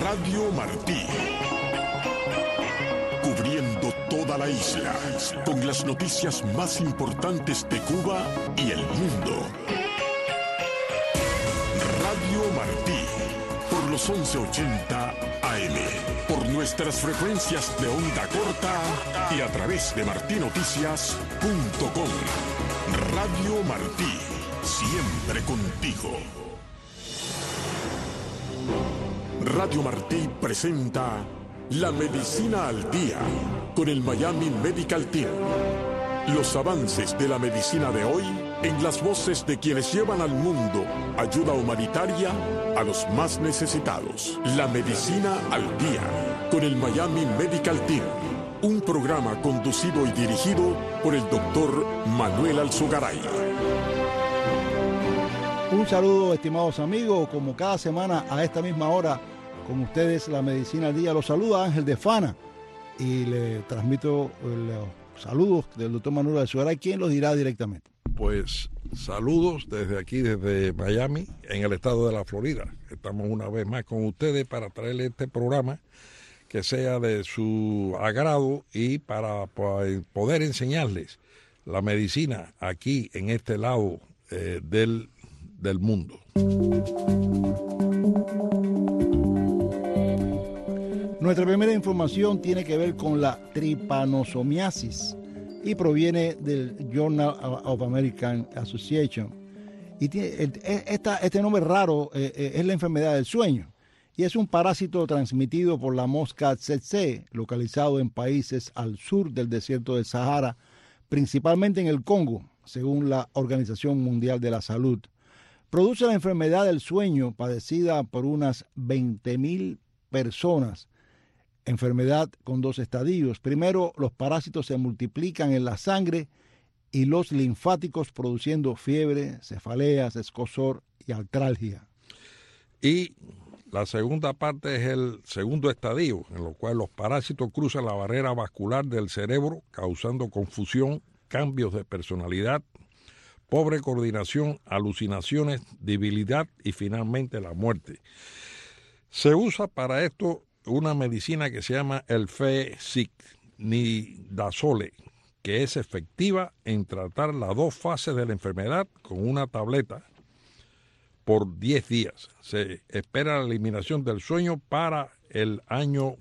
Radio Martí. Cubriendo toda la isla, con las noticias más importantes de Cuba y el mundo. Radio Martí, por los 1180 AM, por nuestras frecuencias de onda corta y a través de martinoticias.com. Radio Martí, siempre contigo. Radio Martí presenta La Medicina al Día con el Miami Medical Team. Los avances de la medicina de hoy en las voces de quienes llevan al mundo ayuda humanitaria a los más necesitados. La Medicina al Día con el Miami Medical Team. Un programa conducido y dirigido por el doctor Manuel Alzogaray. Un saludo, estimados amigos, como cada semana a esta misma hora, con ustedes La Medicina al Día. Los saluda Ángel de Fana y le transmito los saludos del doctor Manuel Alzogaray. ¿Quién los dirá directamente? Pues saludos desde aquí, desde Miami, en el estado de la Florida. Estamos una vez más con ustedes para traerle este programa que sea de su agrado y para poder enseñarles la medicina aquí en este lado del mundo. Nuestra primera información tiene que ver con la tripanosomiasis y proviene del Journal of American Association. Y este nombre raro es la enfermedad del sueño y es un parásito transmitido por la mosca tsetse, localizado en países al sur del desierto del Sahara, principalmente en el Congo, según la Organización Mundial de la Salud. Produce la enfermedad del sueño padecida por unas 20,000 personas. Enfermedad con dos estadios. Primero, los parásitos se multiplican en la sangre y los linfáticos, produciendo fiebre, cefaleas, escozor y artralgia. Y la segunda parte es el segundo estadio, en lo cual los parásitos cruzan la barrera vascular del cerebro, causando confusión, cambios de personalidad, pobre coordinación, alucinaciones, debilidad y finalmente la muerte. Se usa para esto una medicina que se llama el fexicnidazole, que es efectiva en tratar las dos fases de la enfermedad con una tableta por 10 días. Se espera la eliminación del sueño para el año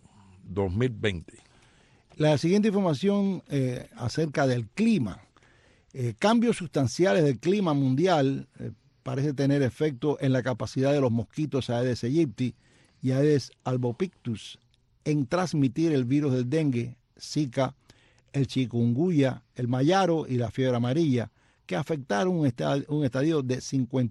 2020. La siguiente información acerca del clima. Cambios sustanciales del clima mundial parece tener efecto en la capacidad de los mosquitos Aedes aegypti y Aedes albopictus en transmitir el virus del dengue, Zika, el chikungunya, el mayaro y la fiebre amarilla, que afectaron un estadio de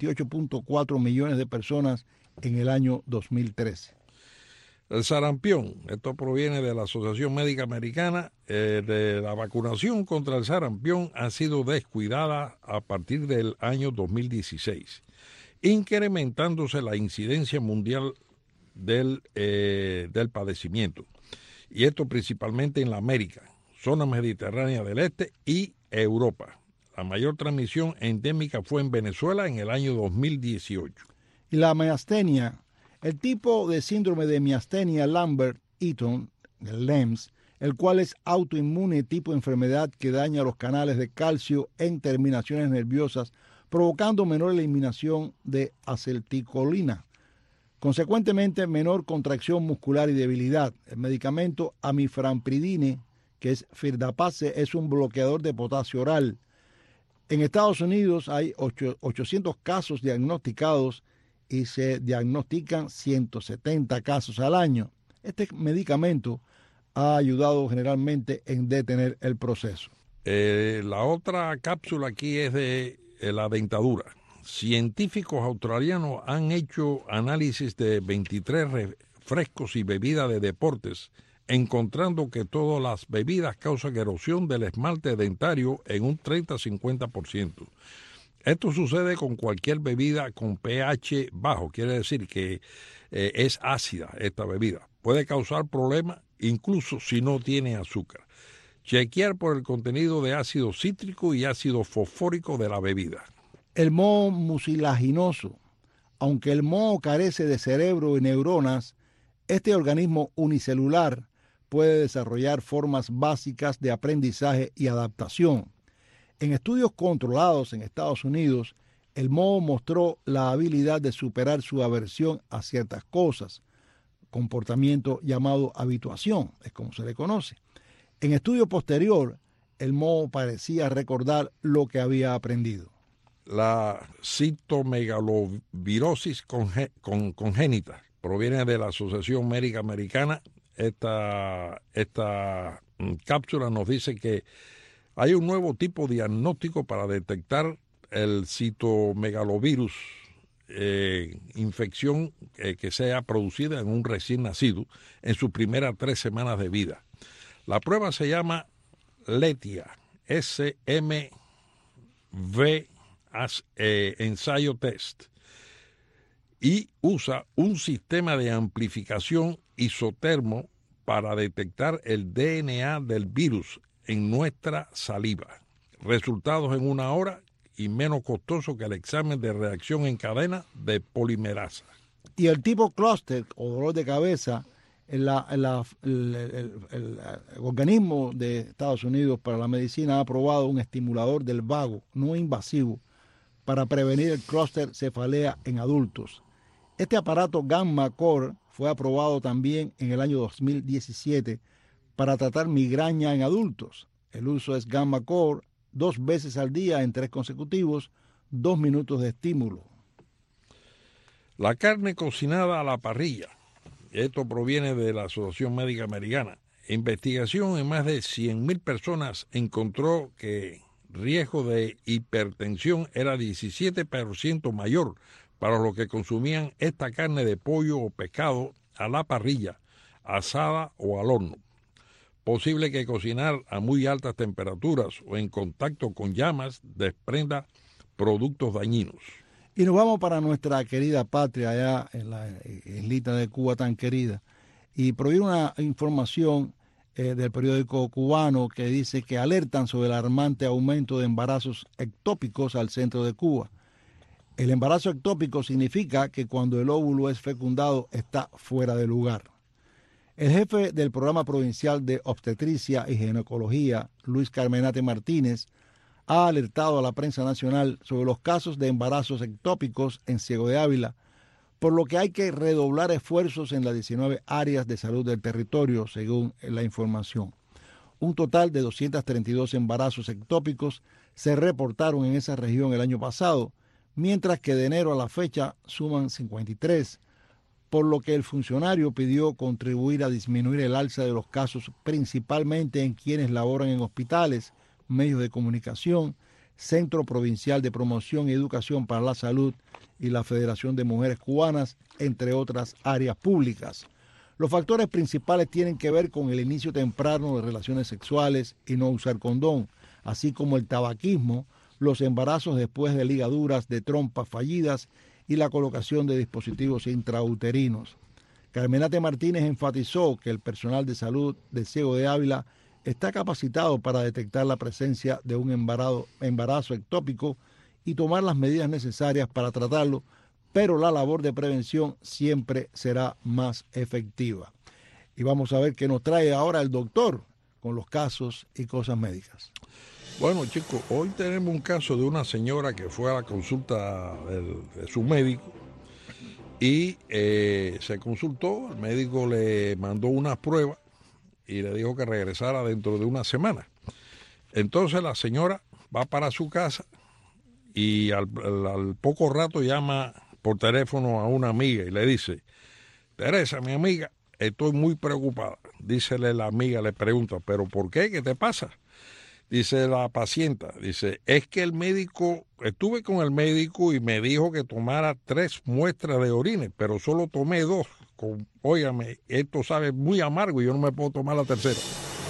58.4 millones de personas en el año 2013. El sarampión, esto proviene de la Asociación Médica Americana. De la vacunación contra el sarampión ha sido descuidada a partir del año 2016, incrementándose la incidencia mundial del padecimiento, y esto principalmente en la América, zona mediterránea del este y Europa. La mayor transmisión endémica fue en Venezuela en el año 2018. Y la miastenia, el tipo de síndrome de miastenia Lambert-Eaton, el LEMS, el cual es autoinmune tipo de enfermedad que daña los canales de calcio en terminaciones nerviosas, provocando menor eliminación de acetilcolina. Consecuentemente, menor contracción muscular y debilidad. El medicamento amiframpridine, que es Firdapase, es un bloqueador de potasio oral. En Estados Unidos hay 800 casos diagnosticados y se diagnostican 170 casos al año. Este medicamento ha ayudado generalmente en detener el proceso. La otra cápsula aquí es de la dentadura. Científicos australianos han hecho análisis de 23 refrescos y bebidas de deportes, encontrando que todas las bebidas causan erosión del esmalte dentario en un 30-50%. Esto sucede con cualquier bebida con pH bajo, quiere decir que es ácida esta bebida. Puede causar problemas incluso si no tiene azúcar. Chequear por el contenido de ácido cítrico y ácido fosfórico de la bebida. El moho mucilaginoso. Aunque el moho carece de cerebro y neuronas, Este organismo unicelular puede desarrollar formas básicas de aprendizaje y adaptación. En estudios controlados en Estados Unidos, el moho mostró la habilidad de superar su aversión a ciertas cosas, comportamiento llamado habituación, es como se le conoce. En estudio posterior, el moho parecía recordar lo que había aprendido. La citomegalovirosis congénita proviene de la Asociación Médica Americana. Esta cápsula nos dice que hay un nuevo tipo de diagnóstico para detectar el citomegalovirus, infección que sea producida en un recién nacido en sus primeras 3 semanas de vida. La prueba se llama LETIA, SMV ensayo test, y usa un sistema de amplificación isotermo para detectar el DNA del virus en nuestra saliva. Resultados en 1 hora y menos costoso que el examen de reacción en cadena de polimerasa. Y el tipo clúster o dolor de cabeza, el organismo de Estados Unidos para la medicina ha aprobado un estimulador del vago no invasivo para prevenir el clúster cefalea en adultos. Este aparato Gamma Core fue aprobado también en el año 2017 para tratar migraña en adultos. El uso es Gamma Core 2 veces al día en 3 consecutivos, 2 minutos de estímulo. La carne cocinada a la parrilla. Esto proviene de la Asociación Médica Americana. Investigación en más de 100,000 personas encontró que riesgo de hipertensión era 17% mayor para los que consumían esta carne de pollo o pescado a la parrilla, asada o al horno. Posible que cocinar a muy altas temperaturas o en contacto con llamas desprenda productos dañinos. Y nos vamos para nuestra querida patria, allá en la islita de Cuba tan querida. Y proviene una información del periódico cubano que dice que alertan sobre el alarmante aumento de embarazos ectópicos al centro de Cuba. El embarazo ectópico significa que cuando el óvulo es fecundado está fuera de lugar. El jefe del Programa Provincial de Obstetricia y Ginecología, Luis Carmenate Martínez, ha alertado a la prensa nacional sobre los casos de embarazos ectópicos en Ciego de Ávila, por lo que hay que redoblar esfuerzos en las 19 áreas de salud del territorio, según la información. Un total de 232 embarazos ectópicos se reportaron en esa región el año pasado, mientras que de enero a la fecha suman 53, por lo que el funcionario pidió contribuir a disminuir el alza de los casos, principalmente en quienes laboran en hospitales, medios de comunicación, Centro Provincial de Promoción y Educación para la Salud y la Federación de Mujeres Cubanas, entre otras áreas públicas. Los factores principales tienen que ver con el inicio temprano de relaciones sexuales y no usar condón, así como el tabaquismo, los embarazos después de ligaduras de trompas fallidas y la colocación de dispositivos intrauterinos. Carmenate Martínez enfatizó que el personal de salud de Ciego de Ávila está capacitado para detectar la presencia de un embarazo ectópico y tomar las medidas necesarias para tratarlo, pero la labor de prevención siempre será más efectiva. Y vamos a ver qué nos trae ahora el doctor con los casos y cosas médicas. Bueno, chicos, hoy tenemos un caso de una señora que fue a la consulta de su médico y se consultó, el médico le mandó unas pruebas y le dijo que regresara dentro de una semana. Entonces la señora va para su casa y al poco rato llama por teléfono a una amiga y le dice: Teresa, mi amiga, estoy muy preocupada. Dícele la amiga, le pregunta: ¿pero por qué? ¿Qué te pasa? Dice la paciente, dice: es que estuve con el médico y me dijo que tomara 3 muestras de orines, pero solo tomé 2. Óigame, esto sabe muy amargo y yo no me puedo tomar la tercera.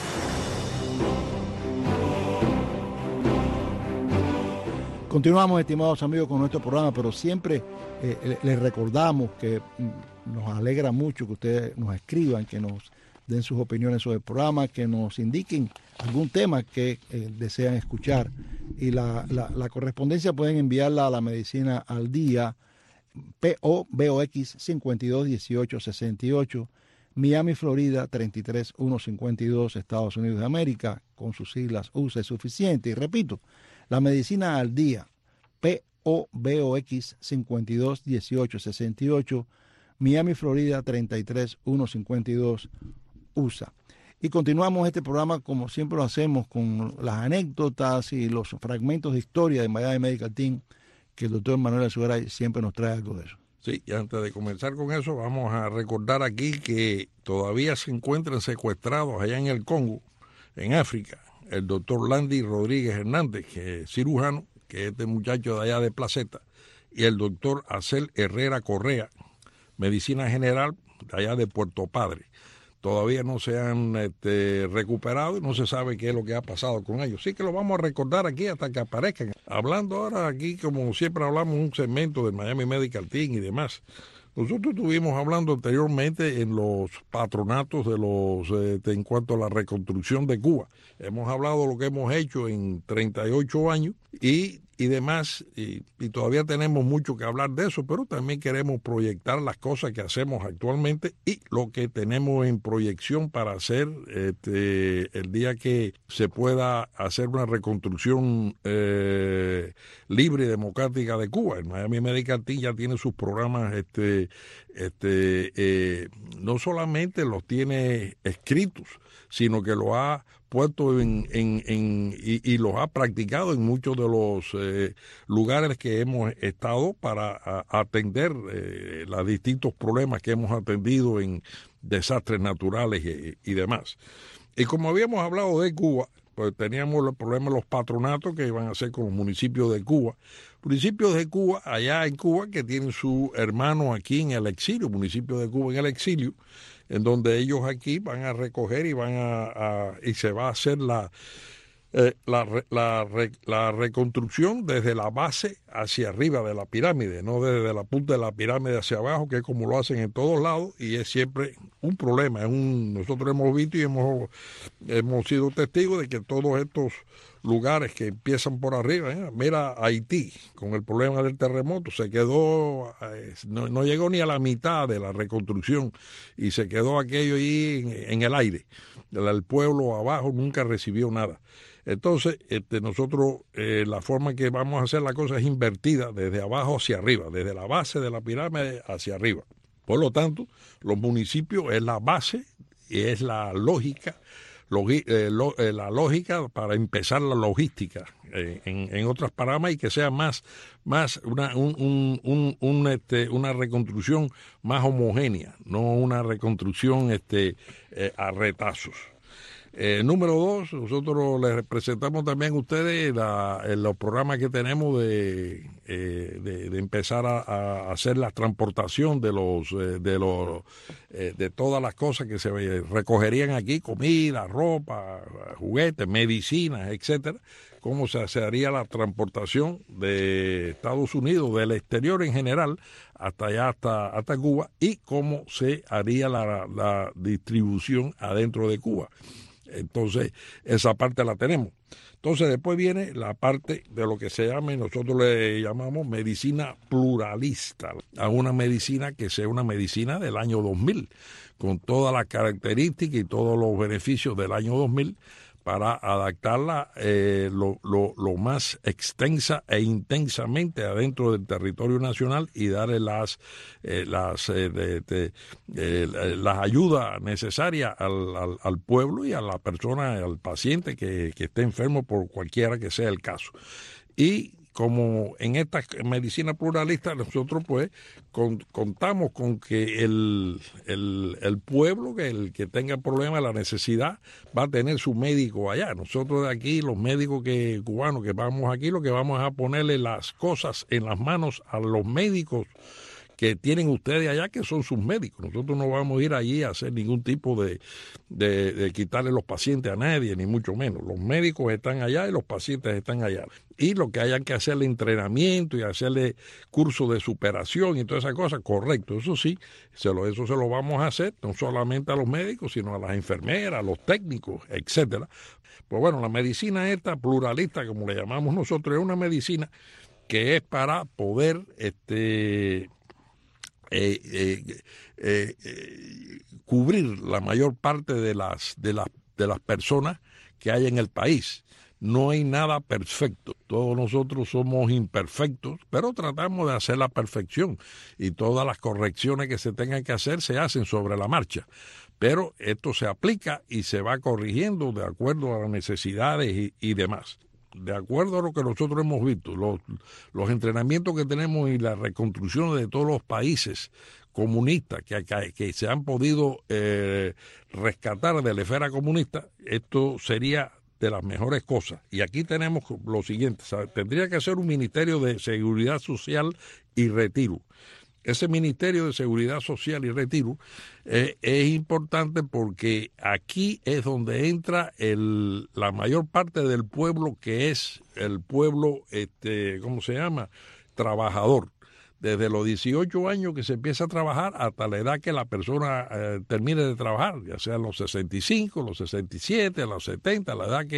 Continuamos, estimados amigos, con nuestro programa, pero siempre les recordamos que nos alegra mucho que ustedes nos escriban, que nos den sus opiniones sobre el programa, que nos indiquen algún tema que desean escuchar. Y la correspondencia pueden enviarla a la Medicina al Día, P.O. Box 521868, Miami, Florida, 33152, Estados Unidos de América, con sus siglas USA es suficiente. Y repito, la medicina al día, POBOX 521868, Miami, Florida, 33152, USA. Y continuamos este programa como siempre lo hacemos con las anécdotas y los fragmentos de historia de Miami Medical Team, que el doctor Manuel Alzugaray siempre nos trae algo de eso. Sí, y antes de comenzar con eso, vamos a recordar aquí que todavía se encuentran secuestrados allá en el Congo, en África, el doctor Landy Rodríguez Hernández, que es cirujano, que es este muchacho de allá de Placeta, y el doctor Acel Herrera Correa, medicina general de allá de Puerto Padre. Todavía no se han recuperado y no se sabe qué es lo que ha pasado con ellos. Sí que lo vamos a recordar aquí hasta que aparezcan. Hablando ahora aquí, como siempre hablamos, un segmento del Miami Medical Team y demás. Nosotros estuvimos hablando anteriormente en los patronatos de los en cuanto a la reconstrucción de Cuba. Hemos hablado de lo que hemos hecho en 38 años y demás, y todavía tenemos mucho que hablar de eso, pero también queremos proyectar las cosas que hacemos actualmente y lo que tenemos en proyección para hacer el día que se pueda hacer una reconstrucción libre y democrática de Cuba. El Miami Medical Team ya tiene sus programas, no solamente los tiene escritos, sino que los ha puesto y los ha practicado en muchos de los lugares que hemos estado para atender los distintos problemas que hemos atendido en desastres naturales y demás. Y como habíamos hablado de Cuba, pues teníamos el problema de los patronatos que iban a ser con los municipios de Cuba. Municipios de Cuba, allá en Cuba, que tienen su hermano aquí en el exilio, municipios de Cuba en el exilio, en donde ellos aquí van a recoger y y se va a hacer la reconstrucción desde la base hacia arriba de la pirámide, no desde la punta de la pirámide hacia abajo, que es como lo hacen en todos lados, y es siempre un problema. Nosotros hemos visto y hemos sido testigos de que todos estos lugares que empiezan por arriba, mira Haití, con el problema del terremoto, se quedó, no llegó ni a la mitad de la reconstrucción y se quedó aquello ahí en el aire. El pueblo abajo nunca recibió nada. Entonces, nosotros la forma que vamos a hacer la cosa es invertida desde abajo hacia arriba, desde la base de la pirámide hacia arriba. Por lo tanto, los municipios es la base y es la lógica, la lógica para empezar la logística en otras paradas y que sea más una reconstrucción más homogénea, no una reconstrucción a retazos. Número 2, nosotros les presentamos también a ustedes los programas que tenemos de empezar a hacer la transportación de todas las cosas que se recogerían aquí, comida, ropa, juguetes, medicinas, etcétera. Cómo se haría la transportación de Estados Unidos, del exterior en general, hasta allá, hasta Cuba, y cómo se haría la distribución adentro de Cuba. Entonces, esa parte la tenemos. Entonces, después viene la parte de lo que se llama, y nosotros le llamamos medicina pluralista, a una medicina que sea una medicina del año 2000, con todas las características y todos los beneficios del año 2000, para adaptarla lo más extensa e intensamente adentro del territorio nacional y darle las ayudas necesarias al pueblo y a la persona, al paciente que esté enfermo por cualquiera que sea el caso. Y como en esta medicina pluralista nosotros pues contamos con que el pueblo, que el que tenga problemas, la necesidad, va a tener su médico allá. Nosotros de aquí, los médicos cubanos que vamos aquí, lo que vamos a ponerle las cosas en las manos a los médicos que tienen ustedes allá, que son sus médicos. Nosotros no vamos a ir allí a hacer ningún tipo de quitarle los pacientes a nadie, ni mucho menos. Los médicos están allá y los pacientes están allá. Y lo que hayan que hacerle entrenamiento y hacerle curso de superación y todas esas cosas, correcto. Eso sí, eso se lo vamos a hacer, no solamente a los médicos, sino a las enfermeras, a los técnicos, etcétera. Pues bueno, la medicina esta pluralista, como le llamamos nosotros, es una medicina que es para poder cubrir la mayor parte de las personas que hay en el país. No hay nada perfecto, todos nosotros somos imperfectos, pero tratamos de hacer la perfección y todas las correcciones que se tengan que hacer se hacen sobre la marcha. Pero esto se aplica y se va corrigiendo de acuerdo a las necesidades y demás. De acuerdo a lo que nosotros hemos visto, los entrenamientos que tenemos y la reconstrucción de todos los países comunistas que se han podido rescatar de la esfera comunista, esto sería de las mejores cosas. Y aquí tenemos lo siguiente, ¿sabes? Tendría que ser un Ministerio de Seguridad Social y Retiro. Ese Ministerio de Seguridad Social y Retiro es importante porque aquí es donde entra la mayor parte del pueblo, que es el pueblo, ¿cómo se llama? Trabajador. Desde los 18 años que se empieza a trabajar hasta la edad que la persona termine de trabajar, ya sea los 65, los 67, los 70, la edad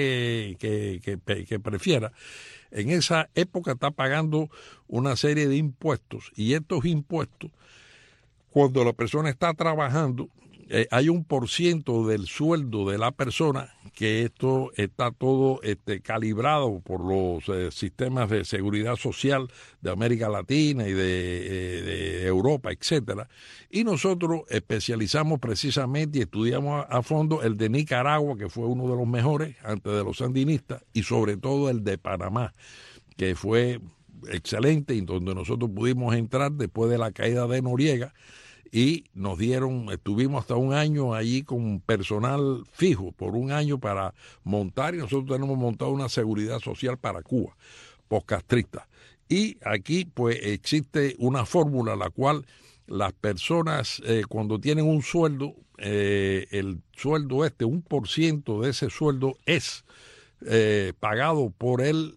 que prefiera. En esa época está pagando una serie de impuestos, y estos impuestos, cuando la persona está trabajando, hay un % del sueldo de la persona, que esto está todo calibrado por los sistemas de seguridad social de América Latina y de Europa, etcétera. Y nosotros especializamos precisamente y estudiamos a fondo el de Nicaragua, que fue uno de los mejores antes de los sandinistas, y sobre todo el de Panamá, que fue excelente y donde nosotros pudimos entrar después de la caída de Noriega. Y estuvimos hasta un año allí con personal fijo, por un año para montar, y nosotros tenemos montado una seguridad social para Cuba, postcastrista. Y aquí pues existe una fórmula la cual las personas cuando tienen un sueldo, el sueldo un % de ese sueldo es pagado por el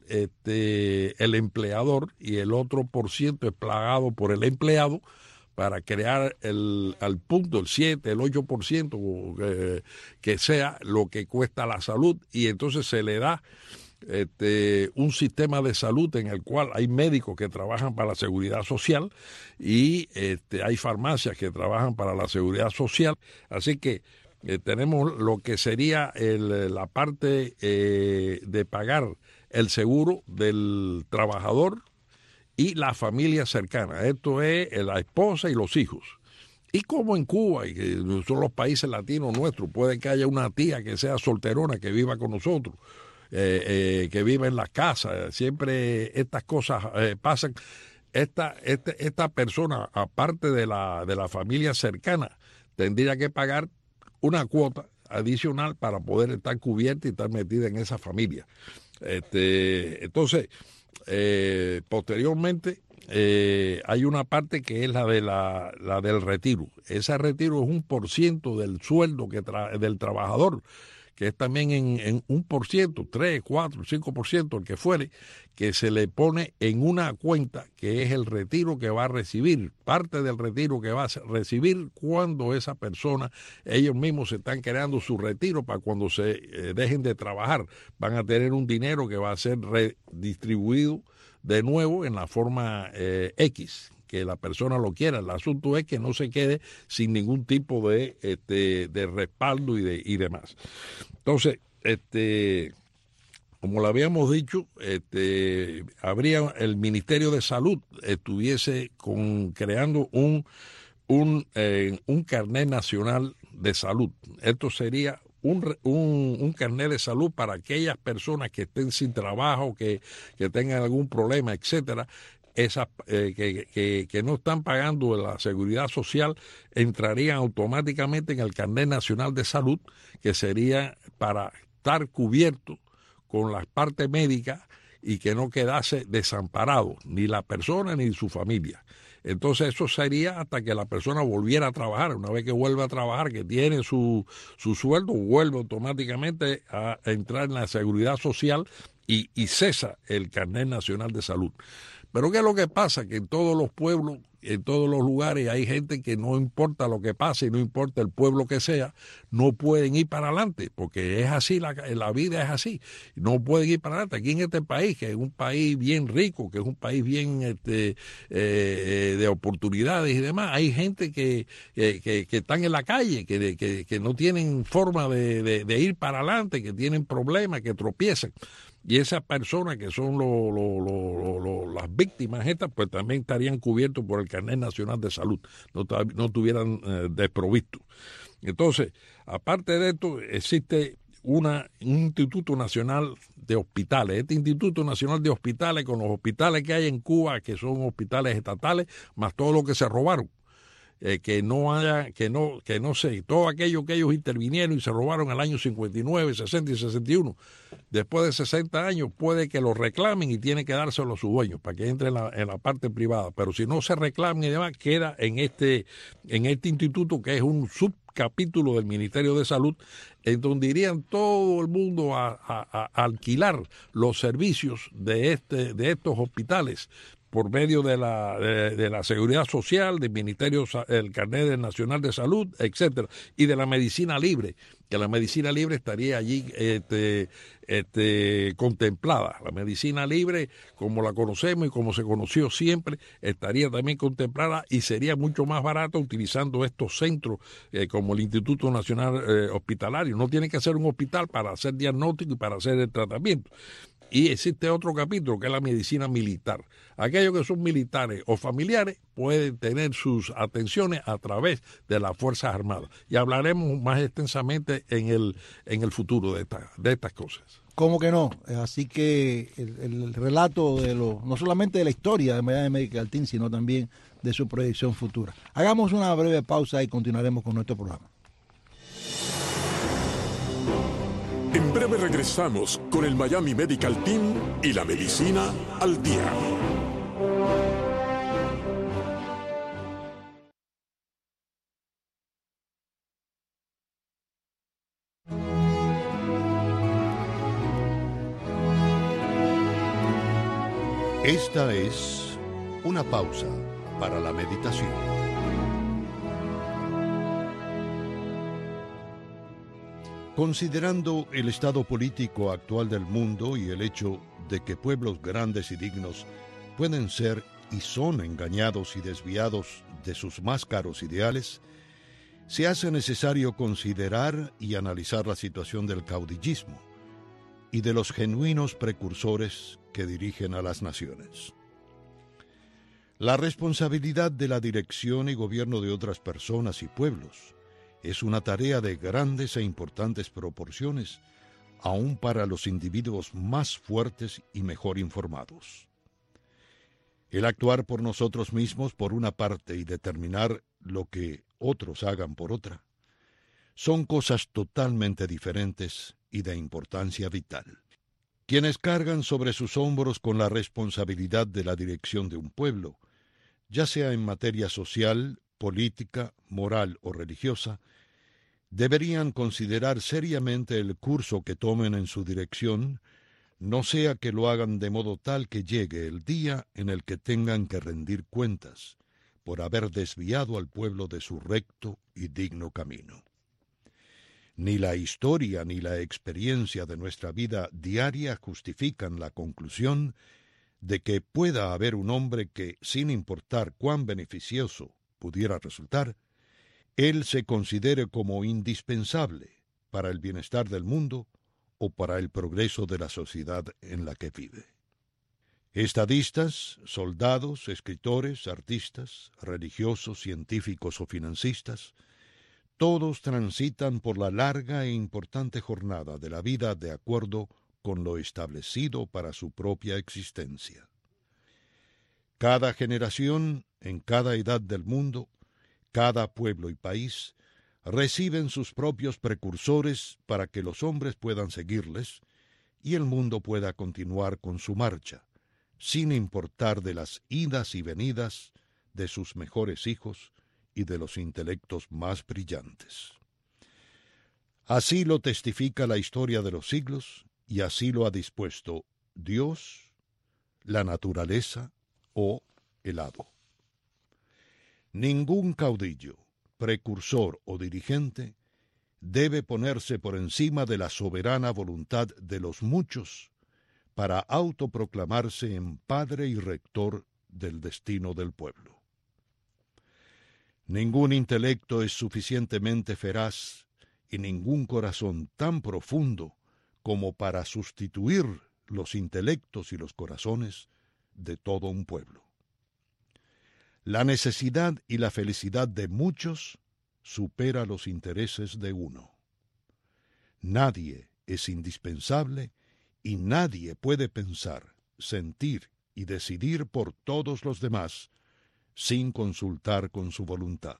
empleador, y el otro % es pagado por el empleado, para crear al punto, el 7, el 8%, que sea lo que cuesta la salud, y entonces se le da un sistema de salud en el cual hay médicos que trabajan para la seguridad social y hay farmacias que trabajan para la seguridad social. Así que tenemos lo que sería la parte de pagar el seguro del trabajador y la familia cercana. Esto es la esposa y los hijos. Y como en Cuba, y que son los países latinos nuestros, puede que haya una tía que sea solterona, que viva con nosotros, que viva en la casa. Siempre estas cosas pasan. Esta persona, aparte de la familia cercana, tendría que pagar una cuota adicional para poder estar cubierta y estar metida en esa familia. Entonces, posteriormente hay una parte que es la del retiro. Ese retiro es un % del sueldo del trabajador, que es también en un %, 3, 4, 5%, el que fuere, que se le pone en una cuenta que es el retiro que va a recibir, parte del retiro que va a recibir cuando esa persona, ellos mismos se están creando su retiro para cuando se dejen de trabajar, van a tener un dinero que va a ser redistribuido de nuevo en la forma X, que la persona lo quiera. El asunto es que no se quede sin ningún tipo de respaldo y demás. Entonces, como lo habíamos dicho, habría el Ministerio de Salud estuviese creando un carnet nacional de salud. Esto sería un carnet de salud para aquellas personas que estén sin trabajo, que tengan algún problema, etcétera. Esas que no están pagando la seguridad social entrarían automáticamente en el carnet nacional de salud, que sería para estar cubierto con las partes médicas y que no quedase desamparado ni la persona ni su familia. Entonces eso sería hasta que la persona volviera a trabajar. Una vez que vuelva a trabajar, que tiene su sueldo, vuelve automáticamente a entrar en la seguridad social y cesa el carnet nacional de salud. Pero ¿qué es lo que pasa? Que en todos los pueblos en todos los lugares hay gente que no importa lo que pase, no importa el pueblo que sea, no pueden ir para adelante, porque es así, la vida es así, no pueden ir para adelante. Aquí en este país, que es un país bien rico, que es un país bien de oportunidades y demás, hay gente que están en la calle, que no tienen forma de ir para adelante, que tienen problemas, que tropiezan. Y esas personas que son las víctimas estas, pues también estarían cubiertos por el Carnet Nacional de Salud, no tuvieran desprovisto. Entonces, aparte de esto, existe un Instituto Nacional de Hospitales. Este Instituto Nacional de Hospitales, con los hospitales que hay en Cuba, que son hospitales estatales, más todo lo que se robaron. Que no sé, todo aquello que ellos intervinieron y se robaron en el año 59, 60 y 61, después de 60 años puede que lo reclamen y tiene que dárselo a sus dueños para que entre en la parte privada, pero si no se reclaman y demás, queda en este instituto, que es un subcapítulo del Ministerio de Salud, en donde irían todo el mundo a alquilar los servicios de estos hospitales por medio de la Seguridad Social, del Ministerio, el Carnet Nacional de Salud, etcétera, y de la medicina libre, que la medicina libre estaría allí contemplada. La medicina libre, como la conocemos y como se conoció siempre, estaría también contemplada y sería mucho más barata utilizando estos centros como el Instituto Nacional Hospitalario. No tiene que ser un hospital para hacer diagnóstico y para hacer el tratamiento. Y existe otro capítulo que es la medicina militar. Aquellos que son militares o familiares pueden tener sus atenciones a través de las Fuerzas Armadas. Y hablaremos más extensamente en el futuro de estas cosas. ¿Cómo que no? Así que el relato no solamente de la historia de Miami Medical Team, sino también de su proyección futura. Hagamos una breve pausa y continuaremos con nuestro programa. En breve regresamos con el Miami Medical Team y la medicina al día. Esta es una pausa para la meditación. Considerando el estado político actual del mundo y el hecho de que pueblos grandes y dignos pueden ser y son engañados y desviados de sus más caros ideales, se hace necesario considerar y analizar la situación del caudillismo y de los genuinos precursores que dirigen a las naciones. La responsabilidad de la dirección y gobierno de otras personas y pueblos es una tarea de grandes e importantes proporciones, aun para los individuos más fuertes y mejor informados. El actuar por nosotros mismos por una parte y determinar lo que otros hagan por otra, son cosas totalmente diferentes y de importancia vital. Quienes cargan sobre sus hombros con la responsabilidad de la dirección de un pueblo, ya sea en materia social, política, moral o religiosa, deberían considerar seriamente el curso que tomen en su dirección, no sea que lo hagan de modo tal que llegue el día en el que tengan que rendir cuentas por haber desviado al pueblo de su recto y digno camino. Ni la historia ni la experiencia de nuestra vida diaria justifican la conclusión de que pueda haber un hombre que, sin importar cuán beneficioso pudiera resultar, él se considere como indispensable para el bienestar del mundo o para el progreso de la sociedad en la que vive. Estadistas, soldados, escritores, artistas, religiosos, científicos o financistas, todos transitan por la larga e importante jornada de la vida de acuerdo con lo establecido para su propia existencia. Cada generación, en cada edad del mundo, cada pueblo y país, reciben sus propios precursores para que los hombres puedan seguirles y el mundo pueda continuar con su marcha, sin importar de las idas y venidas de sus mejores hijos y de los intelectos más brillantes. Así lo testifica la historia de los siglos y así lo ha dispuesto Dios, la naturaleza o el hado. Ningún caudillo, precursor o dirigente debe ponerse por encima de la soberana voluntad de los muchos para autoproclamarse en padre y rector del destino del pueblo. Ningún intelecto es suficientemente feraz y ningún corazón tan profundo como para sustituir los intelectos y los corazones de todo un pueblo. La necesidad y la felicidad de muchos supera los intereses de uno. Nadie es indispensable y nadie puede pensar, sentir y decidir por todos los demás sin consultar con su voluntad.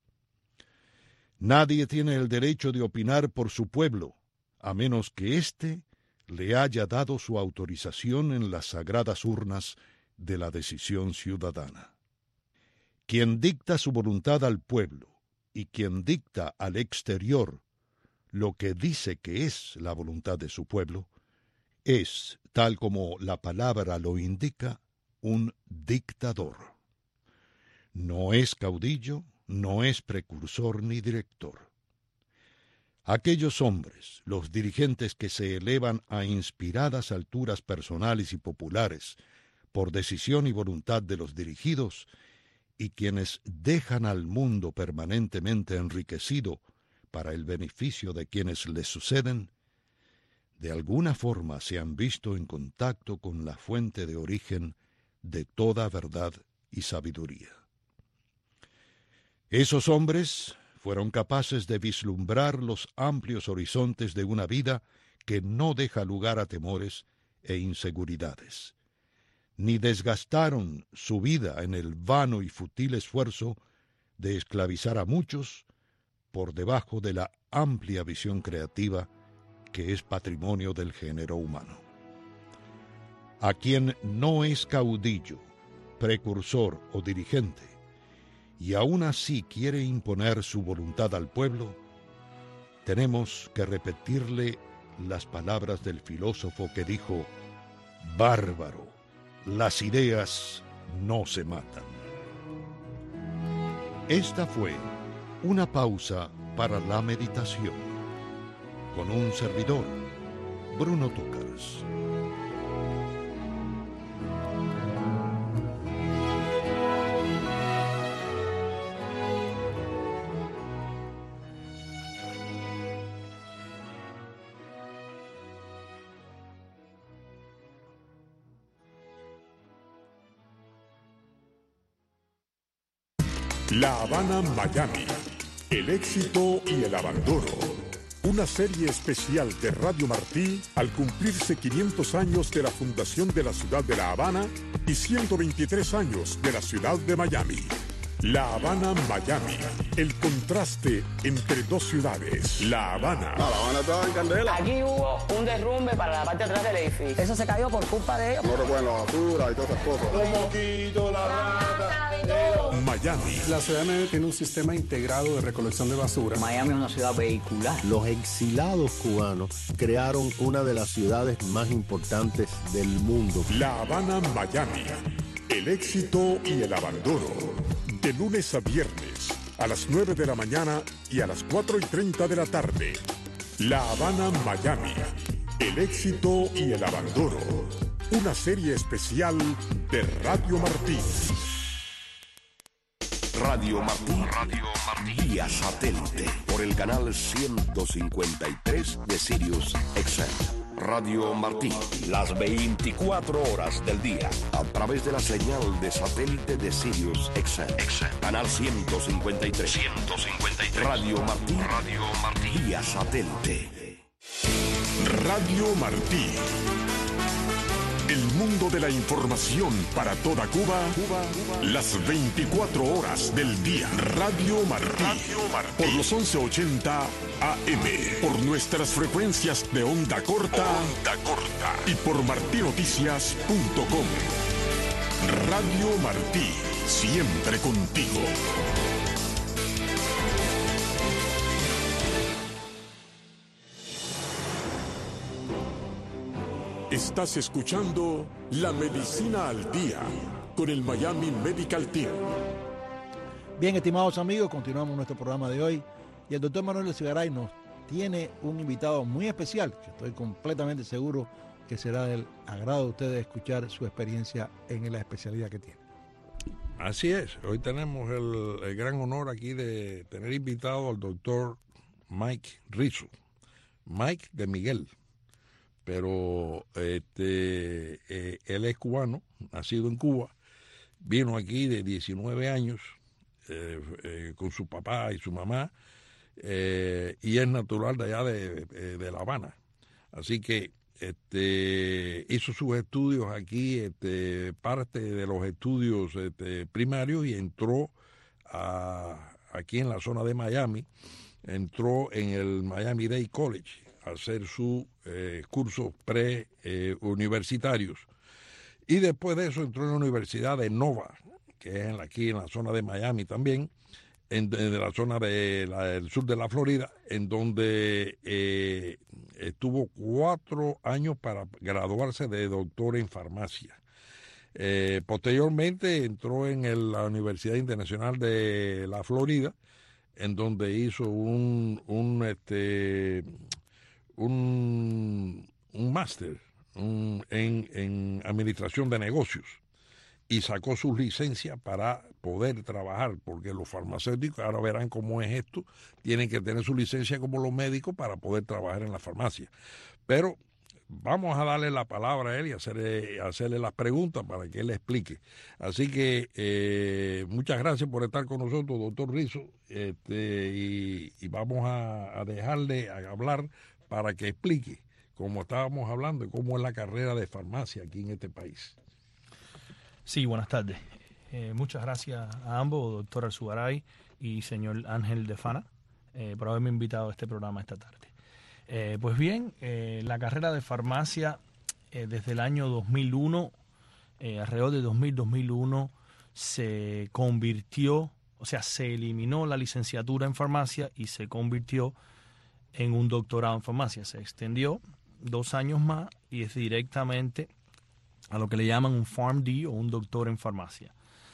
Nadie tiene el derecho de opinar por su pueblo, a menos que éste le haya dado su autorización en las sagradas urnas de la decisión ciudadana. Quien dicta su voluntad al pueblo y quien dicta al exterior lo que dice que es la voluntad de su pueblo, es, tal como la palabra lo indica, un dictador. No es caudillo, no es precursor ni director. Aquellos hombres, los dirigentes que se elevan a inspiradas alturas personales y populares por decisión y voluntad de los dirigidos, y quienes dejan al mundo permanentemente enriquecido para el beneficio de quienes les suceden, de alguna forma se han visto en contacto con la fuente de origen de toda verdad y sabiduría. Esos hombres fueron capaces de vislumbrar los amplios horizontes de una vida que no deja lugar a temores e inseguridades, ni desgastaron su vida en el vano y fútil esfuerzo de esclavizar a muchos por debajo de la amplia visión creativa que es patrimonio del género humano. A quien no es caudillo, precursor o dirigente, y aún así quiere imponer su voluntad al pueblo, tenemos que repetirle las palabras del filósofo que dijo: «Bárbaro, las ideas no se matan». Esta fue una pausa para la meditación, con un servidor, Bruno Túcaras. La Habana, Miami. El éxito y el abandono. Una serie especial de Radio Martí al cumplirse 500 años de la fundación de la ciudad de La Habana y 123 años de la ciudad de Miami. La Habana, Miami. El contraste entre dos ciudades. La Habana. No, La Habana estaba en candela. Aquí hubo un derrumbe para la parte de atrás del edificio. Eso se cayó por culpa de ellos. No recuerdan la basura y todas esas cosas. Los mosquitos, la rata. Miami. La ciudad de Miami tiene un sistema integrado de recolección de basura. Miami es una ciudad vehicular. Los exilados cubanos crearon una de las ciudades más importantes del mundo. La Habana, Miami. El éxito y el abandono. De lunes a viernes, a las 9 de la mañana y a las 4:30 de la tarde. La Habana, Miami. El éxito y el abandono. Una serie especial de Radio Martí. Radio Martí. Vía satélite por el canal 153 de Sirius XM. Radio Martí, las 24 horas del día, a través de la señal de satélite de Sirius XM. Canal 153. Radio Martí. Vía satélite. Radio Martí. El mundo de la información para toda Cuba, las 24 horas del día. Radio Martí. Por los 1180 AM. Por nuestras frecuencias de onda corta. Y por martinoticias.com. Radio Martí. Siempre contigo. Estás escuchando La Medicina al Día con el Miami Medical Team. Bien, estimados amigos, continuamos nuestro programa de hoy y el doctor Manuel Cigaray nos tiene un invitado muy especial, que estoy completamente seguro que será del agrado de ustedes escuchar su experiencia en la especialidad que tiene. Así es, hoy tenemos el gran honor aquí de tener invitado al doctor Mike Rizzo, Mike de Miguel, pero él es cubano, nacido en Cuba, vino aquí de 19 años con su papá y su mamá, y es natural de allá de La Habana, así que hizo sus estudios aquí, parte de los estudios primarios, y entró aquí en la zona de Miami, entró en el Miami-Dade College a hacer sus cursos pre-universitarios, y después de eso entró en la Universidad de Nova, que es aquí en la zona de Miami también, en la zona del sur de la Florida, en donde estuvo 4 años para graduarse de doctor en farmacia. Posteriormente entró en la Universidad Internacional de la Florida, en donde hizo un máster en administración de negocios, y sacó sus licencias para poder trabajar, porque los farmacéuticos, ahora verán cómo es esto, tienen que tener su licencia como los médicos para poder trabajar en la farmacia. Pero vamos a darle la palabra a él y hacerle las preguntas para que él le explique. Así que muchas gracias por estar con nosotros, doctor Rizzo, y vamos a dejarle hablar para que explique, como estábamos hablando, cómo es la carrera de farmacia aquí en este país. Sí, buenas tardes. Muchas gracias a ambos, doctor Alzugaray y señor Ángel de Fana, por haberme invitado a este programa esta tarde. Pues bien, la carrera de farmacia desde el año 2001, alrededor de 2001, se convirtió, o sea, se eliminó la licenciatura en farmacia y se convirtió en un doctorado en farmacia. Se extendió 2 años más y es directamente a lo que le llaman un PharmD o un doctor en farmacia.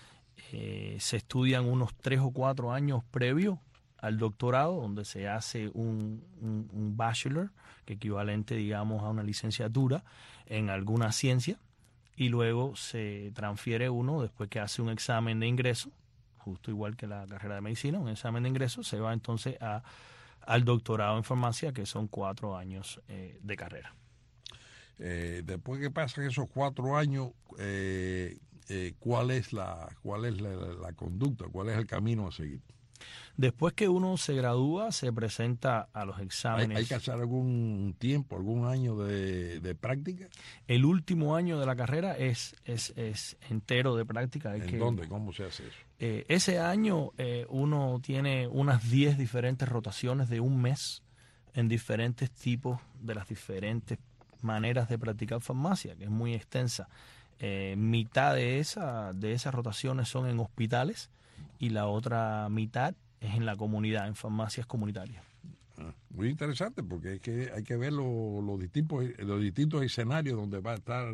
Se estudian unos 3 o 4 años previos al doctorado, donde se hace un bachelor, que equivalente, digamos, a una licenciatura en alguna ciencia, y luego se transfiere uno, después que hace un examen de ingreso, justo igual que la carrera de medicina, un examen de ingreso, se va entonces al doctorado en farmacia, que son 4 años de carrera. Después que pasan esos 4 años, ¿cuál es la conducta? ¿Cuál es el camino a seguir? Después que uno se gradúa, se presenta a los exámenes. ¿Hay que hacer algún tiempo, algún año de práctica? El último año de la carrera es entero de práctica. ¿Dónde? ¿Cómo se hace eso? Ese año uno tiene unas 10 diferentes rotaciones de un mes en diferentes tipos de las diferentes maneras de practicar farmacia, que es muy extensa. Mitad de esas rotaciones son en hospitales y la otra mitad es en la comunidad, en farmacias comunitarias. Muy interesante, porque es que hay que ver los distintos escenarios donde va a estar,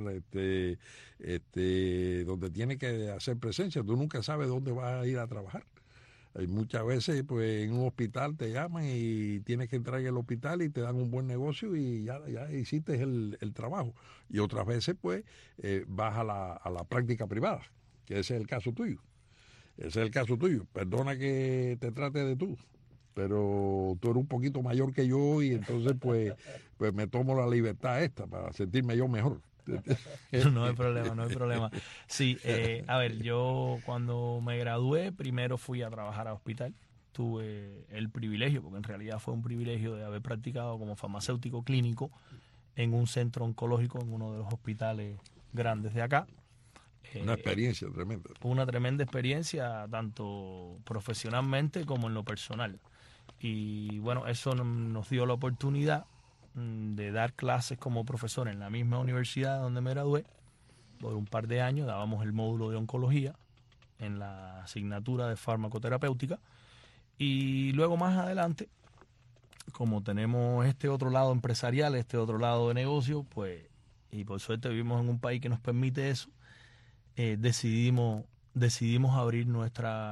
donde tiene que hacer presencia. Tú nunca sabes dónde vas a ir a trabajar. Hay muchas veces, pues, en un hospital te llaman y tienes que entrar en el hospital y te dan un buen negocio y ya hiciste el trabajo. Y otras veces, pues, vas a la práctica privada, que ese es el caso tuyo. Ese es el caso tuyo. Perdona que te trate de tú, pero tú eres un poquito mayor que yo y entonces, pues me tomo la libertad esta para sentirme yo mejor. No hay problema. Sí, a ver, yo cuando me gradué, primero fui a trabajar al hospital. Tuve el privilegio, porque en realidad fue un privilegio, de haber practicado como farmacéutico clínico en un centro oncológico, en uno de los hospitales grandes de acá. Una experiencia tremenda. Una tremenda experiencia, tanto profesionalmente como en lo personal. Y bueno, eso nos dio la oportunidad de dar clases como profesor en la misma universidad donde me gradué. Por un par de años dábamos el módulo de oncología en la asignatura de farmacoterapéutica, y luego más adelante, como tenemos este otro lado empresarial, este otro lado de negocio, pues, y por suerte vivimos en un país que nos permite eso, decidimos abrir nuestra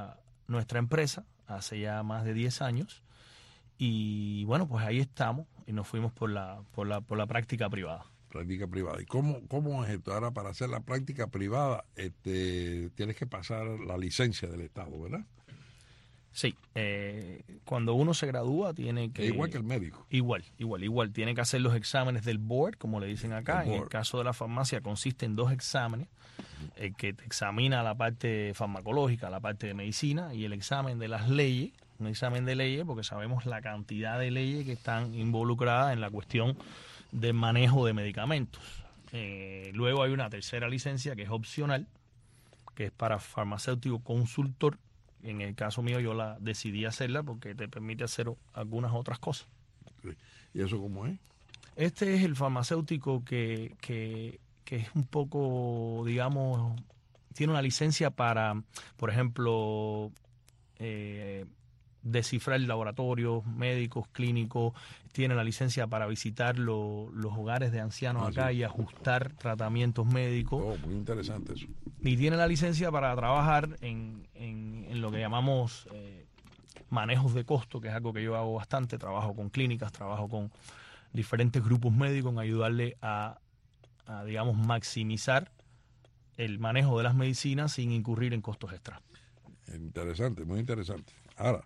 nuestra empresa hace ya más de 10 años y bueno, pues ahí estamos y nos fuimos por la práctica privada. Práctica privada. ¿Y cómo es esto? Ahora, para hacer la práctica privada, tienes que pasar la licencia del Estado, ¿verdad? Sí. Cuando uno se gradúa tiene que... Igual que el médico. Igual. Tiene que hacer los exámenes del board, como le dicen acá. En el caso de la farmacia consiste en 2 exámenes. El que te examina la parte farmacológica, la parte de medicina, y el examen de las leyes. Un examen de leyes, porque sabemos la cantidad de leyes que están involucradas en la cuestión de manejo de medicamentos. Luego hay una tercera licencia que es opcional, que es para farmacéutico consultor. En el caso mío yo la decidí hacerla porque te permite hacer algunas otras cosas. ¿Y eso cómo es? Este es el farmacéutico que es un poco, digamos, tiene una licencia para, por ejemplo, descifrar laboratorios médicos, clínicos, tiene la licencia para visitar los hogares de ancianos acá y ajustar tratamientos médicos. Oh, muy interesante eso. Y tiene la licencia para trabajar en lo que llamamos manejos de costo, que es algo que yo hago bastante. Trabajo con clínicas, trabajo con diferentes grupos médicos en ayudarle a digamos, maximizar el manejo de las medicinas sin incurrir en costos extra. Interesante, muy interesante. Ahora,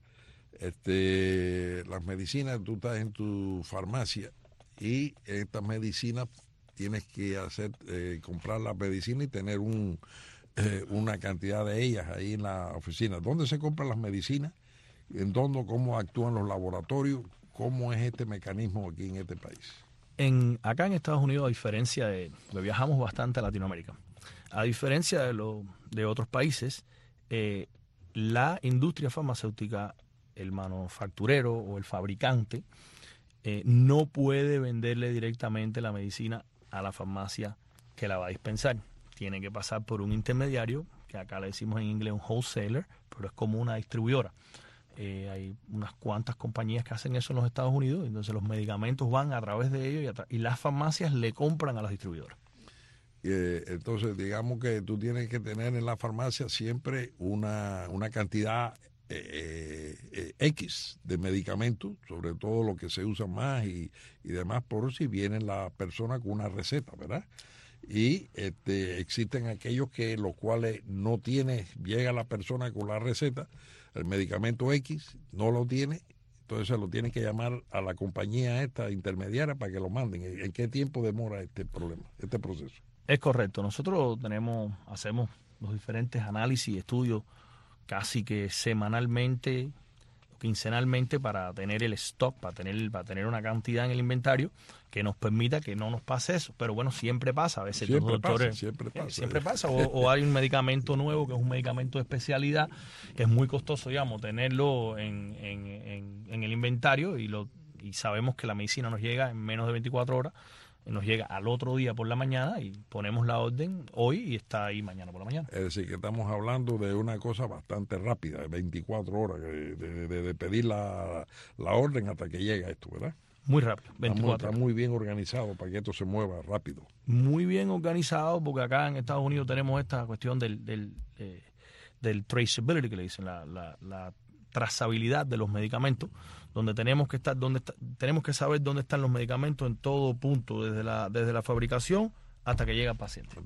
las medicinas, tú estás en tu farmacia y estas medicinas tienes que comprar las medicinas y tener una cantidad de ellas ahí en la oficina. ¿Dónde se compran las medicinas? ¿Cómo actúan los laboratorios? ¿Cómo es este mecanismo aquí en este país? Acá en Estados Unidos, a diferencia de... viajamos bastante a Latinoamérica. A diferencia de otros países, la industria farmacéutica, el manufacturero o el fabricante, no puede venderle directamente la medicina a la farmacia que la va a dispensar. Tiene que pasar por un intermediario, que acá le decimos en inglés un wholesaler, pero es como una distribuidora. Hay unas cuantas compañías que hacen eso en los Estados Unidos, entonces los medicamentos van a través de ellos y las farmacias le compran a las distribuidoras. Entonces, digamos que tú tienes que tener en la farmacia siempre una cantidad X de medicamentos, sobre todo lo que se usa más y demás, por si viene la persona con una receta, ¿verdad? Y existen aquellos los cuales no llega la persona con la receta, el medicamento X no lo tiene, entonces se lo tiene que llamar a la compañía esta intermediaria para que lo manden. ¿En qué tiempo demora este proceso? Es correcto. Nosotros hacemos los diferentes análisis y estudios casi que semanalmente, quincenalmente, para tener el stock, para tener una cantidad en el inventario que nos permita que no nos pase eso. Pero bueno, siempre pasa. A veces siempre los doctores... Siempre pasa. O hay un medicamento nuevo que es un medicamento de especialidad que es muy costoso, digamos, tenerlo en el inventario y sabemos que la medicina nos llega en menos de 24 horas. Nos llega al otro día por la mañana y ponemos la orden hoy y está ahí mañana por la mañana. Es decir, que estamos hablando de una cosa bastante rápida, de 24 horas, de pedir la orden hasta que llega esto, ¿verdad? Muy rápido, 24 Está muy bien organizado para que esto se mueva rápido. Muy bien organizado, porque acá en Estados Unidos tenemos esta cuestión del traceability, que le dicen, la trazabilidad de los medicamentos, donde tenemos que saber dónde están los medicamentos en todo punto, desde la fabricación hasta que llega el paciente.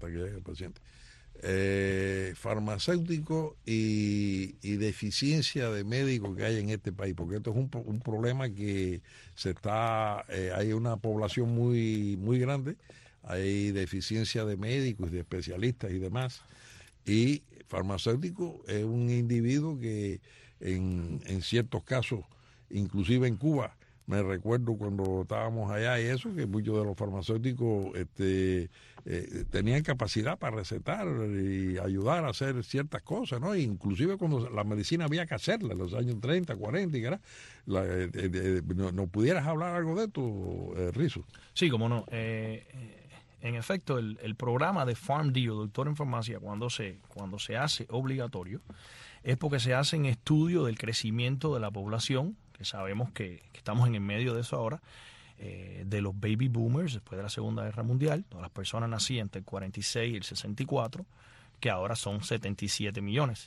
Farmacéutico y deficiencia de médicos que hay en este país, porque esto es un problema que hay una población muy, muy grande, hay deficiencia de médicos y de especialistas y demás, y farmacéutico es un individuo que en ciertos casos, inclusive en Cuba, me recuerdo cuando estábamos allá y eso, que muchos de los farmacéuticos tenían capacidad para recetar y ayudar a hacer ciertas cosas, ¿no? Inclusive cuando la medicina había que hacerla en los años 30, 40, ¿no pudieras hablar algo de esto, Rizzo? Sí, cómo no. En efecto, el programa de PharmD, o Doctor en Farmacia, cuando se hace obligatorio, es porque se hacen estudios del crecimiento de la población, que sabemos que estamos en el medio de eso ahora, de los baby boomers después de la Segunda Guerra Mundial, todas las personas nacidas entre el 46 y el 64, que ahora son 77 millones.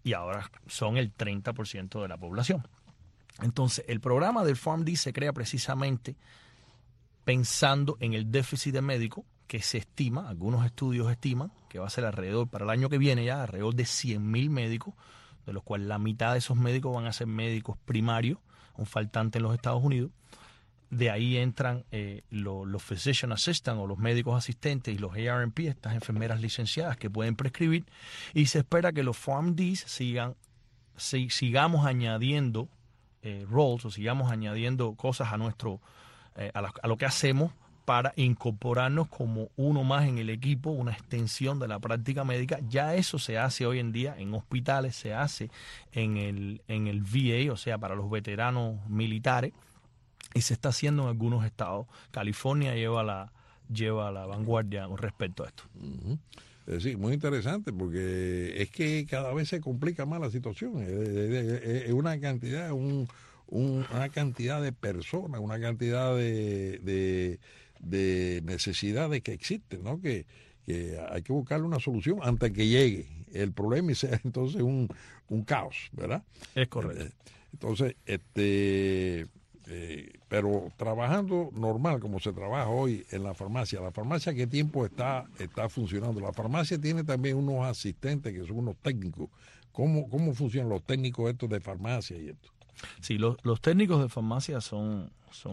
y ahora son el 30% de la población. Entonces, el programa del PharmD se crea precisamente pensando en el déficit de médicos que se estima, algunos estudios estiman, que va a ser alrededor, para el año que viene ya, alrededor de 100,000 médicos, de los cuales la mitad de esos médicos van a ser médicos primarios, un faltante en los Estados Unidos. De ahí entran los physician assistant o los médicos asistentes y los ARNP, estas enfermeras licenciadas que pueden prescribir, y se espera que los PharmDs sigamos añadiendo roles o sigamos añadiendo cosas a nuestro a lo que hacemos para incorporarnos como uno más en el equipo, una extensión de la práctica médica. Ya eso se hace hoy en día en hospitales, se hace en el VA, o sea, para los veteranos militares, y se está haciendo en algunos estados. California lleva la vanguardia con respecto a esto. Sí, muy interesante, porque es que cada vez se complica más la situación. Es una cantidad, una cantidad de personas, una cantidad de necesidades que existen, ¿no? Que hay que buscarle una solución antes que llegue el problema y sea entonces un caos, ¿verdad? Es correcto. Entonces, pero trabajando normal como se trabaja hoy en la farmacia, ¿qué tiempo está funcionando? La farmacia tiene también unos asistentes que son unos técnicos. ¿Cómo funcionan los técnicos estos de farmacia y esto? Sí, los técnicos de farmacia son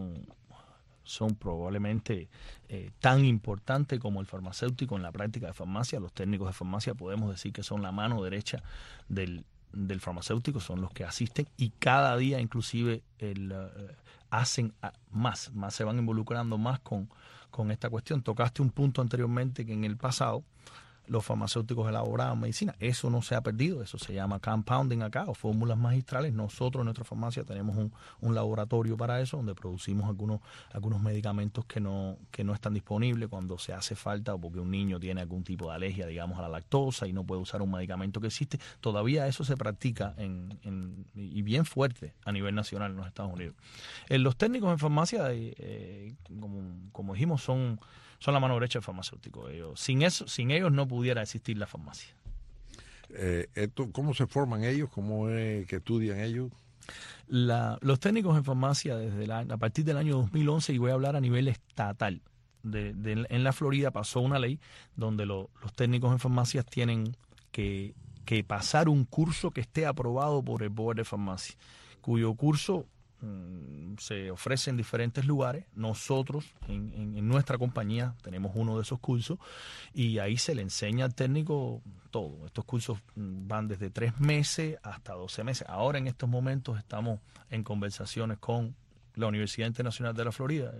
probablemente tan importantes como el farmacéutico en la práctica de farmacia. Los técnicos de farmacia podemos decir que son la mano derecha del farmacéutico, son los que asisten, y cada día inclusive hacen más se van involucrando más con esta cuestión. Tocaste un punto anteriormente que en el pasado los farmacéuticos elaboraban medicina. Eso no se ha perdido, eso se llama compounding acá, o fórmulas magistrales. Nosotros en nuestra farmacia tenemos un laboratorio para eso, donde producimos algunos medicamentos que no están disponibles cuando se hace falta, o porque un niño tiene algún tipo de alergia, digamos, a la lactosa y no puede usar un medicamento que existe. Todavía eso se practica y bien fuerte a nivel nacional en los Estados Unidos. Los técnicos en farmacia, como dijimos, son la mano derecha del farmacéutico. Sin ellos no pudiera existir la farmacia. ¿Cómo se forman ellos? ¿Cómo es que estudian ellos? Los técnicos en farmacia a partir del año 2011, y voy a hablar a nivel estatal, en la Florida pasó una ley donde los técnicos en farmacias tienen que pasar un curso que esté aprobado por el Board de Farmacia, cuyo curso se ofrece en diferentes lugares. Nosotros en nuestra compañía tenemos uno de esos cursos, y ahí se le enseña al técnico todo. Estos cursos van desde 3 meses hasta 12 meses. Ahora en estos momentos estamos en conversaciones con la Universidad Internacional de la Florida,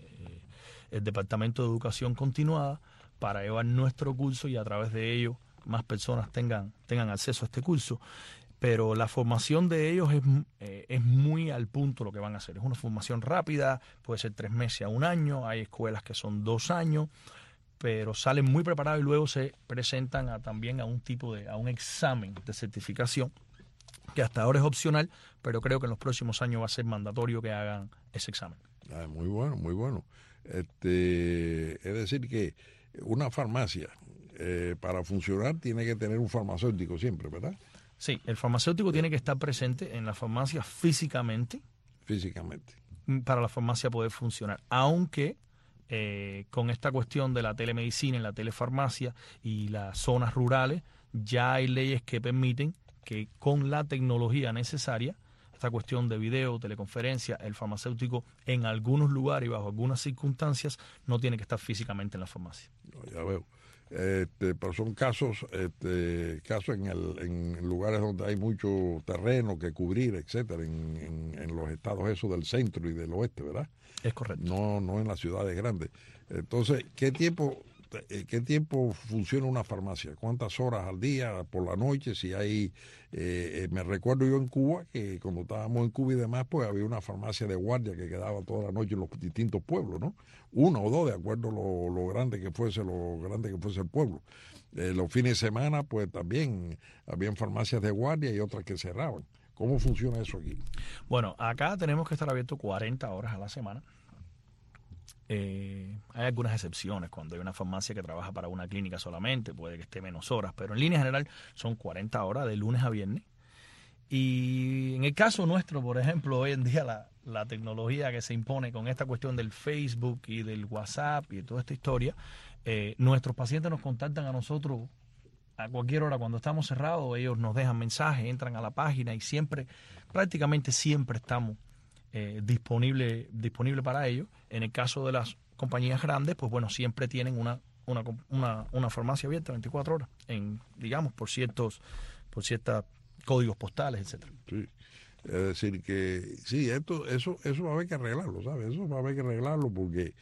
el Departamento de Educación Continuada, para llevar nuestro curso y a través de ello más personas tengan acceso a este curso. Pero la formación de ellos es muy al punto lo que van a hacer. Es una formación rápida, puede ser 3 meses a 1 año, hay escuelas que son 2 años, pero salen muy preparados y luego se presentan también a un examen de certificación, que hasta ahora es opcional, pero creo que en los próximos años va a ser mandatorio que hagan ese examen. Muy bueno, muy bueno. Es decir que una farmacia, para funcionar, tiene que tener un farmacéutico siempre, ¿verdad? Sí, el farmacéutico tiene que estar presente en la farmacia físicamente. Para la farmacia poder funcionar. Aunque con esta cuestión de la telemedicina, en la telefarmacia y las zonas rurales, ya hay leyes que permiten que con la tecnología necesaria, esta cuestión de video, teleconferencia, el farmacéutico en algunos lugares y bajo algunas circunstancias no tiene que estar físicamente en la farmacia. Ya veo. Pero son casos en lugares donde hay mucho terreno que cubrir, etcétera, en los estados esos del centro y del oeste, ¿verdad? Es correcto. No en las ciudades grandes. Entonces, ¿qué tiempo funciona una farmacia? ¿Cuántas horas al día, por la noche? Si hay, me recuerdo yo en Cuba, que cuando estábamos en Cuba y demás, pues había una farmacia de guardia que quedaba toda la noche en los distintos pueblos, ¿no? 1 o 2, de acuerdo a lo grande que fuese el pueblo. Los fines de semana, pues también habían farmacias de guardia y otras que cerraban. ¿Cómo funciona eso aquí? Bueno, acá tenemos que estar abiertos 40 horas a la semana. Hay algunas excepciones. Cuando hay una farmacia que trabaja para una clínica solamente, puede que esté menos horas, pero en línea general son 40 horas de lunes a viernes. Y en el caso nuestro, por ejemplo, hoy en día la tecnología que se impone con esta cuestión del Facebook y del WhatsApp y toda esta historia, nuestros pacientes nos contactan a nosotros a cualquier hora. Cuando estamos cerrados, ellos nos dejan mensajes, entran a la página y prácticamente siempre estamos disponible para ellos. En el caso de las compañías grandes, pues bueno, siempre tienen una farmacia abierta 24 horas, digamos, por ciertos códigos postales, etcétera. Sí. Es decir que sí, eso va a haber que arreglarlo, ¿sabes? Eso va a haber que arreglarlo porque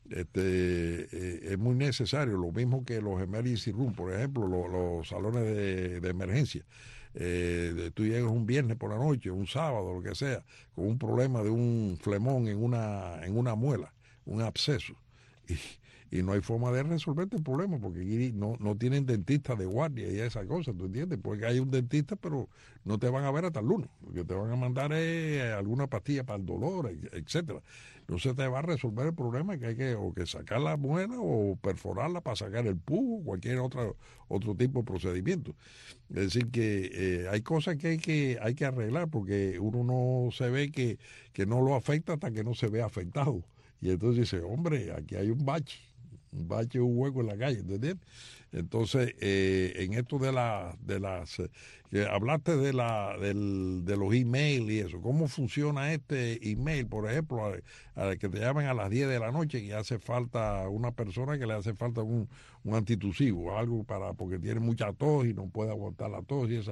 es muy necesario. Lo mismo que los emergency room, por ejemplo, los salones de emergencia. Tú llegas un viernes por la noche, un sábado, lo que sea, con un problema de un flemón en una muela, un absceso, y no hay forma de resolverte el problema porque aquí no tienen dentistas de guardia y esas cosas, ¿tú entiendes? Porque hay un dentista, pero no te van a ver hasta el lunes, porque te van a mandar alguna pastilla para el dolor, etcétera. No se te va a resolver el problema, que hay que sacar la muela o perforarla para sacar el pus o cualquier otro tipo de procedimiento. Es decir que hay cosas que hay que arreglar porque uno no se ve que no lo afecta hasta que no se ve afectado. Y entonces dice, hombre, aquí hay un bache, un hueco en la calle, ¿entiendes? Entonces, en esto de las hablaste de los emails y eso, ¿cómo funciona este email? Por ejemplo, a que te llaman a las 10 de la noche y hace falta una persona que le hace falta un antitusivo, algo porque tiene mucha tos y no puede aguantar la tos y esa.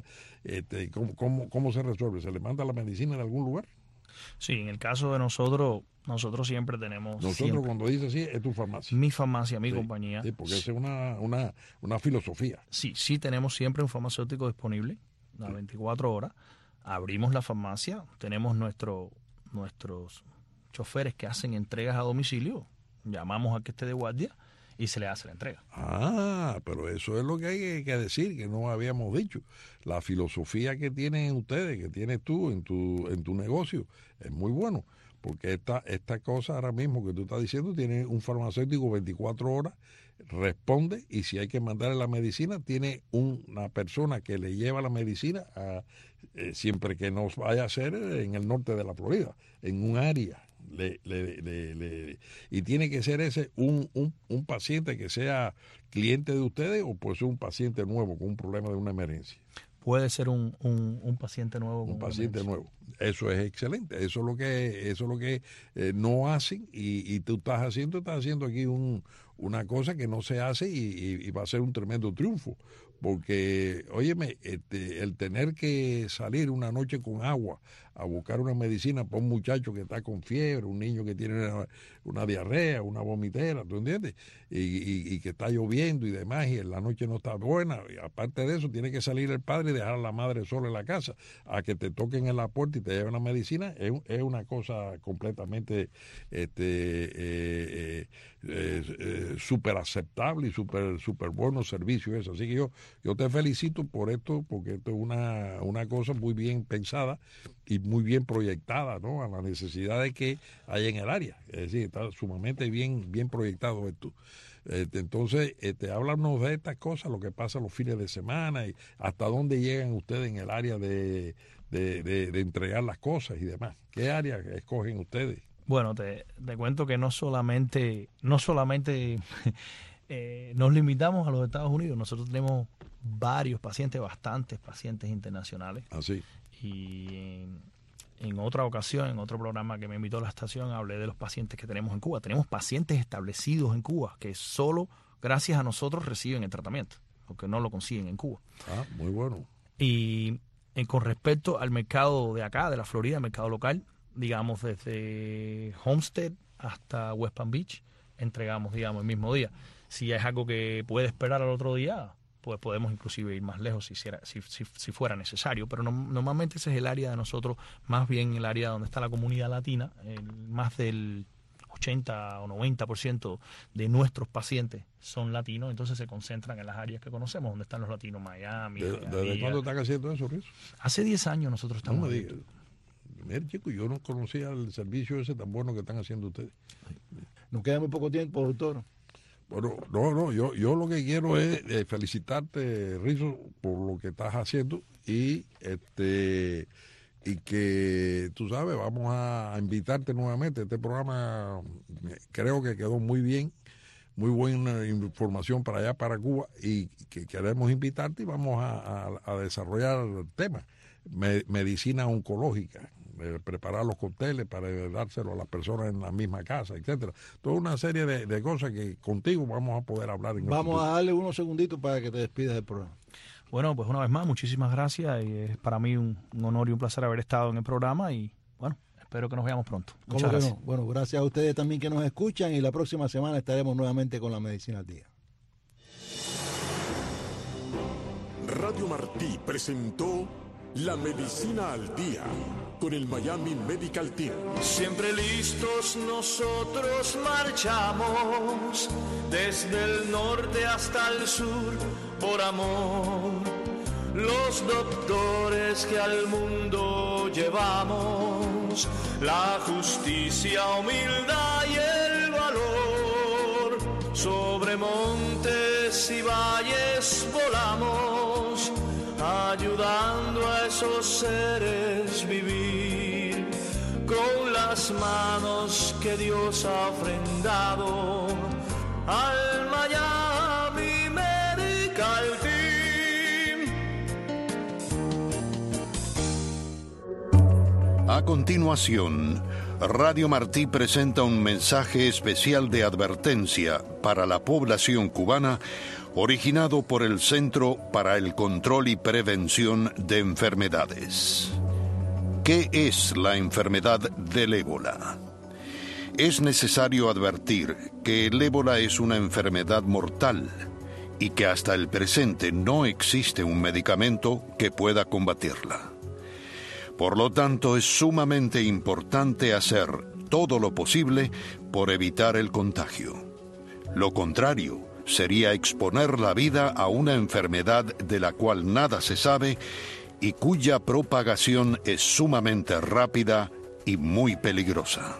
¿Cómo se resuelve? ¿Se le manda la medicina en algún lugar? Sí, en el caso de nosotros siempre tenemos... Cuando dices así, es tu farmacia. Mi farmacia, mi compañía. Sí, porque esa es una filosofía. Sí, tenemos siempre un farmacéutico disponible, las 24 horas. Abrimos la farmacia, tenemos nuestros choferes que hacen entregas a domicilio. Llamamos a que esté de guardia y se le hace la entrega. Pero eso es lo que hay que decir, que no habíamos dicho. La filosofía que tienen ustedes, que tienes tú en tu negocio, es muy bueno, porque esta cosa ahora mismo que tú estás diciendo, tiene un farmacéutico 24 horas, responde, y si hay que mandarle la medicina, tiene una persona que le lleva la medicina siempre que nos vaya a ser en el norte de la Florida, en un área. Y tiene que ser ese un paciente que sea cliente de ustedes, o puede ser un paciente nuevo con un problema de una emergencia. Puede ser un paciente nuevo. Un paciente nuevo. Eso es excelente. Eso es lo que no hacen y tú estás haciendo aquí una cosa que no se hace y va a ser un tremendo triunfo. Porque, óyeme, el tener que salir una noche con agua a buscar una medicina para un muchacho que está con fiebre, un niño que tiene una diarrea, una vomitera, ¿tú entiendes? Y que está lloviendo y demás, y la noche no está buena. Y aparte de eso, tiene que salir el padre y dejar a la madre sola en la casa. A que te toquen en la puerta y te lleven la medicina, es una cosa completamente súper aceptable y súper bueno servicio eso. Así que yo te felicito por esto, porque esto es una cosa muy bien pensada y muy bien proyectada, ¿no?, a las necesidades que hay en el área. Es decir, está sumamente bien proyectado esto. Entonces, háblanos de estas cosas, lo que pasa los fines de semana y hasta dónde llegan ustedes en el área de entregar las cosas y demás. ¿Qué área escogen ustedes? Bueno, te cuento que no solamente nos limitamos a los Estados Unidos. Nosotros tenemos bastantes pacientes internacionales. Así. Y en otra ocasión, en otro programa que me invitó a la estación, hablé de los pacientes que tenemos en Cuba. Tenemos pacientes establecidos en Cuba que solo gracias a nosotros reciben el tratamiento, porque no lo consiguen en Cuba. Muy bueno. Y con respecto al mercado de acá, de la Florida, el mercado local, digamos desde Homestead hasta West Palm Beach, entregamos, digamos, el mismo día. Si es algo que puede esperar al otro día, pues podemos inclusive ir más lejos si fuera necesario, pero normalmente ese es el área de nosotros, más bien el área donde está la comunidad latina. Más del 80 o 90% de nuestros pacientes son latinos, entonces se concentran en las áreas que conocemos, donde están los latinos, Miami. ¿Desde cuándo están haciendo eso, Riz? Hace 10 años nosotros estamos. No me digas. Mira, chico, yo no conocía el servicio ese tan bueno que están haciendo ustedes. Nos queda muy poco tiempo, doctor. Bueno, no, yo lo que quiero es felicitarte, Rizzo, por lo que estás haciendo y que, tú sabes, vamos a invitarte nuevamente. Este programa creo que quedó muy bien, muy buena información para allá, para Cuba, y que queremos invitarte y vamos a desarrollar el tema. Medicina oncológica. Preparar los cócteles para dárselo a las personas en la misma casa, etcétera. Toda una serie de cosas que contigo vamos a poder hablar. Vamos a darle unos segunditos para que te despidas del programa. Bueno, pues una vez más, muchísimas gracias. Y es para mí un honor y un placer haber estado en el programa y bueno, espero que nos veamos pronto. Muchas gracias. No? Bueno, gracias a ustedes también que nos escuchan y la próxima semana estaremos nuevamente con la Medicina al Día. Radio Martí presentó La Medicina al Día con el Miami Medical Team. Siempre listos nosotros marchamos, desde el norte hasta el sur, por amor. Los doctores que al mundo llevamos, la justicia, humildad y el valor. Sobre montes y valles volamos, ayudando a esos seres vivir con las manos que Dios ha ofrendado al Miami Medical Team. A continuación, Radio Martí presenta un mensaje especial de advertencia para la población cubana originado por el Centro para el Control y Prevención de Enfermedades. ¿Qué es la enfermedad del ébola? Es necesario advertir que el ébola es una enfermedad mortal y que hasta el presente no existe un medicamento que pueda combatirla. Por lo tanto, es sumamente importante hacer todo lo posible por evitar el contagio. Lo contrario sería exponer la vida a una enfermedad de la cual nada se sabe y cuya propagación es sumamente rápida y muy peligrosa.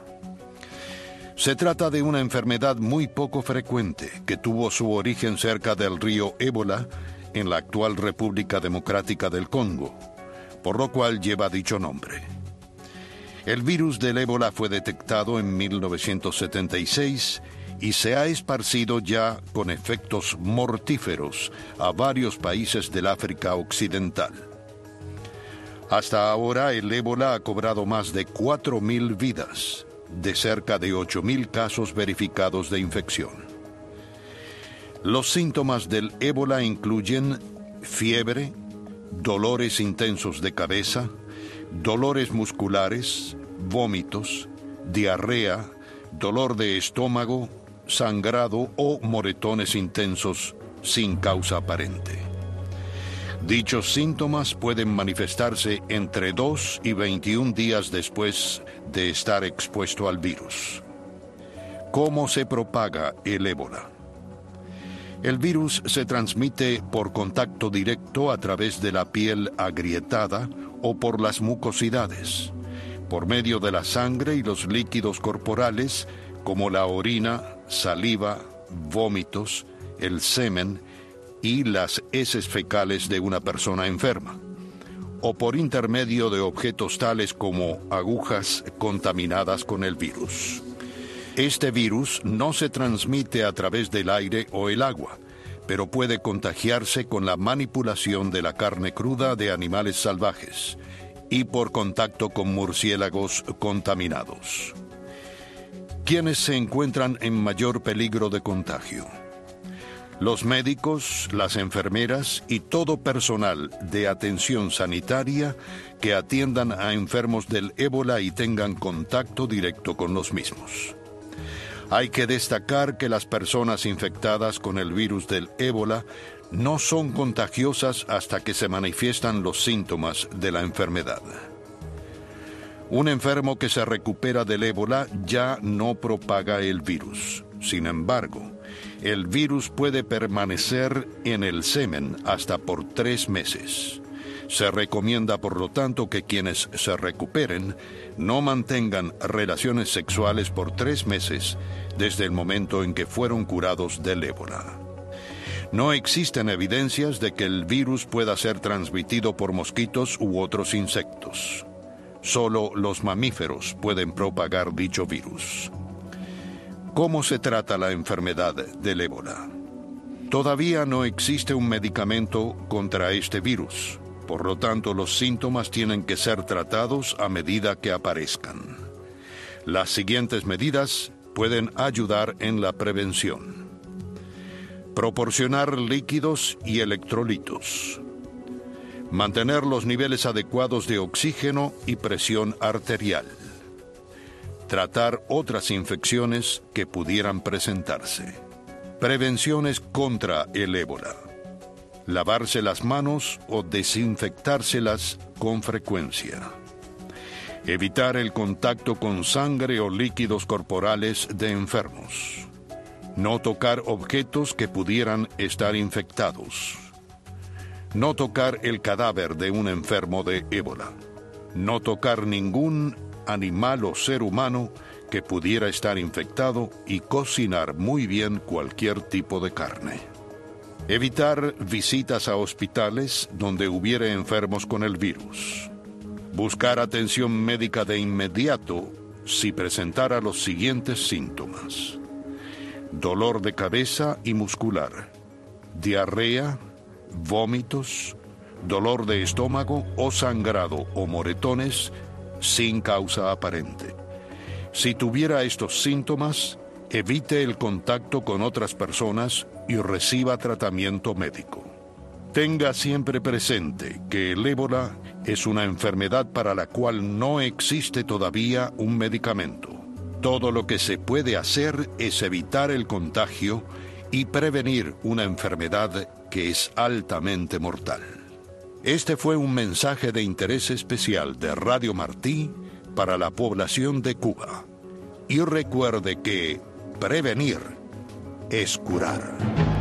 Se trata de una enfermedad muy poco frecuente que tuvo su origen cerca del río Ébola, en la actual República Democrática del Congo, por lo cual lleva dicho nombre. El virus del ébola fue detectado en 1976 y se ha esparcido ya con efectos mortíferos a varios países del África Occidental. Hasta ahora, el ébola ha cobrado más de 4.000 vidas, de cerca de 8.000 casos verificados de infección. Los síntomas del ébola incluyen fiebre, dolores intensos de cabeza, dolores musculares, vómitos, diarrea, dolor de estómago, sangrado o moretones intensos sin causa aparente. Dichos síntomas pueden manifestarse entre 2 y 21 días después de estar expuesto al virus. ¿Cómo se propaga el ébola? El virus se transmite por contacto directo a través de la piel agrietada o por las mucosidades, por medio de la sangre y los líquidos corporales como la orina, saliva, vómitos, el semen y las heces fecales de una persona enferma, o por intermedio de objetos tales como agujas contaminadas con el virus. Este virus no se transmite a través del aire o el agua, pero puede contagiarse con la manipulación de la carne cruda de animales salvajes y por contacto con murciélagos contaminados. ¿Quiénes se encuentran en mayor peligro de contagio? Los médicos, las enfermeras y todo personal de atención sanitaria que atiendan a enfermos del ébola y tengan contacto directo con los mismos. Hay que destacar que las personas infectadas con el virus del ébola no son contagiosas hasta que se manifiestan los síntomas de la enfermedad. Un enfermo que se recupera del ébola ya no propaga el virus. Sin embargo, el virus puede permanecer en el semen hasta por 3 meses. Se recomienda, por lo tanto, que quienes se recuperen no mantengan relaciones sexuales por 3 meses desde el momento en que fueron curados del ébola. No existen evidencias de que el virus pueda ser transmitido por mosquitos u otros insectos. Solo los mamíferos pueden propagar dicho virus. ¿Cómo se trata la enfermedad del ébola? Todavía no existe un medicamento contra este virus. Por lo tanto, los síntomas tienen que ser tratados a medida que aparezcan. Las siguientes medidas pueden ayudar en la prevención. Proporcionar líquidos y electrolitos. Mantener los niveles adecuados de oxígeno y presión arterial. Tratar otras infecciones que pudieran presentarse. Prevenciones contra el ébola. Lavarse las manos o desinfectárselas con frecuencia. Evitar el contacto con sangre o líquidos corporales de enfermos. No tocar objetos que pudieran estar infectados. No tocar el cadáver de un enfermo de ébola. No tocar ningún animal o ser humano que pudiera estar infectado y cocinar muy bien cualquier tipo de carne. Evitar visitas a hospitales donde hubiera enfermos con el virus. Buscar atención médica de inmediato si presentara los siguientes síntomas: dolor de cabeza y muscular, diarrea, vómitos, dolor de estómago o sangrado o moretones sin causa aparente. Si tuviera estos síntomas, evite el contacto con otras personas y reciba tratamiento médico. Tenga siempre presente que el ébola es una enfermedad para la cual no existe todavía un medicamento. Todo lo que se puede hacer es evitar el contagio y prevenir una enfermedad que es altamente mortal. Este fue un mensaje de interés especial de Radio Martí para la población de Cuba. Y recuerde que prevenir es curar.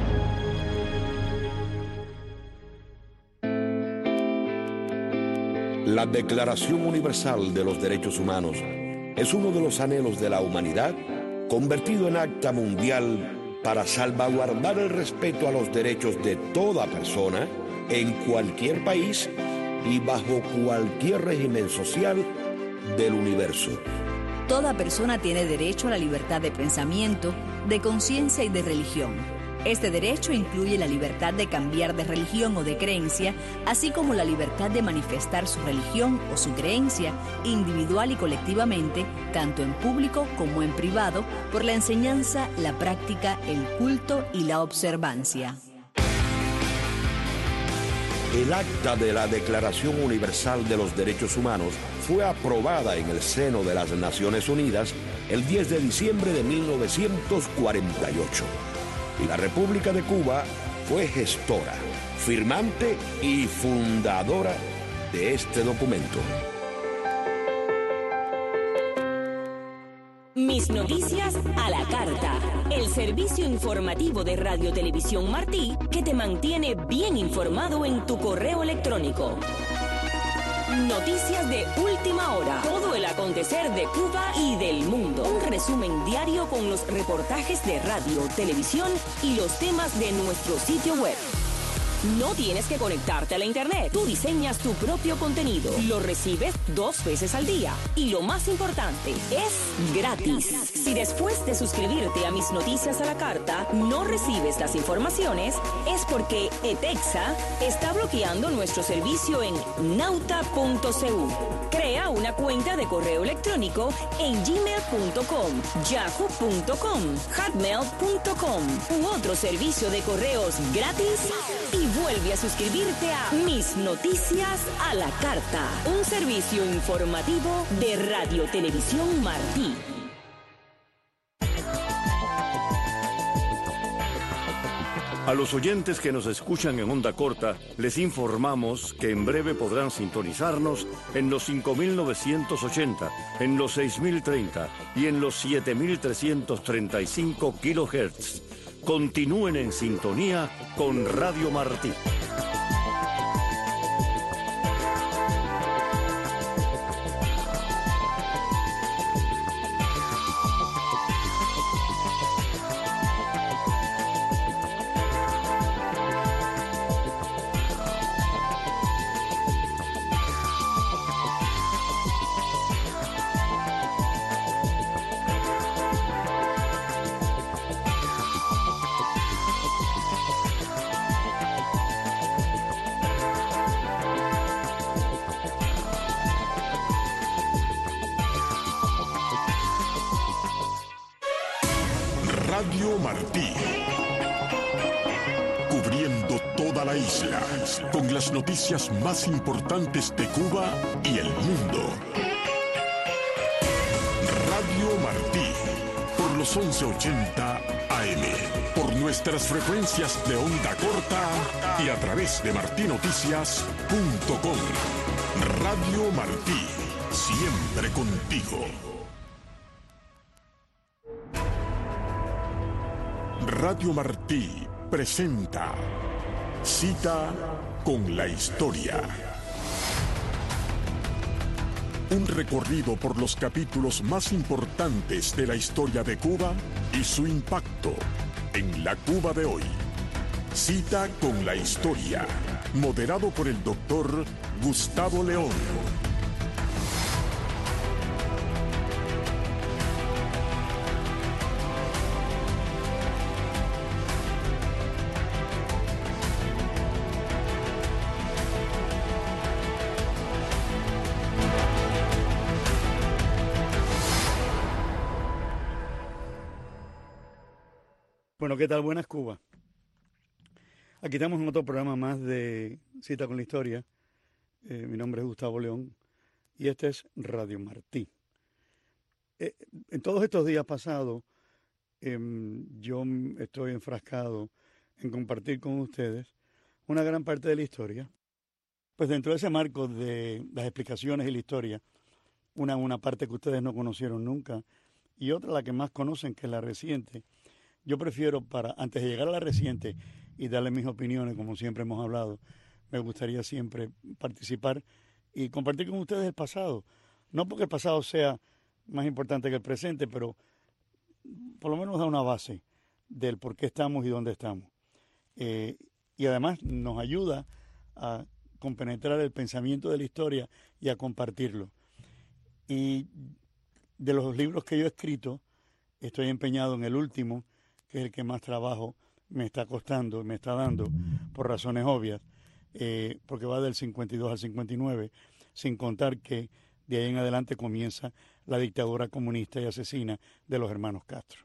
La Declaración Universal de los Derechos Humanos es uno de los anhelos de la humanidad convertido en acta mundial para salvaguardar el respeto a los derechos de toda persona en cualquier país y bajo cualquier régimen social del universo. Toda persona tiene derecho a la libertad de pensamiento, de conciencia y de religión. Este derecho incluye la libertad de cambiar de religión o de creencia, así como la libertad de manifestar su religión o su creencia individual y colectivamente, tanto en público como en privado, por la enseñanza, la práctica, el culto y la observancia. El acta de la Declaración Universal de los Derechos Humanos fue aprobada en el seno de las Naciones Unidas el 10 de diciembre de 1948. Y la República de Cuba fue gestora, firmante y fundadora de este documento. Mis noticias a la carta, el servicio informativo de Radio Televisión Martí que te mantiene bien informado en tu correo electrónico. Noticias de última hora, todo el acontecer de Cuba y del mundo. Un resumen diario con los reportajes de radio, televisión y los temas de nuestro sitio web. No tienes que conectarte a la internet. Tú diseñas tu propio contenido. Lo recibes 2 veces al día. Y lo más importante, es gratis. Si después de suscribirte a Mis Noticias a la Carta no recibes las informaciones, es porque ETEXA está bloqueando nuestro servicio en nauta.cu. Crea una cuenta de correo electrónico en gmail.com, yahoo.com, hotmail.com u otro servicio de correos gratis y vuelve a suscribirte a Mis Noticias a la Carta, un servicio informativo de Radio Televisión Martí. A los oyentes que nos escuchan en onda corta, les informamos que en breve podrán sintonizarnos en los 5.980, en los 6.030 y en los 7.335 kHz. Continúen en sintonía con Radio Martí. Radio Martí. Cubriendo toda la isla con las noticias más importantes de Cuba y el mundo. Radio Martí, por los 1180 AM, por nuestras frecuencias de onda corta y a través de martinoticias.com. Radio Martí, siempre contigo. Radio Martí presenta Cita con la Historia. Un recorrido por los capítulos más importantes de la historia de Cuba y su impacto en la Cuba de hoy. Cita con la Historia, moderado por el doctor Gustavo León. Bueno, ¿qué tal? Buenas, Cuba. Aquí estamos en otro programa más de Cita con la Historia. Mi nombre es Gustavo León y este es Radio Martí. En todos estos días pasados, yo estoy enfrascado en compartir con ustedes una gran parte de la historia. Pues dentro de ese marco de las explicaciones y la historia, una parte que ustedes no conocieron nunca y otra la que más conocen, que es la reciente. Yo prefiero, antes de llegar a la reciente y darle mis opiniones, como siempre hemos hablado, me gustaría siempre participar y compartir con ustedes el pasado. No porque el pasado sea más importante que el presente, pero por lo menos da una base del por qué estamos y dónde estamos. Y además nos ayuda a compenetrar el pensamiento de la historia y a compartirlo. Y de los libros que yo he escrito, estoy empeñado en el último, que es el que más trabajo me está costando, me está dando, por razones obvias, porque va del 52 al 59, sin contar que de ahí en adelante comienza la dictadura comunista y asesina de los hermanos Castro.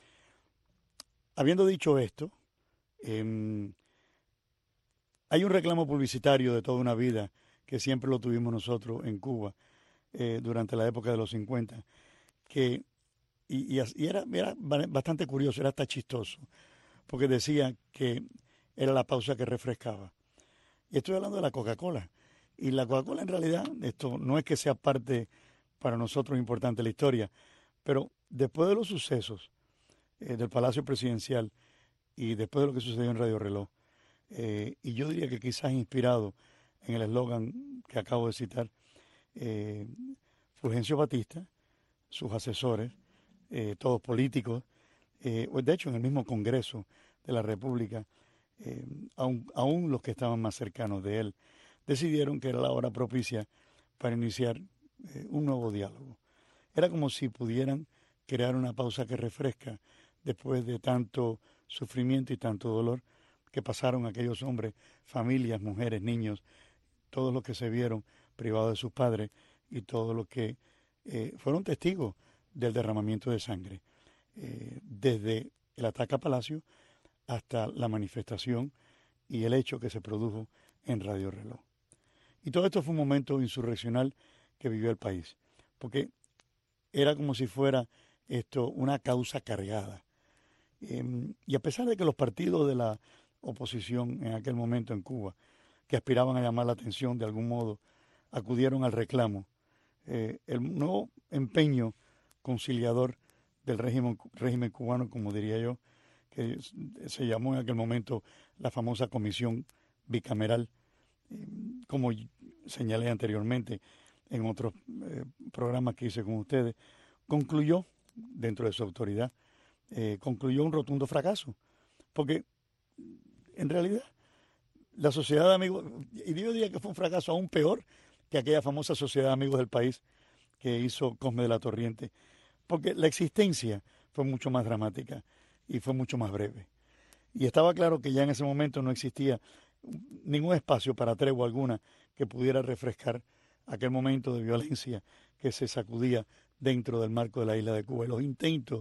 Habiendo dicho esto, hay un reclamo publicitario de toda una vida que siempre lo tuvimos nosotros en Cuba durante la época de los 50, que Y era bastante curioso, era hasta chistoso, porque decía que era la pausa que refrescaba. Y estoy hablando de la Coca-Cola. Y la Coca-Cola en realidad, esto no es que sea parte para nosotros importante de la historia, pero después de los sucesos del Palacio Presidencial y después de lo que sucedió en Radio Reloj, y yo diría que quizás inspirado en el eslogan que acabo de citar, Fulgencio Batista, sus asesores, todos políticos, de hecho en el mismo Congreso de la República, aún los que estaban más cercanos de él, decidieron que era la hora propicia para iniciar un nuevo diálogo. Era como si pudieran crear una pausa que refresca después de tanto sufrimiento y tanto dolor que pasaron aquellos hombres, familias, mujeres, niños, todos los que se vieron privados de sus padres y todos los que fueron testigos del derramamiento de sangre, desde el ataque a Palacio hasta la manifestación y el hecho que se produjo en Radio Reloj. Y todo esto fue un momento insurreccional que vivió el país, porque era como si fuera esto una causa cargada. Y a pesar de que los partidos de la oposición en aquel momento en Cuba, que aspiraban a llamar la atención de algún modo, acudieron al reclamo, el nuevo empeño conciliador del régimen cubano, como diría yo, que se llamó en aquel momento la famosa comisión bicameral, como señalé anteriormente en otros programas que hice con ustedes, concluyó, dentro de su autoridad, concluyó un rotundo fracaso, porque en realidad la sociedad de amigos, y yo diría que fue un fracaso aún peor que aquella famosa sociedad de amigos del país que hizo Cosme de la Torriente, porque la existencia fue mucho más dramática y fue mucho más breve. Y estaba claro que ya en ese momento no existía ningún espacio para tregua alguna que pudiera refrescar aquel momento de violencia que se sacudía dentro del marco de la isla de Cuba. Y los intentos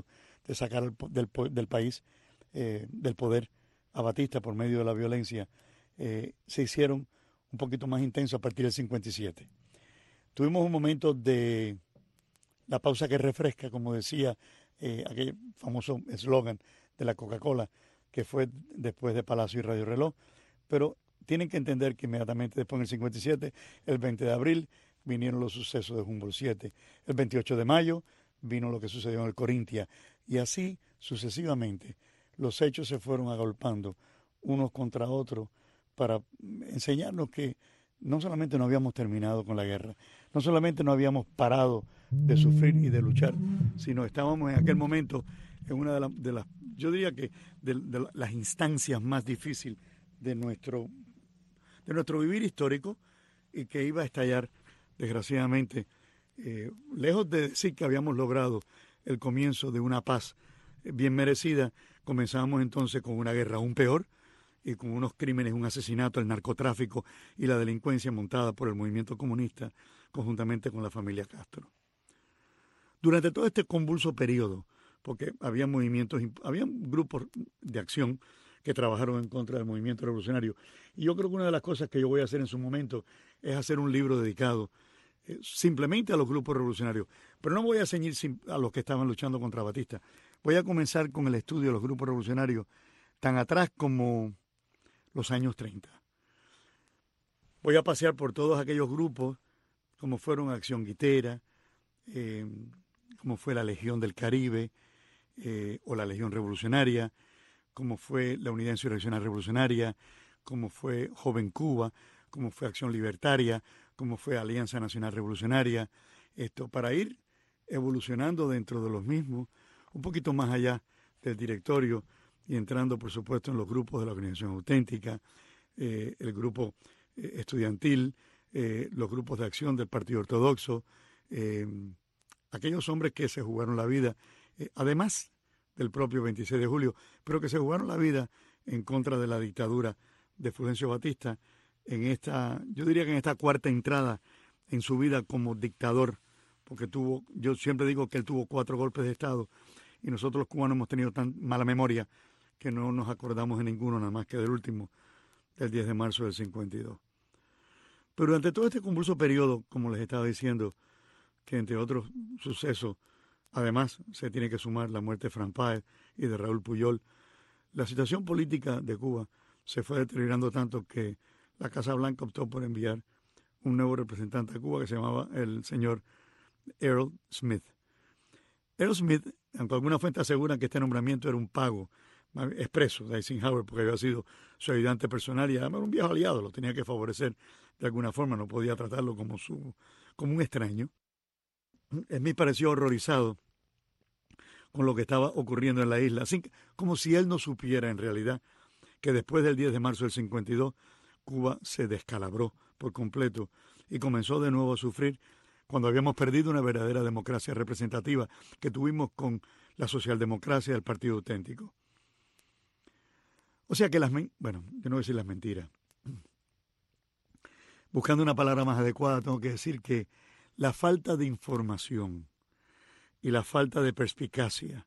de sacar del país, del poder a Batista por medio de la violencia, se hicieron un poquito más intensos a partir del 57. Tuvimos un momento de la pausa que refresca, como decía aquel famoso eslogan de la Coca-Cola, que fue después de Palacio y Radio Reloj, pero tienen que entender que inmediatamente después, en el 57, el 20 de abril, vinieron los sucesos de Humboldt 7. El 28 de mayo vino lo que sucedió en el Corintia. Y así sucesivamente los hechos se fueron agolpando unos contra otros para enseñarnos que no solamente no habíamos terminado con la guerra, no solamente no habíamos parado de sufrir y de luchar, sino estábamos en aquel momento en una de las yo diría que de las instancias más difíciles de nuestro vivir histórico, y que iba a estallar, desgraciadamente, lejos de decir que habíamos logrado el comienzo de una paz bien merecida, comenzamos entonces con una guerra aún peor, y con unos crímenes, un asesinato, el narcotráfico y la delincuencia montada por el movimiento comunista, conjuntamente con la familia Castro. Durante todo este convulso periodo, porque había grupos de acción que trabajaron en contra del movimiento revolucionario, y yo creo que una de las cosas que yo voy a hacer en su momento es hacer un libro dedicado simplemente a los grupos revolucionarios, pero no voy a ceñir a los que estaban luchando contra Batista. Voy a comenzar con el estudio de los grupos revolucionarios tan atrás como los años 30. Voy a pasear por todos aquellos grupos, como fueron Acción Guitera, como fue la Legión del Caribe, o la Legión Revolucionaria, como fue la Unidad Insurreccional Revolucionaria, como fue Joven Cuba, como fue Acción Libertaria, como fue Alianza Nacional Revolucionaria, para ir evolucionando dentro de los mismos, un poquito más allá del directorio, y entrando, por supuesto, en los grupos de la Organización Auténtica, el grupo estudiantil, los grupos de acción del Partido Ortodoxo, aquellos hombres que se jugaron la vida, además del propio 26 de julio, pero que se jugaron la vida en contra de la dictadura de Fulgencio Batista, yo diría que en esta cuarta entrada en su vida como dictador, porque yo siempre digo que él tuvo 4 golpes de Estado, y nosotros los cubanos hemos tenido tan mala memoria que no nos acordamos de ninguno, nada más que del último, del 10 de marzo del 52. Pero durante todo este convulso periodo, como les estaba diciendo, que entre otros sucesos, además se tiene que sumar la muerte de Frank Páez y de Raúl Puyol, la situación política de Cuba se fue deteriorando tanto que la Casa Blanca optó por enviar un nuevo representante a Cuba que se llamaba el señor Errol Smith. Errol Smith, aunque alguna fuente asegura que este nombramiento era un pago expreso de Eisenhower porque había sido su ayudante personal y además era un viejo aliado, lo tenía que favorecer de alguna forma, no podía tratarlo como un extraño. Smith pareció horrorizado con lo que estaba ocurriendo en la isla, así como si él no supiera en realidad que después del 10 de marzo del 52 Cuba se descalabró por completo y comenzó de nuevo a sufrir cuando habíamos perdido una verdadera democracia representativa que tuvimos con la socialdemocracia del Partido Auténtico. O sea que yo no voy a decir las mentiras. Buscando una palabra más adecuada, tengo que decir que la falta de información y la falta de perspicacia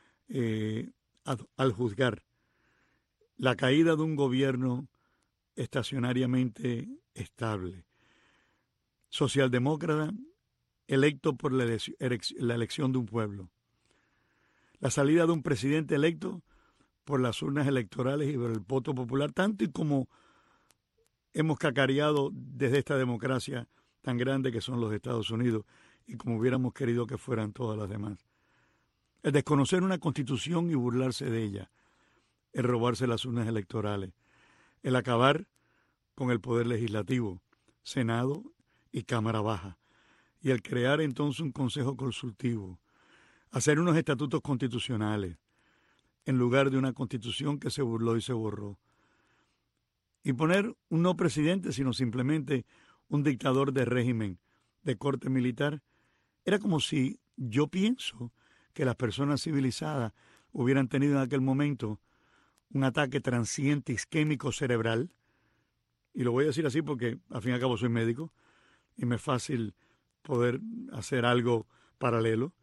al juzgar la caída de un gobierno estacionariamente estable, socialdemócrata, electo por la elección de un pueblo, la salida de un presidente electo por las urnas electorales y por el voto popular, tanto y como hemos cacareado desde esta democracia tan grande que son los Estados Unidos y como hubiéramos querido que fueran todas las demás. El desconocer una constitución y burlarse de ella, el robarse las urnas electorales, el acabar con el poder legislativo, Senado y Cámara Baja, y el crear entonces un consejo consultivo, hacer unos estatutos constitucionales, en lugar de una constitución que se burló y se borró, y poner un no presidente, sino simplemente un dictador de régimen de corte militar, era como si yo pienso que las personas civilizadas hubieran tenido en aquel momento un ataque transiente isquémico cerebral, y lo voy a decir así porque al fin y al cabo soy médico y me es fácil poder hacer algo paralelo,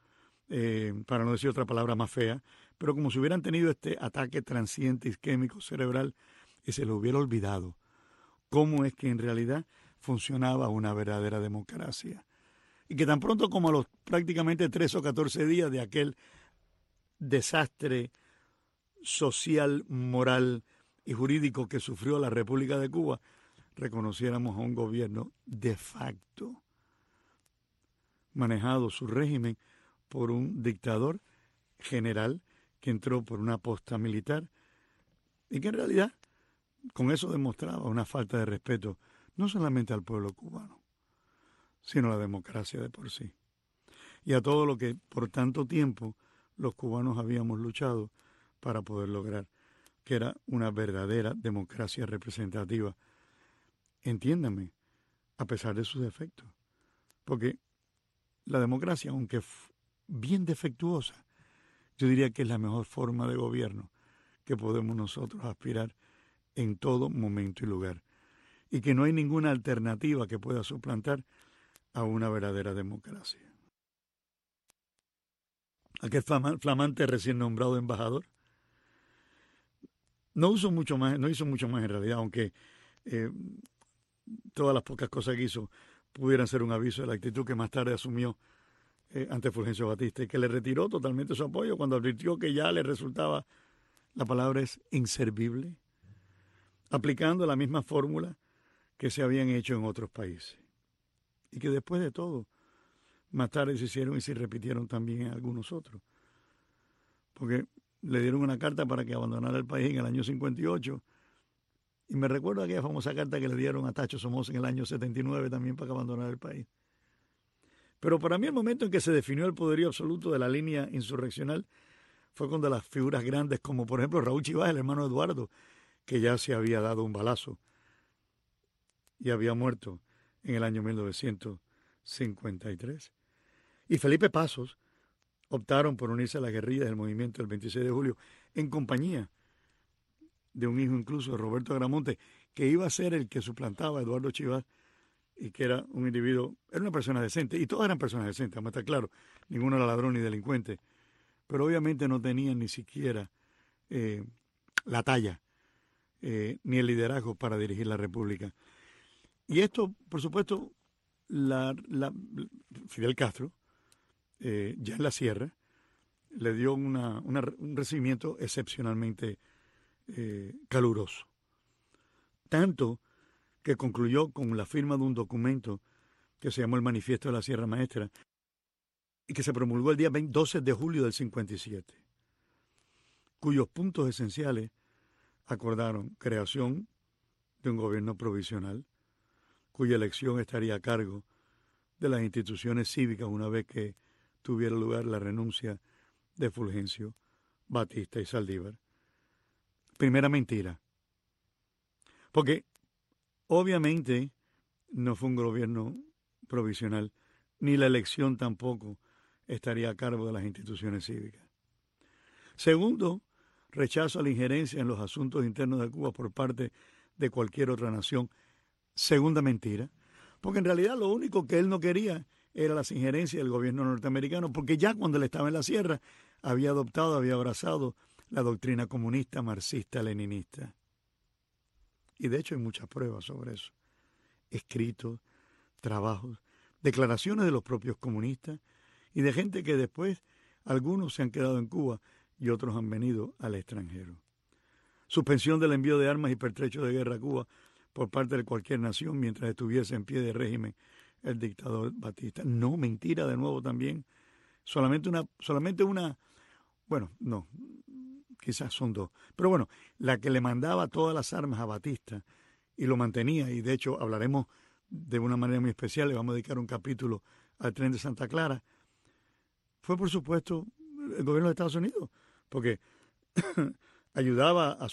para no decir otra palabra más fea, pero como si hubieran tenido este ataque transiente isquémico cerebral y se les hubiera olvidado cómo es que en realidad funcionaba una verdadera democracia. Y que tan pronto como a los prácticamente 13 o 14 días de aquel desastre social, moral y jurídico que sufrió la República de Cuba, reconociéramos a un gobierno de facto, manejado su régimen por un dictador general que entró por una posta militar y que en realidad con eso demostraba una falta de respeto no solamente al pueblo cubano, sino a la democracia de por sí. Y a todo lo que por tanto tiempo los cubanos habíamos luchado para poder lograr, que era una verdadera democracia representativa. Entiéndame, a pesar de sus defectos. Porque la democracia, aunque bien defectuosa, yo diría que es la mejor forma de gobierno que podemos nosotros aspirar en todo momento y lugar. Y que no hay ninguna alternativa que pueda suplantar a una verdadera democracia. Aquel flamante recién nombrado embajador no hizo mucho más en realidad, aunque todas las pocas cosas que hizo pudieran ser un aviso de la actitud que más tarde asumió ante Fulgencio Batista y que le retiró totalmente su apoyo cuando advirtió que ya le resultaba, la palabra es inservible, aplicando la misma fórmula que se habían hecho en otros países. Y que después de todo, más tarde se hicieron y se repitieron también en algunos otros. Porque le dieron una carta para que abandonara el país en el año 58. Y me recuerdo aquella famosa carta que le dieron a Tacho Somoza en el año 79 también para que abandonara el país. Pero para mí el momento en que se definió el poderío absoluto de la línea insurreccional fue cuando las figuras grandes como por ejemplo Raúl Chivas, el hermano Eduardo, que ya se había dado un balazo y había muerto en el año 1953. Y Felipe Pasos optaron por unirse a las guerrillas del movimiento del 26 de julio en compañía de un hijo incluso de Roberto Agramonte, que iba a ser el que suplantaba a Eduardo Chivas y que era un individuo, era una persona decente, y todas eran personas decentes, vamos a estar claro, ninguno era ladrón ni delincuente, pero obviamente no tenían ni siquiera la talla ni el liderazgo para dirigir la República. Y esto, por supuesto, Fidel Castro, ya en la sierra, le dio un recibimiento excepcionalmente caluroso. Tanto que concluyó con la firma de un documento que se llamó el Manifiesto de la Sierra Maestra y que se promulgó el día 12 de julio del 57, cuyos puntos esenciales acordaron creación de un gobierno provisional, cuya elección estaría a cargo de las instituciones cívicas una vez que tuviera lugar la renuncia de Fulgencio, Batista y Saldívar. Primera mentira. Porque obviamente no fue un gobierno provisional, ni la elección tampoco estaría a cargo de las instituciones cívicas. Segundo, rechazo a la injerencia en los asuntos internos de Cuba por parte de cualquier otra nación. Segunda mentira. Porque en realidad lo único que él no quería era las injerencias del gobierno norteamericano, porque ya cuando él estaba en la sierra había adoptado, había abrazado la doctrina comunista, marxista, leninista. Y de hecho hay muchas pruebas sobre eso. Escritos, trabajos, declaraciones de los propios comunistas y de gente que después algunos se han quedado en Cuba y otros han venido al extranjero. Suspensión del envío de armas y pertrechos de guerra a Cuba por parte de cualquier nación mientras estuviese en pie de régimen el dictador Batista. No, mentira de nuevo también. Solamente una, bueno, no, quizás son dos. Pero bueno, la que le mandaba todas las armas a Batista y lo mantenía, y de hecho hablaremos de una manera muy especial, le vamos a dedicar un capítulo al tren de Santa Clara, fue por supuesto el gobierno de Estados Unidos, porque ayudaba a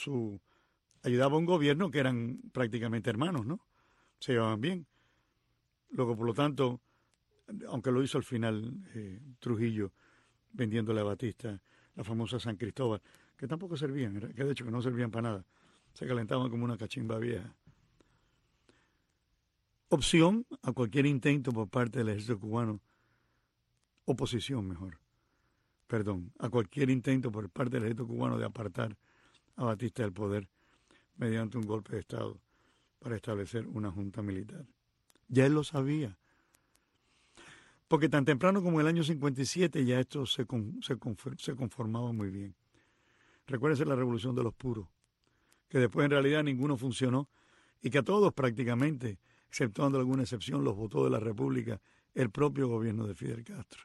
un gobierno que eran prácticamente hermanos, ¿no? Se llevaban bien. Luego, por lo tanto, aunque lo hizo al final Trujillo, vendiéndole a Batista la famosa San Cristóbal, que tampoco servían, que de hecho que no servían para nada, se calentaban como una cachimba vieja. Opción a cualquier intento por parte del ejército cubano, oposición mejor, a cualquier intento por parte del ejército cubano de apartar a Batista del poder mediante un golpe de Estado para establecer una junta militar. Ya él lo sabía, porque tan temprano como el año 57 ya esto se conformaba muy bien. Recuérdense la revolución de los puros, que después en realidad ninguno funcionó y que a todos prácticamente, exceptuando alguna excepción, los votó de la República el propio gobierno de Fidel Castro.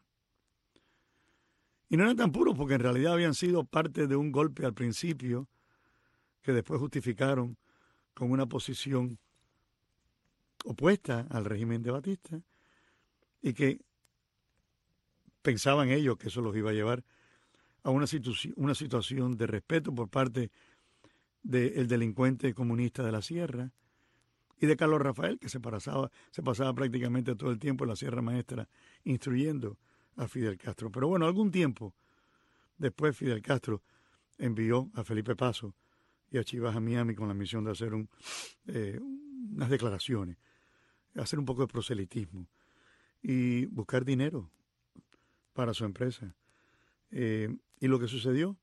Y no eran tan puros porque en realidad habían sido parte de un golpe al principio que después justificaron con una posición opuesta al régimen de Batista y que pensaban ellos que eso los iba a llevar a una situación de respeto por parte del delincuente comunista de la Sierra y de Carlos Rafael, que se pasaba prácticamente todo el tiempo en la Sierra Maestra instruyendo a Fidel Castro. Pero bueno, algún tiempo después Fidel Castro envió a Felipe Paso y a Chivas a Miami con la misión de hacer unas declaraciones, hacer un poco de proselitismo y buscar dinero para su empresa. Y lo que sucedió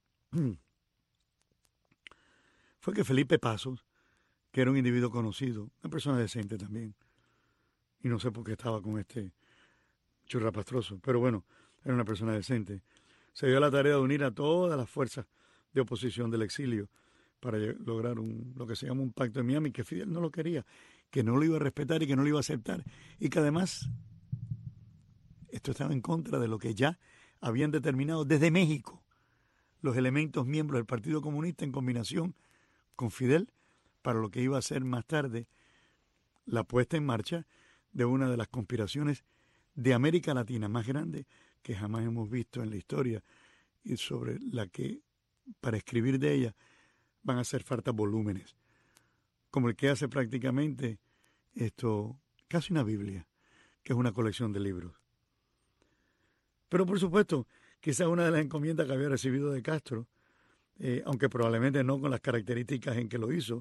fue que Felipe Pasos, que era un individuo conocido, una persona decente también, y no sé por qué estaba con este churrapastroso, pero bueno, era una persona decente, se dio a la tarea de unir a todas las fuerzas de oposición del exilio para lograr lo que se llama un pacto de Miami, que Fidel no lo quería, que no lo iba a respetar y que no lo iba a aceptar, y que además esto estaba en contra de lo que ya habían determinado desde México los elementos miembros del Partido Comunista en combinación con Fidel para lo que iba a ser más tarde la puesta en marcha de una de las conspiraciones de América Latina más grande que jamás hemos visto en la historia y sobre la que para escribir de ella van a hacer falta volúmenes, como el que hace prácticamente casi una Biblia, que es una colección de libros. Pero por supuesto, quizás una de las encomiendas que había recibido de Castro, aunque probablemente no con las características en que lo hizo,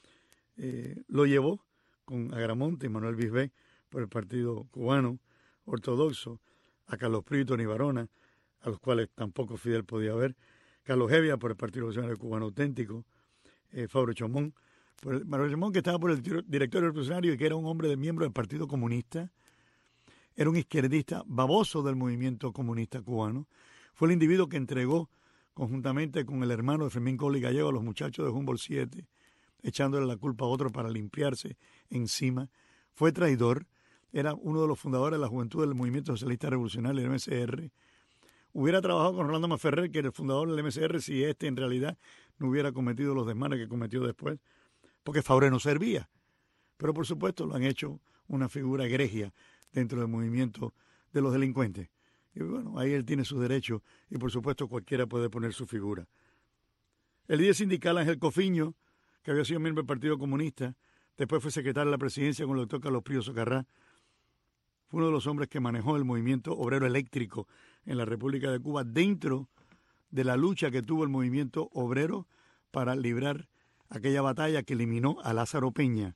lo llevó con Agramonte y Manuel Bisbé por el Partido Cubano Ortodoxo, a Carlos Prieto y Barona, a los cuales tampoco Fidel podía ver, Carlos Hevia por el Partido Revolucionario Cubano Auténtico, Fabro Chomón, Manuel Chomón, que estaba por el directorio revolucionario y que era un hombre de miembro del Partido Comunista, era un izquierdista baboso del movimiento comunista cubano, fue el individuo que entregó conjuntamente con el hermano de Fermín Coll y Gallego a los muchachos de Humboldt 7, echándole la culpa a otro para limpiarse encima, fue traidor, era uno de los fundadores de la juventud del movimiento socialista revolucionario, el MSR, hubiera trabajado con Rolando Maferrer, que era el fundador del MSR, si en realidad no hubiera cometido los desmanes que cometió después, porque Faure no servía. Pero por supuesto lo han hecho una figura egregia dentro del movimiento de los delincuentes. Y bueno, ahí él tiene sus derechos y por supuesto cualquiera puede poner su figura. El líder sindical Ángel Cofiño, que había sido miembro del Partido Comunista, después fue secretario de la presidencia con el doctor Carlos Prío Socarrá, fue uno de los hombres que manejó el movimiento obrero eléctrico en la República de Cuba dentro de la lucha que tuvo el movimiento obrero para librar aquella batalla que eliminó a Lázaro Peña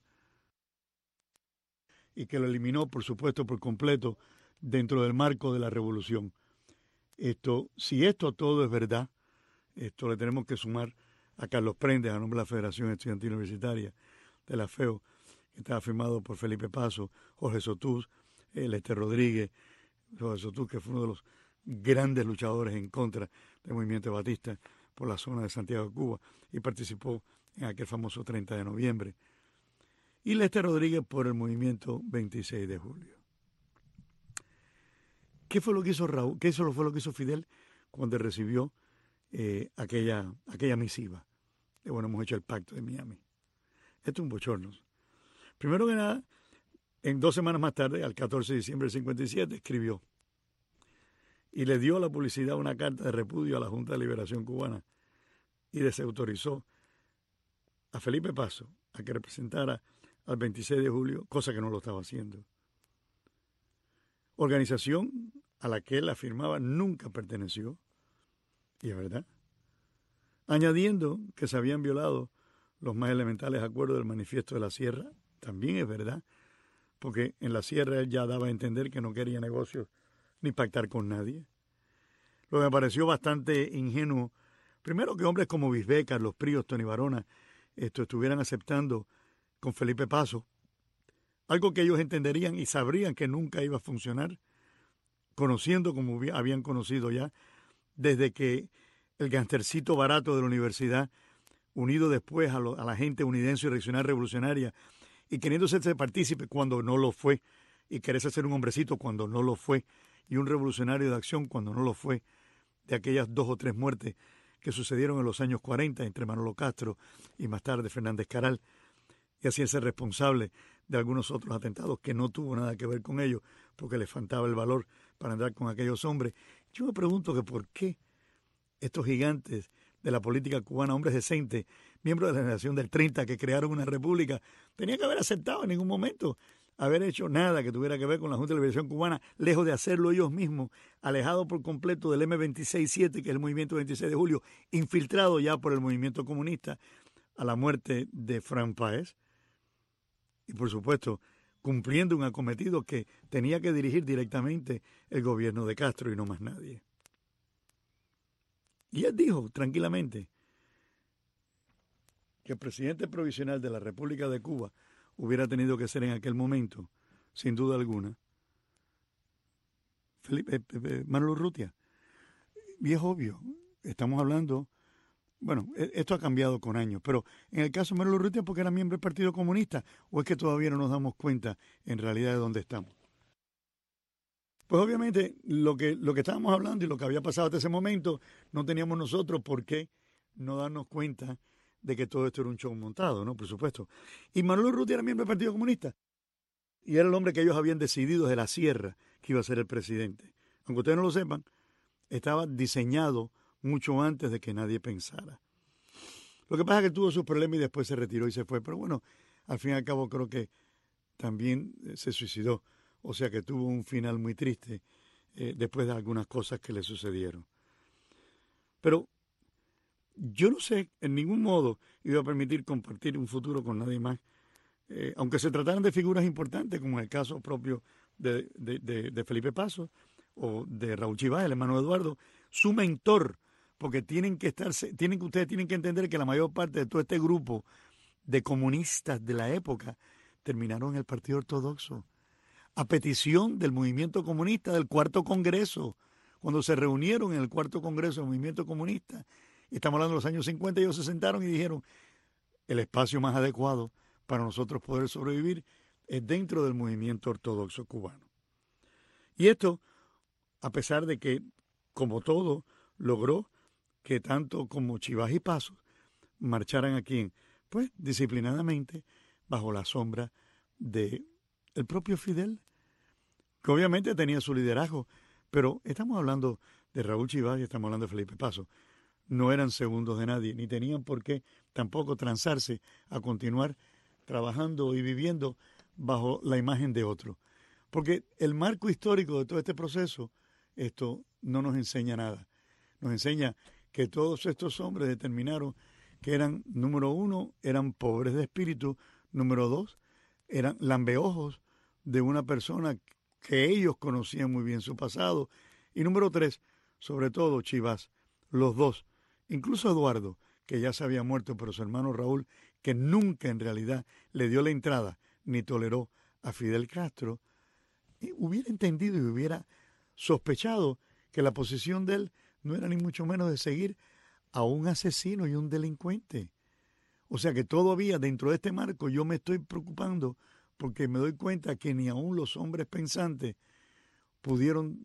y que lo eliminó, por supuesto, por completo dentro del marco de la revolución. Si esto todo es verdad, esto le tenemos que sumar a Carlos Prendes, a nombre de la Federación Estudiantil Universitaria de la FEO, que estaba firmado por Felipe Paso, Jorge Sotús, Lester Rodríguez, Jorge Sotús, que fue uno de los grandes luchadores en contra del movimiento de Batista por la zona de Santiago de Cuba y participó en aquel famoso 30 de noviembre. Y Lester Rodríguez por el movimiento 26 de julio. ¿Qué fue lo que hizo Raúl? ¿Qué fue lo que hizo Fidel cuando recibió aquella misiva? Bueno, hemos hecho el pacto de Miami. Esto es un bochorno. Primero que nada, en 2 semanas más tarde, al 14 de diciembre del 57, escribió y le dio a la publicidad una carta de repudio a la Junta de Liberación Cubana y desautorizó a Felipe Paso a que representara al 26 de julio, cosa que no lo estaba haciendo. Organización a la que él afirmaba nunca perteneció, y es verdad, añadiendo que se habían violado los más elementales acuerdos del Manifiesto de la Sierra, también es verdad, porque en la Sierra él ya daba a entender que no quería negocios ni pactar con nadie. Lo que me pareció bastante ingenuo, primero que hombres como Bisbé, Carlos Príos, Tony Barona, estuvieran aceptando con Felipe Paso, algo que ellos entenderían y sabrían que nunca iba a funcionar, conociendo como habían conocido ya, desde que el gangstercito barato de la universidad, unido después a la gente unidense y reaccionaria revolucionaria, y queriendo hacerse partícipe cuando no lo fue, y quererse ser un hombrecito cuando no lo fue, y un revolucionario de acción cuando no lo fue, de aquellas 2 o 3 muertes que sucedieron en los años 40 entre Manolo Castro y más tarde Fernández Caral, y así ser responsable de algunos otros atentados que no tuvo nada que ver con ellos, porque les faltaba el valor para andar con aquellos hombres. Yo me pregunto que por qué estos gigantes de la política cubana, hombres decentes, miembros de la generación del 30 que crearon una república, tenían que haber aceptado en ningún momento haber hecho nada que tuviera que ver con la Junta de Liberación Cubana, lejos de hacerlo ellos mismos, alejados por completo del M-26-7, que es el movimiento 26 de julio, infiltrado ya por el movimiento comunista a la muerte de Fran Páez, y por supuesto cumpliendo un acometido que tenía que dirigir directamente el gobierno de Castro y no más nadie. Y él dijo tranquilamente que el presidente provisional de la República de Cuba hubiera tenido que ser en aquel momento, sin duda alguna, Manuel Urrutia. Y es obvio, estamos hablando, bueno, esto ha cambiado con años, pero en el caso de Manuel Urrutia porque era miembro del Partido Comunista, o es que todavía no nos damos cuenta en realidad de dónde estamos. Pues obviamente lo que estábamos hablando y lo que había pasado hasta ese momento, no teníamos nosotros por qué no darnos cuenta de que todo esto era un show montado, ¿no? Por supuesto. Y Manuel Urrutia era miembro del Partido Comunista. Y era el hombre que ellos habían decidido desde la sierra que iba a ser el presidente. Aunque ustedes no lo sepan, estaba diseñado mucho antes de que nadie pensara. Lo que pasa es que tuvo sus problemas y después se retiró y se fue. Pero bueno, al fin y al cabo creo que también se suicidó. O sea que tuvo un final muy triste después de algunas cosas que le sucedieron. Pero yo no sé, en ningún modo iba a permitir compartir un futuro con nadie más, aunque se trataran de figuras importantes, como en el caso propio de Felipe Paso o de Raúl Chivas, el hermano Eduardo, su mentor, porque ustedes tienen que entender que la mayor parte de todo este grupo de comunistas de la época terminaron en el Partido Ortodoxo, a petición del movimiento comunista del Cuarto Congreso, cuando se reunieron en el Cuarto Congreso del movimiento comunista. Estamos hablando de los años 50, ellos se sentaron y dijeron, el espacio más adecuado para nosotros poder sobrevivir es dentro del movimiento ortodoxo cubano. Y esto, a pesar de que, como todo, logró que tanto como Chivas y Pasos marcharan aquí, pues disciplinadamente, bajo la sombra de el propio Fidel, que obviamente tenía su liderazgo, pero estamos hablando de Raúl Chivas y estamos hablando de Felipe Paso. No eran segundos de nadie, ni tenían por qué tampoco transarse a continuar trabajando y viviendo bajo la imagen de otro. Porque el marco histórico de todo este proceso, esto no nos enseña nada. Nos enseña que todos estos hombres determinaron que eran, número 1, eran pobres de espíritu, número 2, eran lambeojos de una persona que ellos conocían muy bien su pasado, y número 3, sobre todo Chivas, los dos, incluso Eduardo, que ya se había muerto, pero su hermano Raúl, que nunca en realidad le dio la entrada ni toleró a Fidel Castro, hubiera entendido y hubiera sospechado que la posición de él no era ni mucho menos de seguir a un asesino y un delincuente. O sea que todavía dentro de este marco yo me estoy preocupando porque me doy cuenta que ni aún los hombres pensantes pudieron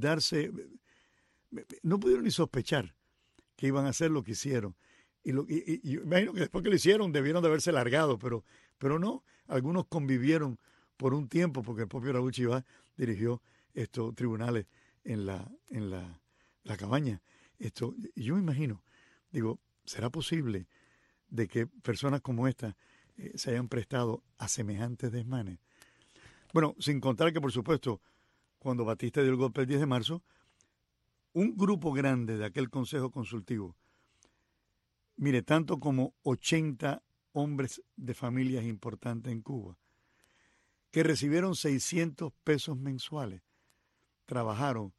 no pudieron ni sospechar que iban a hacer lo que hicieron. Y yo imagino que después que lo hicieron debieron de haberse largado, pero no, algunos convivieron por un tiempo porque el propio Raúl Chivas dirigió estos tribunales en la cabaña. Y yo me imagino, digo, ¿será posible de que personas como esta se hayan prestado a semejantes desmanes? Bueno, sin contar que, por supuesto, cuando Batista dio el golpe el 10 de marzo, un grupo grande de aquel Consejo Consultivo, mire, tanto como 80 hombres de familias importantes en Cuba, que recibieron 600 pesos mensuales, trabajaron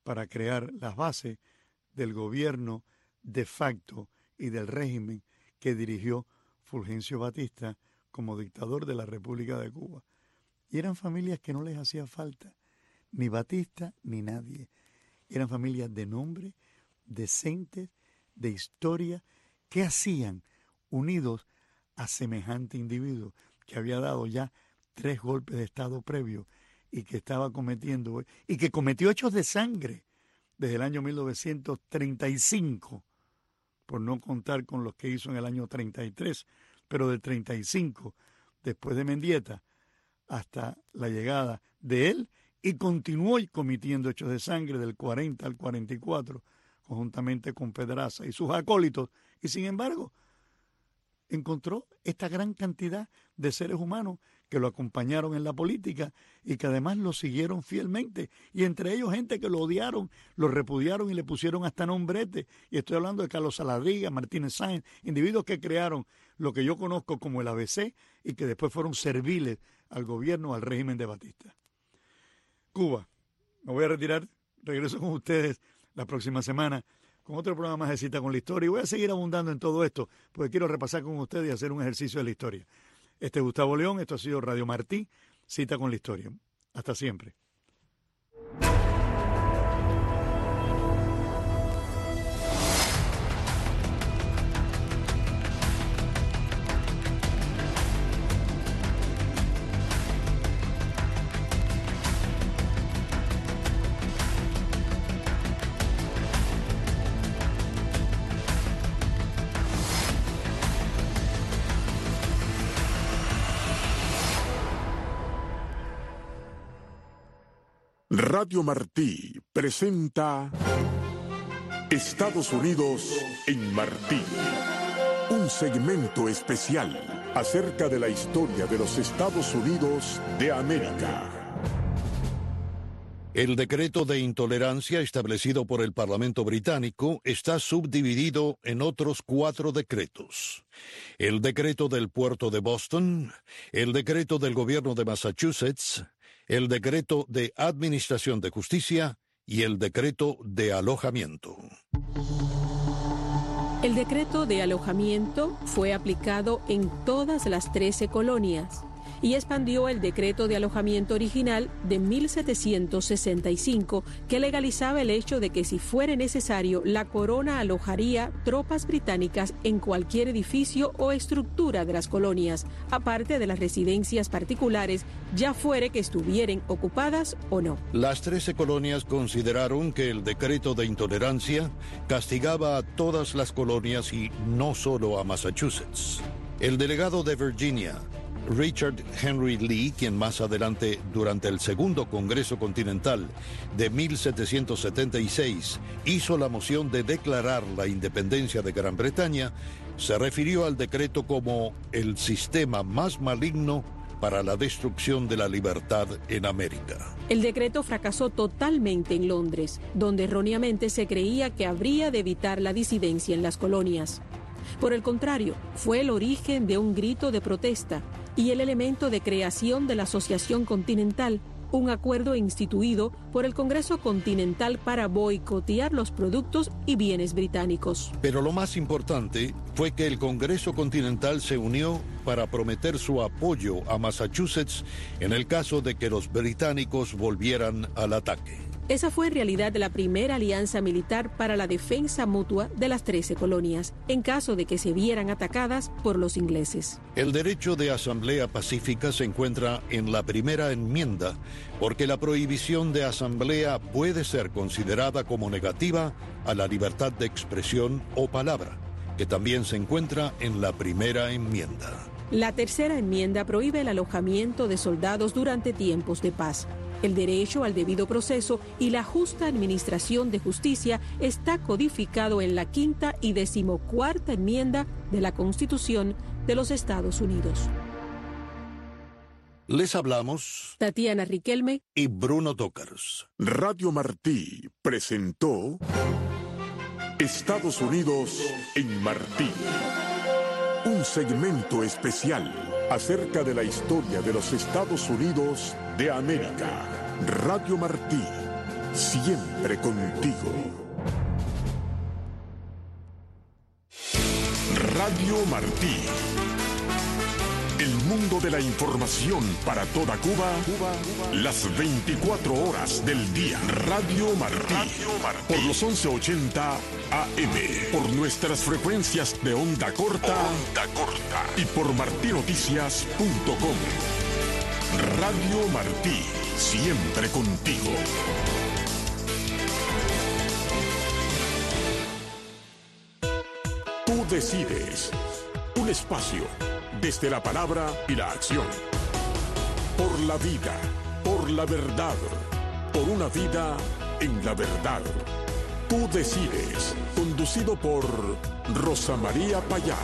para crear las bases del gobierno de facto y del régimen que dirigió Fulgencio Batista como dictador de la República de Cuba. Y eran familias que no les hacía falta, ni Batista ni nadie. Eran familias de nombre, decentes, de historia, que hacían unidos a semejante individuo que había dado ya 3 golpes de Estado previos y que estaba cometiendo, y que cometió hechos de sangre desde el año 1935, por no contar con los que hizo en el año 33, pero del 35, después de Mendieta, hasta la llegada de él, y continuó cometiendo hechos de sangre del 40 al 44, conjuntamente con Pedraza y sus acólitos, y sin embargo encontró esta gran cantidad de seres humanos que lo acompañaron en la política y que además lo siguieron fielmente, y entre ellos gente que lo odiaron, lo repudiaron y le pusieron hasta nombrete, y estoy hablando de Carlos Saladriga, Martínez Sáenz, individuos que crearon lo que yo conozco como el ABC y que después fueron serviles al gobierno, al régimen de Batista. Cuba, me voy a retirar, regreso con ustedes la próxima semana con otro programa más de Cita con la Historia, y voy a seguir abundando en todo esto porque quiero repasar con ustedes y hacer un ejercicio de la historia. Este es Gustavo León, esto ha sido Radio Martí, Cita con la Historia. Hasta siempre. Radio Martí presenta Estados Unidos en Martí, un segmento especial acerca de la historia de los Estados Unidos de América. El decreto de intolerancia establecido por el Parlamento británico está subdividido en otros 4 decretos. El decreto del puerto de Boston, el decreto del gobierno de Massachusetts, el decreto de administración de justicia y el decreto de alojamiento. El decreto de alojamiento fue aplicado en todas las 13 colonias y expandió el decreto de alojamiento original de 1765, que legalizaba el hecho de que si fuera necesario, la corona alojaría tropas británicas en cualquier edificio o estructura de las colonias, aparte de las residencias particulares, ya fuere que estuvieran ocupadas o no. Las 13 colonias consideraron que el decreto de intolerancia castigaba a todas las colonias y no solo a Massachusetts. El delegado de Virginia, Richard Henry Lee, quien más adelante, durante el Segundo Congreso Continental de 1776, hizo la moción de declarar la independencia de Gran Bretaña, se refirió al decreto como el sistema más maligno para la destrucción de la libertad en América. El decreto fracasó totalmente en Londres, donde erróneamente se creía que habría de evitar la disidencia en las colonias. Por el contrario, fue el origen de un grito de protesta y el elemento de creación de la Asociación Continental, un acuerdo instituido por el Congreso Continental para boicotear los productos y bienes británicos. Pero lo más importante fue que el Congreso Continental se unió para prometer su apoyo a Massachusetts en el caso de que los británicos volvieran al ataque. Esa fue en realidad la primera alianza militar para la defensa mutua de las 13 colonias, en caso de que se vieran atacadas por los ingleses. El derecho de asamblea pacífica se encuentra en la primera enmienda, porque la prohibición de asamblea puede ser considerada como negativa a la libertad de expresión o palabra, que también se encuentra en la primera enmienda. La tercera enmienda prohíbe el alojamiento de soldados durante tiempos de paz. El derecho al debido proceso y la justa administración de justicia está codificado en la 5ª y 14ª enmienda de la Constitución de los Estados Unidos. Les hablamos Tatiana Riquelme y Bruno Tócars. Radio Martí presentó Estados Unidos en Martí, un segmento especial acerca de la historia de los Estados Unidos de América. Radio Martí, siempre contigo. Radio Martí. El mundo de la información para toda Cuba, las 24 horas del día. Radio Martí. Por los 1180 AM. Por nuestras frecuencias de onda corta. Y por martinoticias.com. Radio Martí. Siempre contigo. Tú decides. Un espacio desde la palabra y la acción. Por la vida, por la verdad, por una vida en la verdad. Tú decides. Conducido por Rosa María Payá.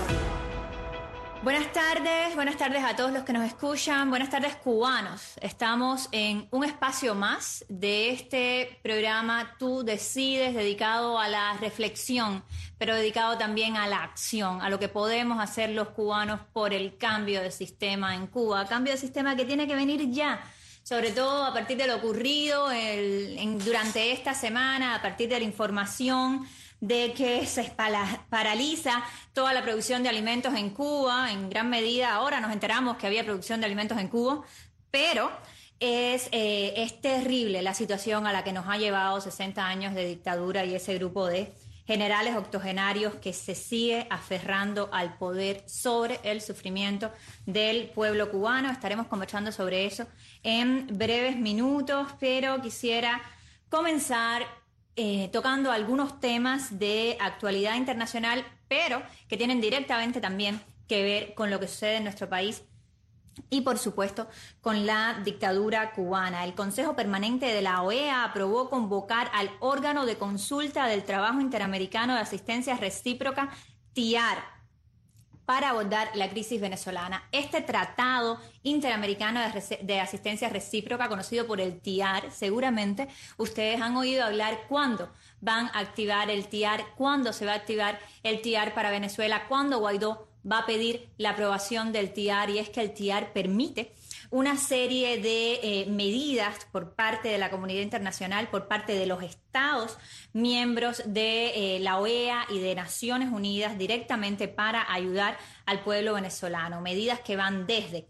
Buenas tardes a todos los que nos escuchan, buenas tardes cubanos. Estamos en un espacio más de este programa Tú Decides, dedicado a la reflexión, pero dedicado también a la acción, a lo que podemos hacer los cubanos por el cambio de sistema en Cuba, cambio de sistema que tiene que venir ya, sobre todo a partir de lo ocurrido durante esta semana, a partir de la información de que se paraliza toda la producción de alimentos en Cuba. En gran medida ahora nos enteramos que había producción de alimentos en Cuba, pero es terrible la situación a la que nos ha llevado 60 años de dictadura y ese grupo de generales octogenarios que se sigue aferrando al poder sobre el sufrimiento del pueblo cubano. Estaremos conversando sobre eso en breves minutos, pero quisiera comenzar tocando algunos temas de actualidad internacional, pero que tienen directamente también que ver con lo que sucede en nuestro país y, por supuesto, con la dictadura cubana. El Consejo Permanente de la OEA aprobó convocar al órgano de consulta del Trabajo Interamericano de Asistencia Recíproca, TIAR, para abordar la crisis venezolana. Este Tratado Interamericano de Asistencia Recíproca, conocido por el TIAR, seguramente ustedes han oído hablar cuándo van a activar el TIAR, cuándo se va a activar el TIAR para Venezuela, cuándo Guaidó va a pedir la aprobación del TIAR, y es que el TIAR permite una serie de medidas por parte de la comunidad internacional, por parte de los estados miembros de la OEA y de Naciones Unidas, directamente para ayudar al pueblo venezolano. Medidas que van desde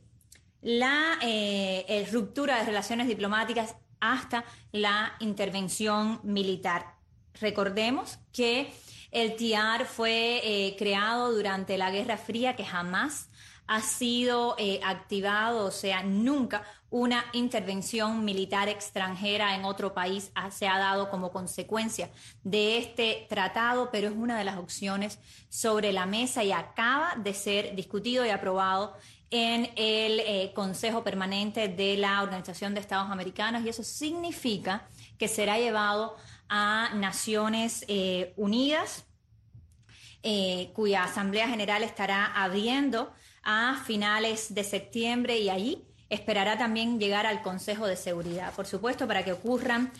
la ruptura de relaciones diplomáticas hasta la intervención militar. Recordemos que el TIAR fue creado durante la Guerra Fría, que jamás ha sido activado, o sea, nunca una intervención militar extranjera en otro país se ha dado como consecuencia de este tratado, pero es una de las opciones sobre la mesa y acaba de ser discutido y aprobado en el Consejo Permanente de la Organización de Estados Americanos, y eso significa que será llevado a Naciones Unidas, cuya Asamblea General estará abriendo a finales de septiembre, y allí esperará también llegar al Consejo de Seguridad. Por supuesto, para que ocurran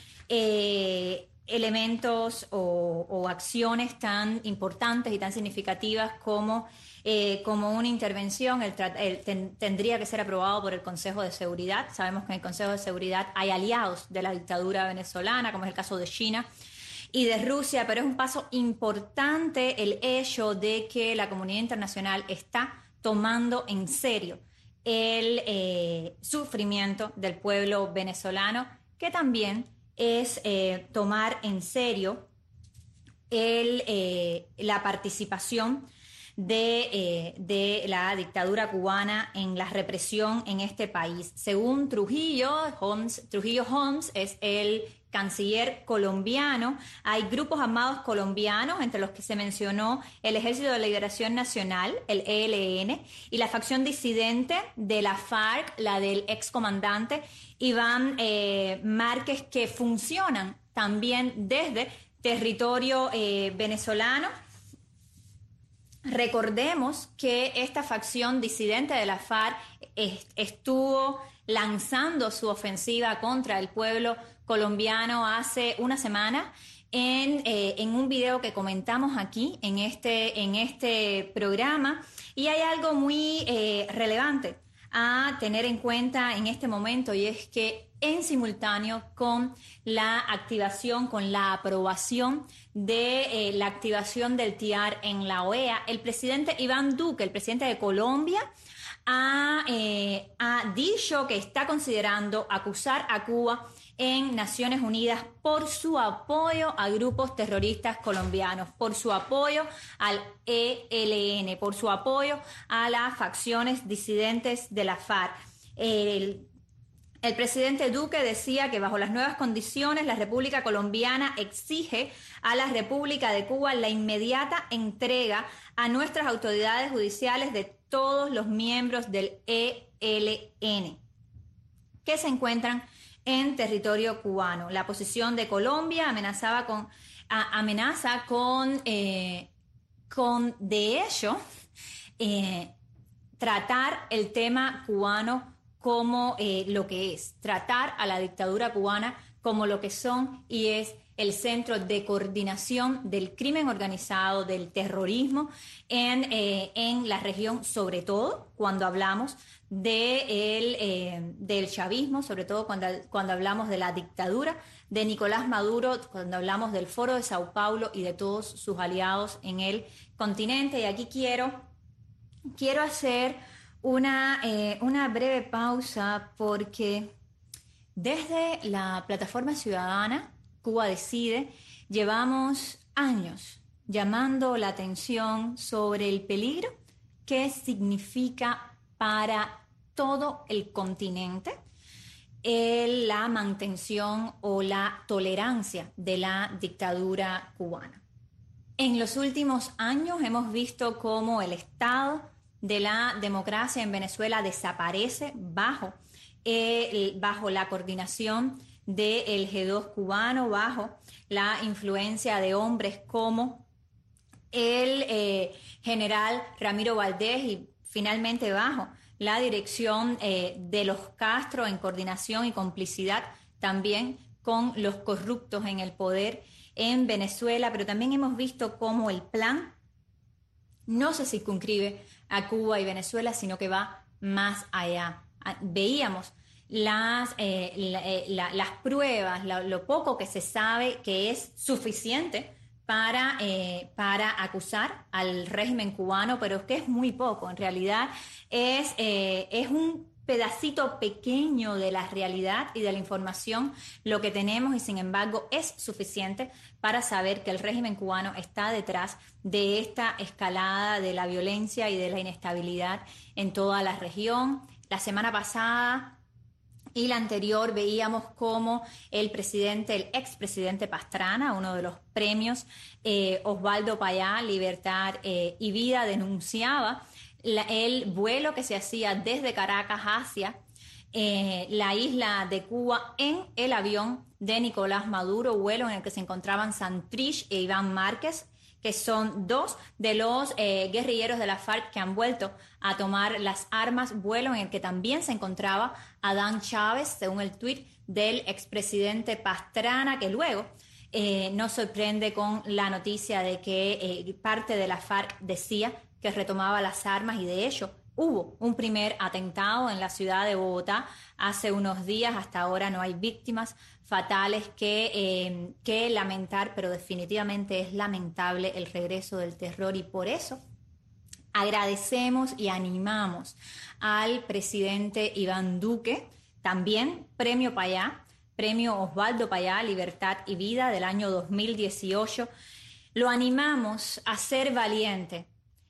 elementos o acciones tan importantes y tan significativas como una intervención, tendría que ser aprobado por el Consejo de Seguridad. Sabemos que en el Consejo de Seguridad hay aliados de la dictadura venezolana, como es el caso de China y de Rusia, pero es un paso importante el hecho de que la comunidad internacional está tomando en serio el sufrimiento del pueblo venezolano, que también es tomar en serio la participación de la dictadura cubana en la represión en este país. Según Trujillo Holmes es el canciller colombiano. Hay grupos armados colombianos, entre los que se mencionó el Ejército de Liberación Nacional, el ELN, y la facción disidente de la FARC, la del excomandante Iván Márquez, que funcionan también desde territorio venezolano. Recordemos que esta facción disidente de la FARC estuvo lanzando su ofensiva contra el pueblo colombiano hace una semana en un video que comentamos aquí en este programa, y hay algo muy relevante a tener en cuenta en este momento, y es que en simultáneo con la activación, con la aprobación de la activación del TIAR en la OEA. El presidente Iván Duque, el presidente de Colombia, ha dicho que está considerando acusar a Cuba en Naciones Unidas por su apoyo a grupos terroristas colombianos, por su apoyo al ELN, por su apoyo a las facciones disidentes de la FARC. El presidente Duque decía que bajo las nuevas condiciones la República Colombiana exige a la República de Cuba la inmediata entrega a nuestras autoridades judiciales de todos los miembros del ELN que se encuentran en territorio cubano. La posición de Colombia amenaza con de hecho, tratar el tema cubano como lo que es, tratar a la dictadura cubana como lo que son y es el centro de coordinación del crimen organizado, del terrorismo en la región, sobre todo cuando hablamos del chavismo, sobre todo cuando hablamos de la dictadura de Nicolás Maduro, cuando hablamos del Foro de Sao Paulo y de todos sus aliados en el continente. Y aquí quiero hacer una breve pausa porque desde la plataforma ciudadana Cuba Decide llevamos años llamando la atención sobre el peligro que significa para todo el continente la mantención o la tolerancia de la dictadura cubana. En los últimos años hemos visto cómo el Estado de la democracia en Venezuela desaparece bajo la coordinación del G2 cubano, bajo la influencia de hombres como el general Ramiro Valdés y finalmente bajo la dirección de los Castro en coordinación y complicidad también con los corruptos en el poder en Venezuela, pero también hemos visto cómo el plan no se circunscribe a Cuba y Venezuela, sino que va más allá. Veíamos las pruebas, lo poco que se sabe que es suficiente para acusar al régimen cubano, pero es que es muy poco. En realidad es un pedacito pequeño de la realidad y de la información lo que tenemos, y sin embargo es suficiente para saber que el régimen cubano está detrás de esta escalada de la violencia y de la inestabilidad en toda la región. La semana pasada y la anterior veíamos cómo el expresidente Pastrana, uno de los premios Osvaldo Payá, Libertad y Vida, denunciaba el vuelo que se hacía desde Caracas hacia la isla de Cuba en el avión de Nicolás Maduro, vuelo en el que se encontraban Santrich e Iván Márquez, que son dos de los guerrilleros de la FARC que han vuelto a tomar las armas, vuelo en el que también se encontraba Adán Chávez, según el tuit del expresidente Pastrana, que luego nos sorprende con la noticia de que parte de la FARC decía que retomaba las armas, y de hecho hubo un primer atentado en la ciudad de Bogotá hace unos días. Hasta ahora no hay víctimas fatales que lamentar, pero definitivamente es lamentable el regreso del terror, y por eso agradecemos y animamos al presidente Iván Duque, también premio Payá, premio Osvaldo Payá, Libertad y Vida del año 2018. Lo animamos a ser valiente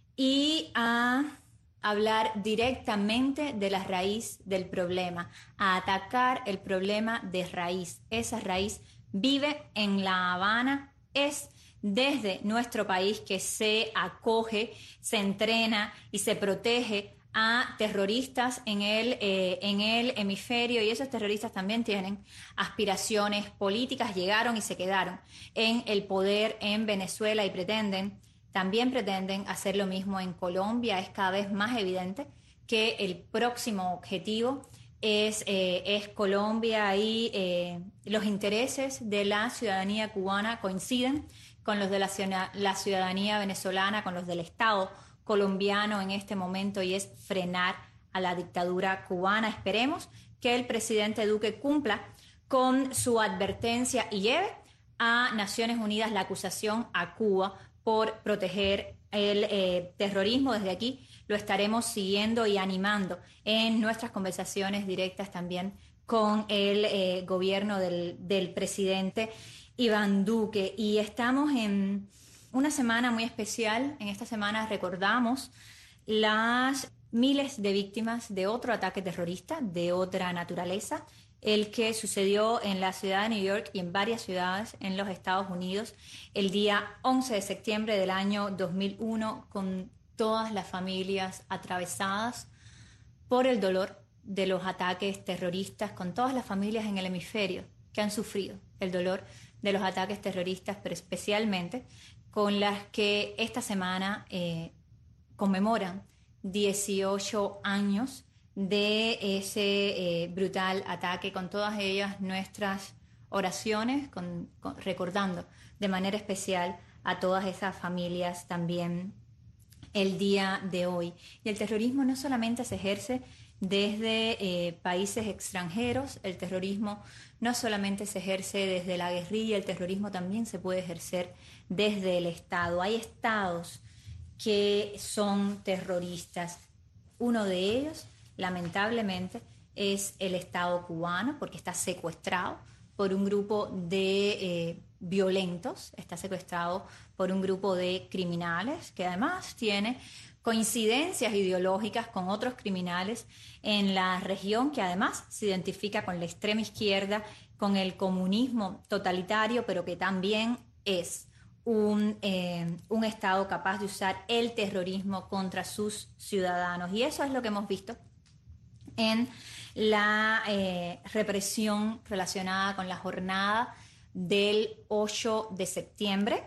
y a hablar directamente de la raíz del problema, a atacar el problema de raíz. Esa raíz vive en La Habana, es desde nuestro país que se acoge, se entrena y se protege a terroristas en el hemisferio, y esos terroristas también tienen aspiraciones políticas, llegaron y se quedaron en el poder en Venezuela y también pretenden hacer lo mismo en Colombia. Es cada vez más evidente que el próximo objetivo es Colombia, y los intereses de la ciudadanía cubana coinciden con los de la ciudadanía venezolana, con los del Estado colombiano en este momento, y es frenar a la dictadura cubana. Esperemos que el presidente Duque cumpla con su advertencia y lleve a Naciones Unidas la acusación a Cuba por proteger el terrorismo. Desde aquí lo estaremos siguiendo y animando en nuestras conversaciones directas también con el gobierno del presidente Iván Duque. Y estamos en una semana muy especial. En esta semana recordamos las miles de víctimas de otro ataque terrorista de otra naturaleza, el que sucedió en la ciudad de New York y en varias ciudades en los Estados Unidos el día 11 de septiembre del año 2001, con todas las familias atravesadas por el dolor de los ataques terroristas, con todas las familias en el hemisferio que han sufrido el dolor de los ataques terroristas, pero especialmente con las que esta semana conmemoran 18 años de ese brutal ataque. Con todas ellas nuestras oraciones, recordando de manera especial a todas esas familias también el día de hoy. Y el terrorismo no solamente se ejerce desde países extranjeros, el terrorismo no solamente se ejerce desde la guerrilla, el terrorismo también se puede ejercer desde el Estado. Hay estados que son terroristas. Uno de ellos, lamentablemente, es el Estado cubano, porque está secuestrado por un grupo de violentos, está secuestrado por un grupo de criminales que además tiene coincidencias ideológicas con otros criminales en la región, que además se identifica con la extrema izquierda, con el comunismo totalitario, pero que también es un Estado capaz de usar el terrorismo contra sus ciudadanos. Y eso es lo que hemos visto en la represión relacionada con la jornada del 8 de septiembre.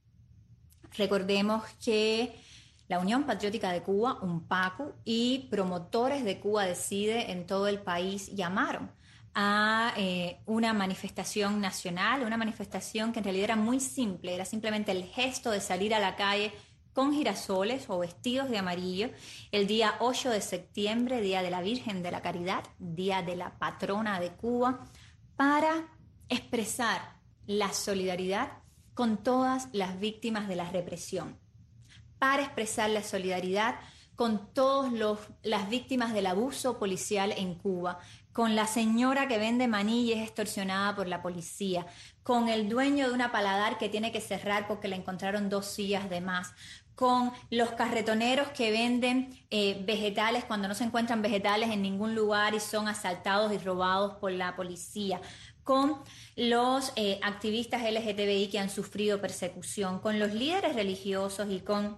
Recordemos que la Unión Patriótica de Cuba, UNPACU, y promotores de Cuba Decide en todo el país llamaron a una manifestación nacional, una manifestación que en realidad era muy simple, era simplemente el gesto de salir a la calle con girasoles o vestidos de amarillo el día 8 de septiembre, Día de la Virgen de la Caridad, Día de la Patrona de Cuba, para expresar la solidaridad con todas las víctimas de la represión, para expresar la solidaridad con todas las víctimas del abuso policial en Cuba, con la señora que vende maní y es extorsionada por la policía, con el dueño de una paladar que tiene que cerrar porque le encontraron 2 sillas de más, con los carretoneros que venden vegetales cuando no se encuentran vegetales en ningún lugar y son asaltados y robados por la policía, con los activistas LGTBI que han sufrido persecución, con los líderes religiosos y con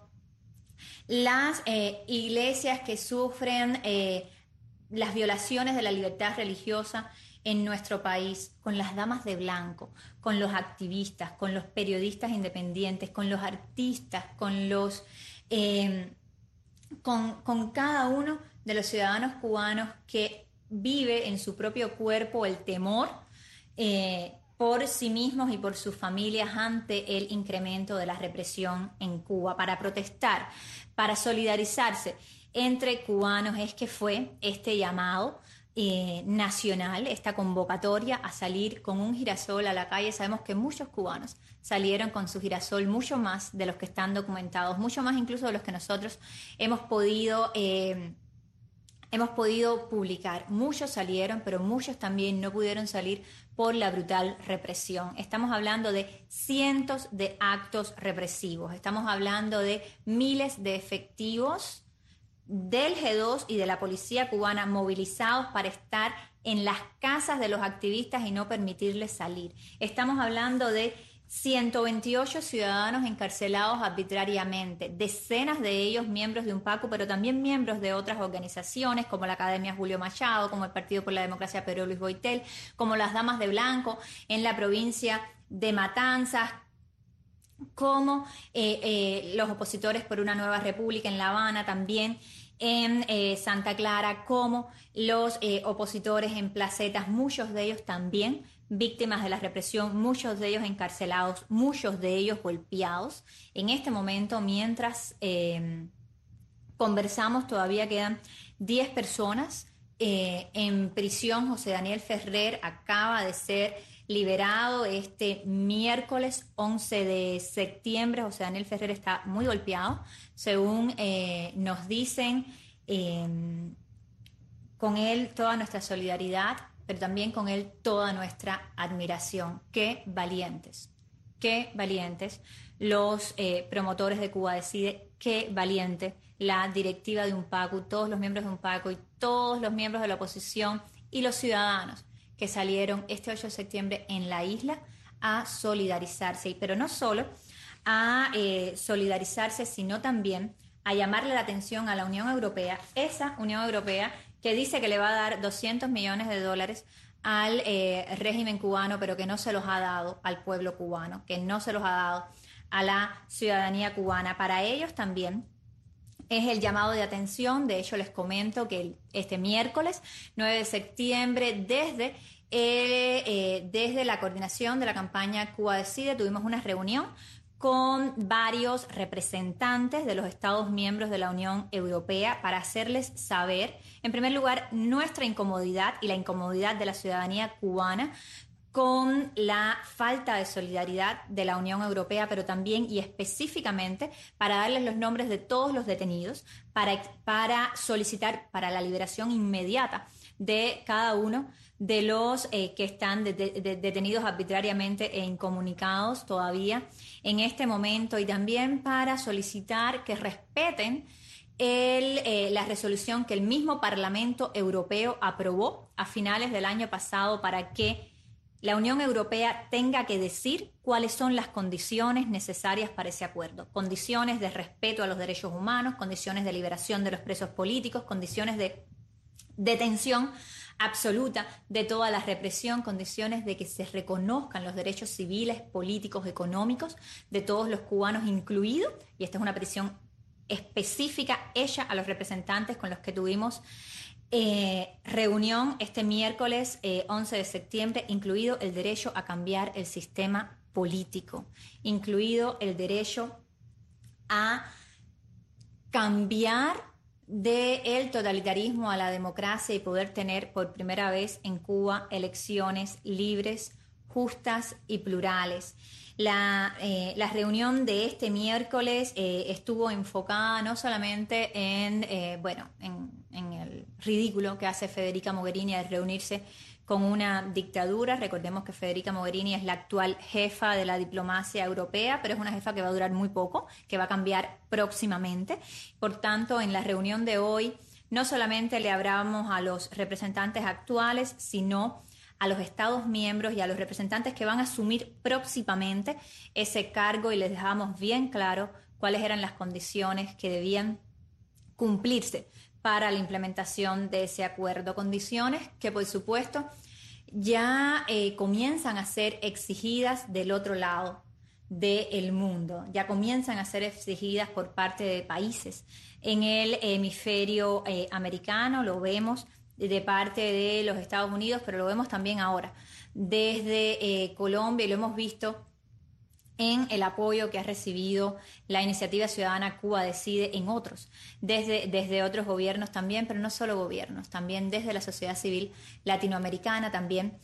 las iglesias que sufren las violaciones de la libertad religiosa en nuestro país, con las damas de blanco, con los activistas, con los periodistas independientes, con los artistas, con los con cada uno de los ciudadanos cubanos que vive en su propio cuerpo el temor por sí mismos y por sus familias ante el incremento de la represión en Cuba, para protestar, para solidarizarse entre cubanos. Es que fue este llamado nacional, esta convocatoria a salir con un girasol a la calle. Sabemos que muchos cubanos salieron con su girasol, mucho más de los que están documentados, mucho más incluso de los que nosotros hemos podido publicar. Muchos salieron, pero muchos también no pudieron salir por la brutal represión. Estamos hablando de cientos de actos represivos, estamos hablando de miles de efectivos del G2 y de la policía cubana movilizados para estar en las casas de los activistas y no permitirles salir. Estamos hablando de 128 ciudadanos encarcelados arbitrariamente, decenas de ellos miembros de UNPACU, pero también miembros de otras organizaciones como la Academia Julio Machado, como el Partido por la Democracia Pedro Luis Boitel, como las Damas de Blanco en la provincia de Matanzas, como los opositores por una nueva república en La Habana, también en Santa Clara, como los opositores en Placetas, muchos de ellos también víctimas de la represión, muchos de ellos encarcelados, muchos de ellos golpeados. En este momento, mientras conversamos, todavía quedan 10 personas en prisión. José Daniel Ferrer acaba de ser liberado este miércoles 11 de septiembre. José Daniel Ferrer está muy golpeado, según nos dicen. Con él toda nuestra solidaridad, pero también con él toda nuestra admiración. Qué valientes los promotores de Cuba Decide, qué valiente la directiva de UNPACU, todos los miembros de UNPACU y todos los miembros de la oposición y los ciudadanos que salieron este 8 de septiembre en la isla a solidarizarse, pero no solo a solidarizarse, sino también a llamarle la atención a la Unión Europea, esa Unión Europea que dice que le va a dar $200 millones al régimen cubano, pero que no se los ha dado al pueblo cubano, que no se los ha dado a la ciudadanía cubana. Para ellos también es el llamado de atención. De hecho, les comento que este miércoles 9 de septiembre, desde la coordinación de la campaña Cuba Decide, tuvimos una reunión con varios representantes de los Estados miembros de la Unión Europea para hacerles saber, en primer lugar, nuestra incomodidad y la incomodidad de la ciudadanía cubana con la falta de solidaridad de la Unión Europea, pero también y específicamente para darles los nombres de todos los detenidos, para solicitar para la liberación inmediata de cada uno de los que están detenidos arbitrariamente e incomunicados todavía en este momento, y también para solicitar que respeten la resolución que el mismo Parlamento Europeo aprobó a finales del año pasado para que la Unión Europea tenga que decir cuáles son las condiciones necesarias para ese acuerdo. Condiciones de respeto a los derechos humanos, condiciones de liberación de los presos políticos, condiciones de detención absoluta de toda la represión, condiciones de que se reconozcan los derechos civiles, políticos, económicos de todos los cubanos incluidos, y esta es una petición específica hecha a los representantes con los que tuvimos reunión este miércoles 11 de septiembre, incluido el derecho a cambiar el sistema político, incluido el derecho a cambiar del totalitarismo a la democracia y poder tener por primera vez en Cuba elecciones libres, justas y plurales. La reunión de este miércoles estuvo enfocada no solamente en el ridículo que hace Federica Mogherini al reunirse con una dictadura. Recordemos que Federica Mogherini es la actual jefa de la diplomacia europea, pero es una jefa que va a durar muy poco, que va a cambiar próximamente. Por tanto, en la reunión de hoy no solamente le hablamos a los representantes actuales, sino a los Estados miembros y a los representantes que van a asumir próximamente ese cargo, y les dejamos bien claro cuáles eran las condiciones que debían cumplirse para la implementación de ese acuerdo. Condiciones que, por supuesto, ya comienzan a ser exigidas del otro lado del mundo, ya comienzan a ser exigidas por parte de países en el hemisferio americano. Lo vemos de parte de los Estados Unidos, pero lo vemos también ahora desde Colombia, y lo hemos visto en el apoyo que ha recibido la iniciativa ciudadana Cuba Decide en otros, desde otros gobiernos también, pero no solo gobiernos, también desde la sociedad civil latinoamericana, también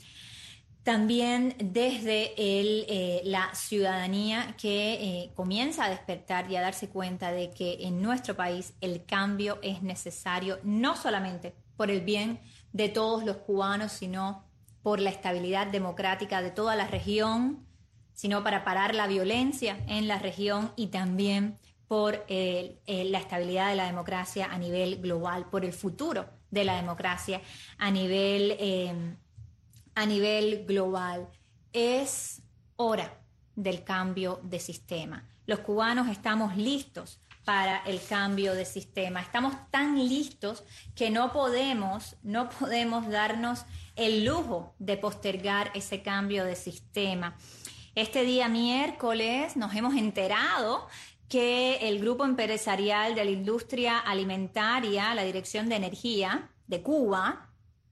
desde la ciudadanía que comienza a despertar y a darse cuenta de que en nuestro país el cambio es necesario, no solamente por el bien de todos los cubanos, sino por la estabilidad democrática de toda la región, sino para parar la violencia en la región, y también por la estabilidad de la democracia a nivel global, por el futuro de la democracia a nivel global. Es hora del cambio de sistema. Los cubanos estamos listos para el cambio de sistema. Estamos tan listos que no podemos darnos el lujo de postergar ese cambio de sistema. Este día miércoles nos hemos enterado que el grupo empresarial de la industria alimentaria, la Dirección de Energía de Cuba,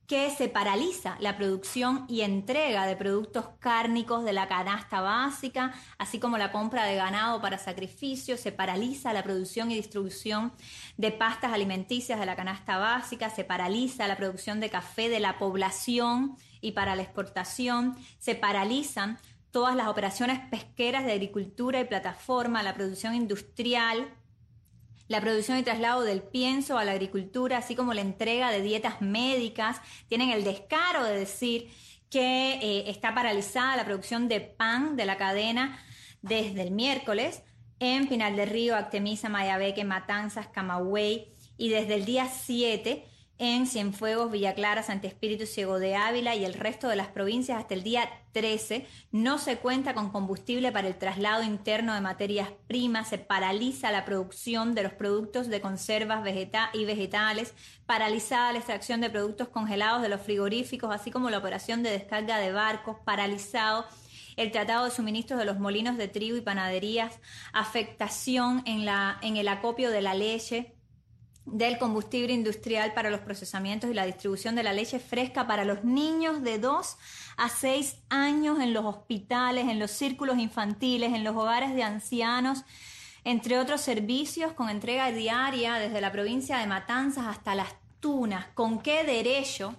que se paraliza la producción y entrega de productos cárnicos de la canasta básica, así como la compra de ganado para sacrificio. Se paraliza la producción y distribución de pastas alimenticias de la canasta básica. Se paraliza la producción de café de la población y para la exportación. Se paralizan todas las operaciones pesqueras de agricultura y plataforma, la producción industrial, la producción y traslado del pienso a la agricultura, así como la entrega de dietas médicas. Tienen el descaro de decir que está paralizada la producción de pan de la cadena desde el miércoles en Pinal del Río, Artemisa, Mayabeque, Matanzas, Camagüey, y desde el día 7 en Cienfuegos, Villa Clara, Santo Espíritu, Ciego de Ávila y el resto de las provincias hasta el día 13. No se cuenta con combustible para el traslado interno de materias primas. Se paraliza la producción de los productos de conservas y vegetales, paralizada la extracción de productos congelados de los frigoríficos, así como la operación de descarga de barcos, paralizado el tratado de suministros de los molinos de trigo y panaderías, afectación en el acopio de la leche, del combustible industrial para los procesamientos y la distribución de la leche fresca para los niños de 2 a 6 años en los hospitales, en los círculos infantiles, en los hogares de ancianos, entre otros servicios, con entrega diaria desde la provincia de Matanzas hasta Las Tunas. ¿Con qué derecho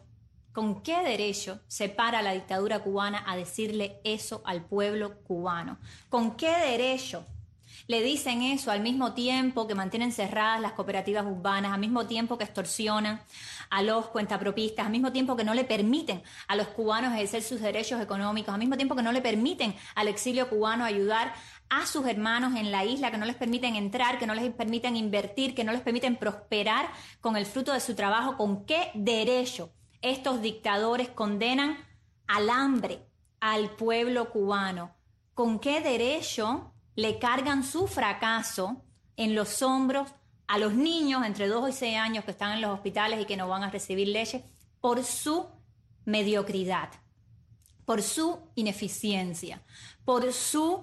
se para la dictadura cubana a decirle eso al pueblo cubano? ¿Con qué derecho le dicen eso al mismo tiempo que mantienen cerradas las cooperativas urbanas, al mismo tiempo que extorsionan a los cuentapropistas, al mismo tiempo que no le permiten a los cubanos ejercer sus derechos económicos, al mismo tiempo que no le permiten al exilio cubano ayudar a sus hermanos en la isla, que no les permiten entrar, que no les permiten invertir, que no les permiten prosperar con el fruto de su trabajo? ¿Con qué derecho estos dictadores condenan al hambre al pueblo cubano? ¿Con qué derecho le cargan su fracaso en los hombros a los niños entre 2 y 6 años que están en los hospitales y que no van a recibir leche por su mediocridad, por su ineficiencia, por su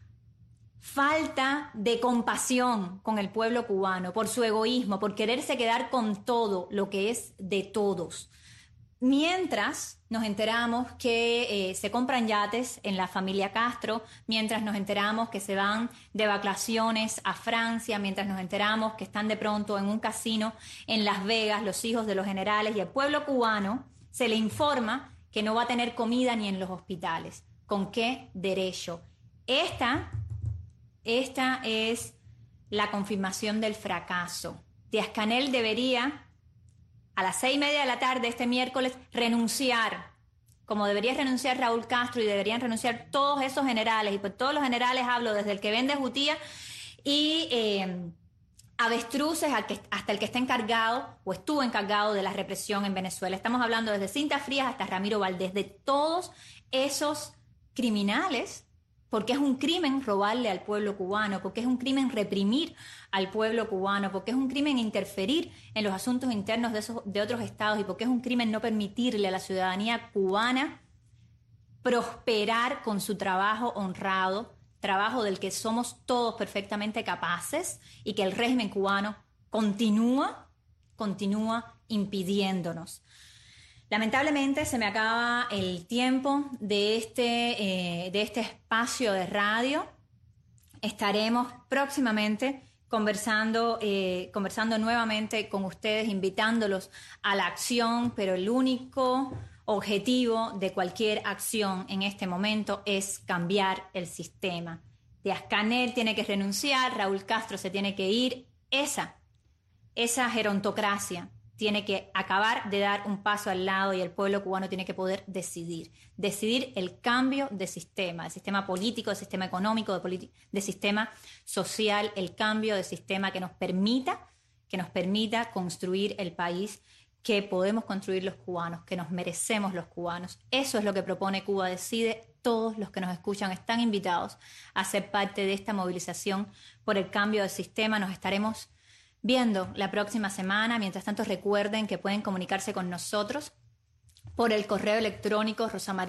falta de compasión con el pueblo cubano, por su egoísmo, por quererse quedar con todo lo que es de todos? Mientras nos enteramos que se compran yates en la familia Castro, mientras nos enteramos que se van de vacaciones a Francia, mientras nos enteramos que están de pronto en un casino en Las Vegas los hijos de los generales, y al pueblo cubano se le informa que no va a tener comida ni en los hospitales. ¿Con qué derecho? Esta es la confirmación del fracaso. Díaz-Canel debería, a las 6:30 de la tarde este miércoles, renunciar, como debería renunciar Raúl Castro y deberían renunciar todos esos generales. Y por todos los generales hablo desde el que vende jutía y avestruces hasta el que está encargado o estuvo encargado de la represión en Venezuela. Estamos hablando desde Cinta Frías hasta Ramiro Valdés, de todos esos criminales, porque es un crimen robarle al pueblo cubano, porque es un crimen reprimir al pueblo cubano, porque es un crimen interferir en los asuntos internos de otros estados, y porque es un crimen no permitirle a la ciudadanía cubana prosperar con su trabajo honrado, trabajo del que somos todos perfectamente capaces y que el régimen cubano continúa impidiéndonos. Lamentablemente se me acaba el tiempo de este espacio de radio. Estaremos próximamente conversando nuevamente con ustedes, invitándolos a la acción, pero el único objetivo de cualquier acción en este momento es cambiar el sistema. Díaz-Canel tiene que renunciar, Raúl Castro se tiene que ir, esa gerontocracia tiene que acabar de dar un paso al lado y el pueblo cubano tiene que poder decidir el cambio de sistema político, de sistema económico, de sistema social, el cambio de sistema que nos permita construir el país que podemos construir los cubanos, que nos merecemos los cubanos. Eso es lo que propone Cuba Decide. Todos los que nos escuchan están invitados a ser parte de esta movilización por el cambio de sistema. Nos estaremos viendo la próxima semana. Mientras tanto, recuerden que pueden comunicarse con nosotros por el correo electrónico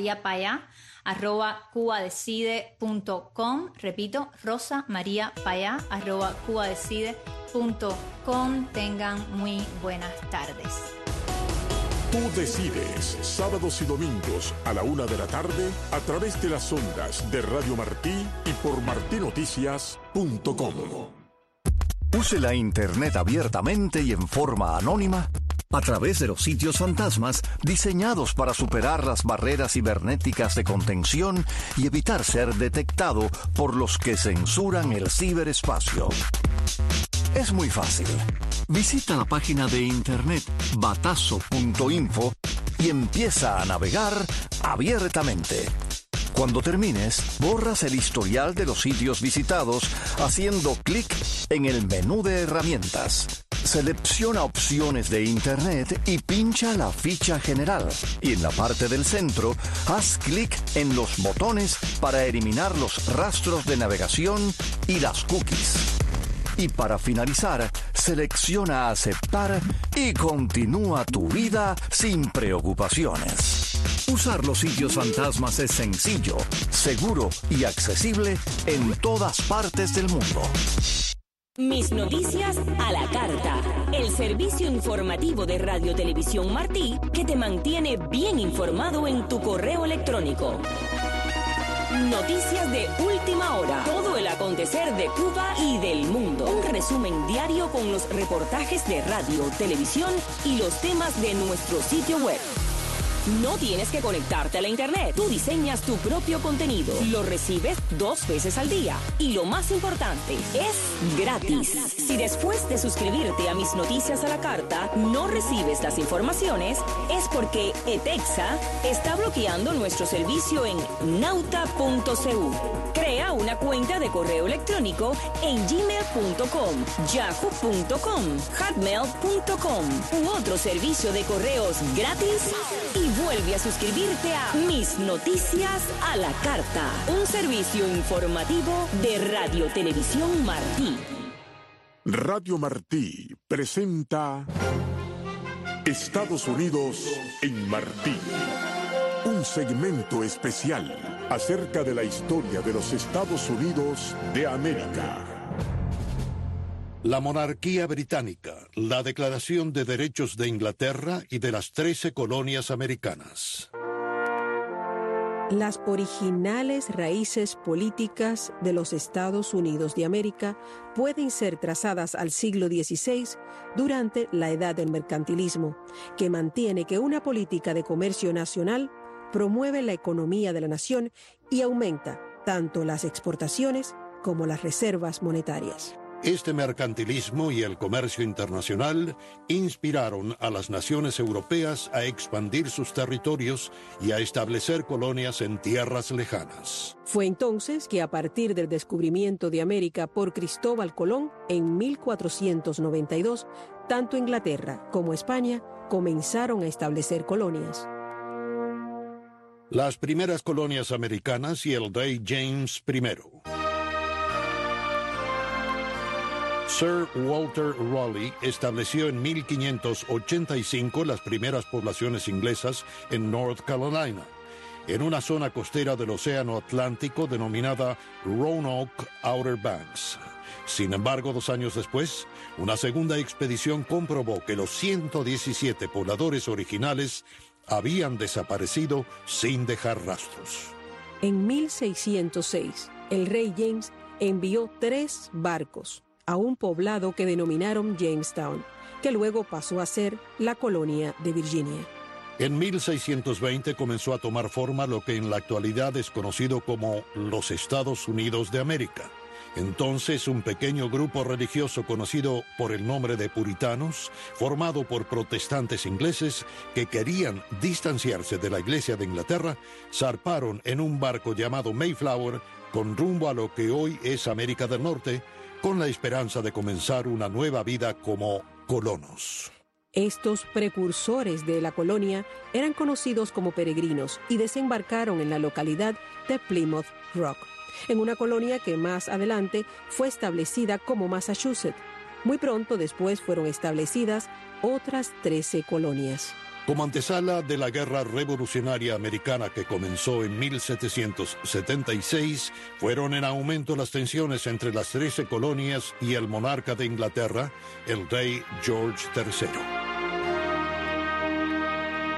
rosamariapaya@cubadecide.com. Repito, rosamariapaya@cubadecide.com. Tengan muy buenas tardes. Tú decides, sábados y domingos a la 1 de la tarde a través de las ondas de Radio Martí y por martinoticias.com. Use la Internet abiertamente y en forma anónima a través de los sitios fantasmas diseñados para superar las barreras cibernéticas de contención y evitar ser detectado por los que censuran el ciberespacio. Es muy fácil. Visita la página de internet batazo.info y empieza a navegar abiertamente. Cuando termines, borras el historial de los sitios visitados haciendo clic en el menú de herramientas. Selecciona opciones de Internet y pincha la ficha general. Y en la parte del centro, haz clic en los botones para eliminar los rastros de navegación y las cookies. Y para finalizar, selecciona aceptar y continúa tu vida sin preocupaciones. Usar los sitios fantasmas es sencillo, seguro y accesible en todas partes del mundo. Mis noticias a la carta. El servicio informativo de Radio Televisión Martí que te mantiene bien informado en tu correo electrónico. Noticias de última hora. Todo el acontecer de Cuba y del mundo. Un resumen diario con los reportajes de radio, televisión y los temas de nuestro sitio web. No tienes que conectarte a la internet. Tú diseñas tu propio contenido. Lo recibes 2 veces al día. Y lo más importante, es gratis. Si después de suscribirte a Mis Noticias a la Carta no recibes las informaciones, es porque ETEXA está bloqueando nuestro servicio en nauta.cu. Crea una cuenta de correo electrónico en gmail.com, yahoo.com, hotmail.com u otro servicio de correos gratis y vuelve a suscribirte a Mis Noticias a la Carta, un servicio informativo de Radio Televisión Martí. Radio Martí presenta Estados Unidos en Martí. Un segmento especial acerca de la historia de los Estados Unidos de América. La monarquía británica, la Declaración de Derechos de Inglaterra y de las 13 colonias americanas. Las originales raíces políticas de los Estados Unidos de América pueden ser trazadas al siglo XVI durante la Edad del Mercantilismo, que mantiene que una política de comercio nacional promueve la economía de la nación y aumenta tanto las exportaciones como las reservas monetarias. Este mercantilismo y el comercio internacional inspiraron a las naciones europeas a expandir sus territorios y a establecer colonias en tierras lejanas. Fue entonces que a partir del descubrimiento de América por Cristóbal Colón en 1492, tanto Inglaterra como España comenzaron a establecer colonias. Las primeras colonias americanas y el rey James I. Sir Walter Raleigh estableció en 1585 las primeras poblaciones inglesas en North Carolina, en una zona costera del Océano Atlántico denominada Roanoke Outer Banks. Sin embargo, 2 años después, una segunda expedición comprobó que los 117 pobladores originales habían desaparecido sin dejar rastros. En 1606, el rey James envió 3 barcos a un poblado que denominaron Jamestown, que luego pasó a ser la colonia de Virginia. En 1620 comenzó a tomar forma lo que en la actualidad es conocido como los Estados Unidos de América. Entonces, un pequeño grupo religioso conocido por el nombre de puritanos, formado por protestantes ingleses que querían distanciarse de la Iglesia de Inglaterra, zarparon en un barco llamado Mayflower con rumbo a lo que hoy es América del Norte, con la esperanza de comenzar una nueva vida como colonos. Estos precursores de la colonia eran conocidos como peregrinos y desembarcaron en la localidad de Plymouth Rock, en una colonia que más adelante fue establecida como Massachusetts. Muy pronto después fueron establecidas otras 13 colonias. Como antesala de la Guerra Revolucionaria Americana que comenzó en 1776, fueron en aumento las tensiones entre las 13 colonias y el monarca de Inglaterra, el rey George III.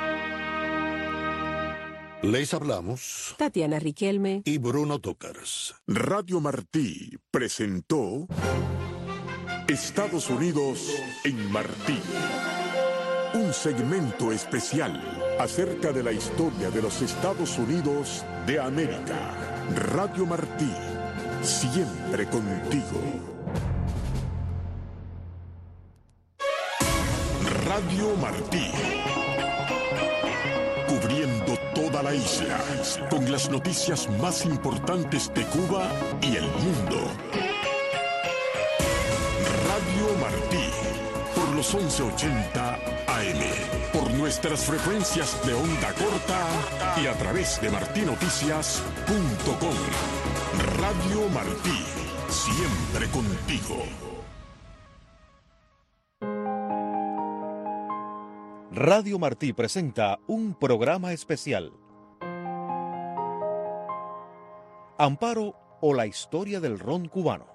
Les hablamos Tatiana Riquelme y Bruno Tócars. Radio Martí presentó Estados Unidos en Martí. Un segmento especial acerca de la historia de los Estados Unidos de América. Radio Martí, siempre contigo. Radio Martí. Cubriendo toda la isla, con las noticias más importantes de Cuba y el mundo. Radio Martí, por los 1180 AM, por nuestras frecuencias de onda corta y a través de martinoticias.com. Radio Martí, siempre contigo. Radio Martí presenta un programa especial. Amparo o la historia del ron cubano.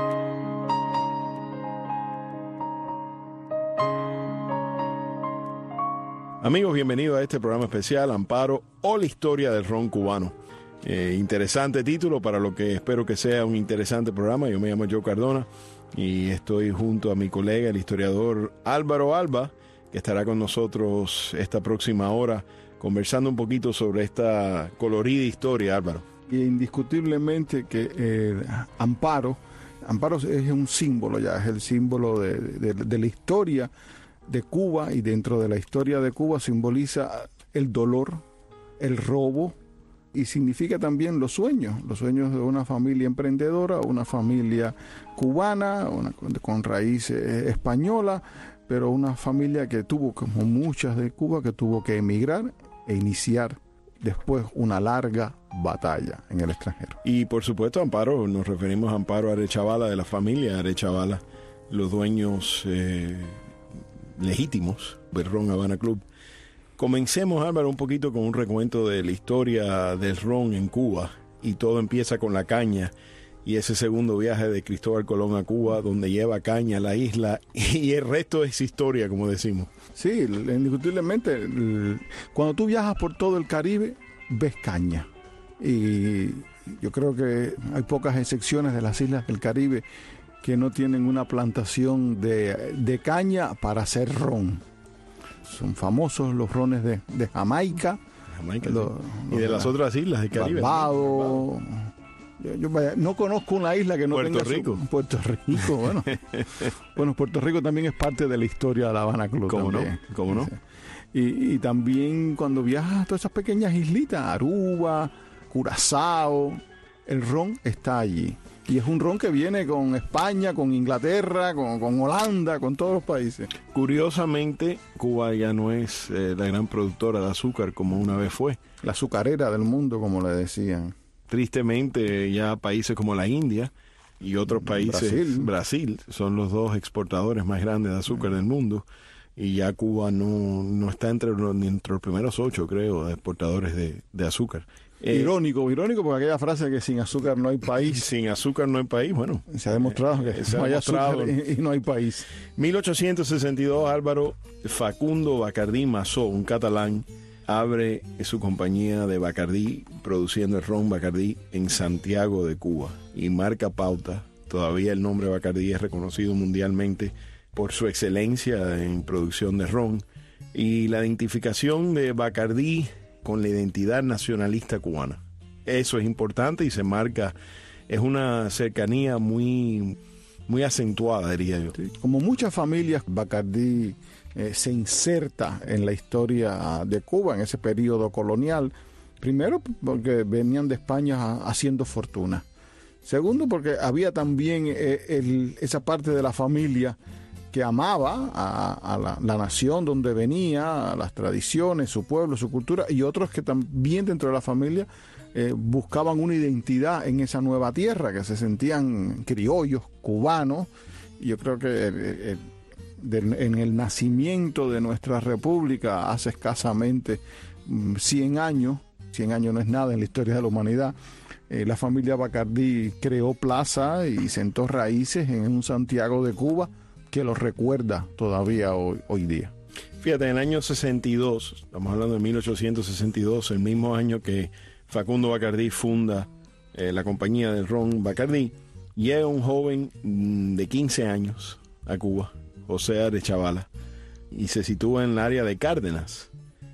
Amigos, bienvenidos a este programa especial, Amparo o la historia del ron cubano. Interesante título para lo que espero que sea un interesante programa. Yo me llamo Joe Cardona y estoy junto a mi colega, el historiador Álvaro Alba, que estará con nosotros esta próxima hora conversando un poquito sobre esta colorida historia, Álvaro. Y indiscutiblemente que Amparo es un símbolo ya, es el símbolo de la historia de Cuba, y dentro de la historia de Cuba simboliza el dolor, el robo, y significa también los sueños de una familia emprendedora, una familia cubana, con raíces españolas, pero una familia que tuvo, como muchas de Cuba, que tuvo que emigrar e iniciar después una larga batalla en el extranjero. Y por supuesto, Amparo, nos referimos a Amparo Arechavala, de la familia Arechavala, los dueños legítimos del Ron Habana Club. Comencemos, Álvaro, un poquito con un recuento de la historia del ron en Cuba, y todo empieza con la caña y ese segundo viaje de Cristóbal Colón a Cuba, donde lleva caña a la isla, y el resto es historia, como decimos. Sí, indiscutiblemente, cuando tú viajas por todo el Caribe, ves caña, y yo creo que hay pocas excepciones de las islas del Caribe que no tienen una plantación de caña para hacer ron. Son famosos los rones de Jamaica, y de las otras islas del Caribe. Barbados. Yo no conozco una isla que no tenga Puerto Rico, bueno. Bueno, Puerto Rico también es parte de la historia de la Habana Club. ¿Cómo no? Y también cuando viajas a todas esas pequeñas islitas, Aruba, Curazao, el ron está allí. Y es un ron que viene con España, con Inglaterra, con Holanda, con todos los países. Curiosamente, Cuba ya no es la gran productora de azúcar como una vez fue. La azucarera del mundo, como le decían. Tristemente, ya países como la India y otros países, Brasil, son los dos exportadores más grandes de azúcar del mundo, y ya Cuba no está entre los primeros 8, creo, de exportadores de azúcar. Irónico, porque aquella frase que sin azúcar no hay país. Sin azúcar no hay país, bueno. Se ha demostrado que no hay azúcar y no hay país. 1862, Álvaro, Facundo Bacardí Massó, un catalán, abre su compañía de Bacardí, produciendo el ron Bacardí en Santiago de Cuba, y marca pauta. Todavía el nombre Bacardí es reconocido mundialmente por su excelencia en producción de ron, y la identificación de Bacardí con la identidad nacionalista cubana. Eso es importante y se marca, es una cercanía muy, muy acentuada, diría yo. Sí, como muchas familias, Bacardí se inserta en la historia de Cuba en ese periodo colonial. Primero, porque venían de España haciendo fortuna. Segundo, porque había también esa parte de la familia que amaba a la nación donde venía, a las tradiciones, su pueblo, su cultura, y otros que también dentro de la familia buscaban una identidad en esa nueva tierra, que se sentían criollos, cubanos. Y yo creo que en el nacimiento de nuestra república hace escasamente 100 años no es nada en la historia de la humanidad, la familia Bacardí creó plaza y sentó raíces en un Santiago de Cuba que lo recuerda todavía hoy día. Fíjate, en el año 62, estamos hablando de 1862, el mismo año que Facundo Bacardí funda la compañía del ron Bacardí, llega un joven de 15 años a Cuba, José Arechavala, y se sitúa en el área de Cárdenas.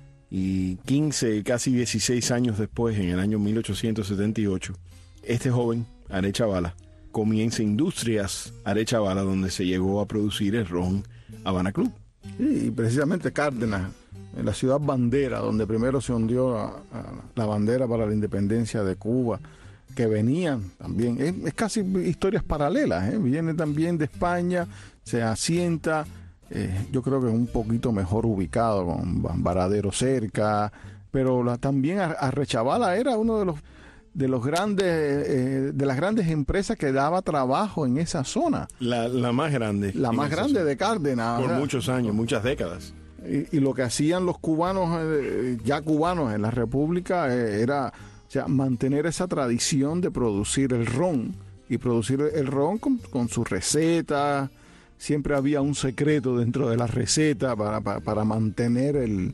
Y 15, casi 16 años después, en el año 1878, este joven, Arechavala, comienza Industrias Arechavala, donde se llegó a producir el ron Habana Club. Y precisamente Cárdenas, en la ciudad bandera, donde primero se hundió la bandera para la independencia de Cuba, que venían también, es casi historias paralelas, viene también de España, se asienta, yo creo que un poquito mejor ubicado, con Varadero cerca, pero también Arechavala era uno de los grandes, de las grandes empresas que daba trabajo en esa zona. La más grande. La más grande de Cárdenas. Por muchos años, muchas décadas. Y lo que hacían los cubanos, ya cubanos en la República, era, o sea, mantener esa tradición de producir el ron. Y producir el ron con su receta. Siempre había un secreto dentro de la receta para mantener el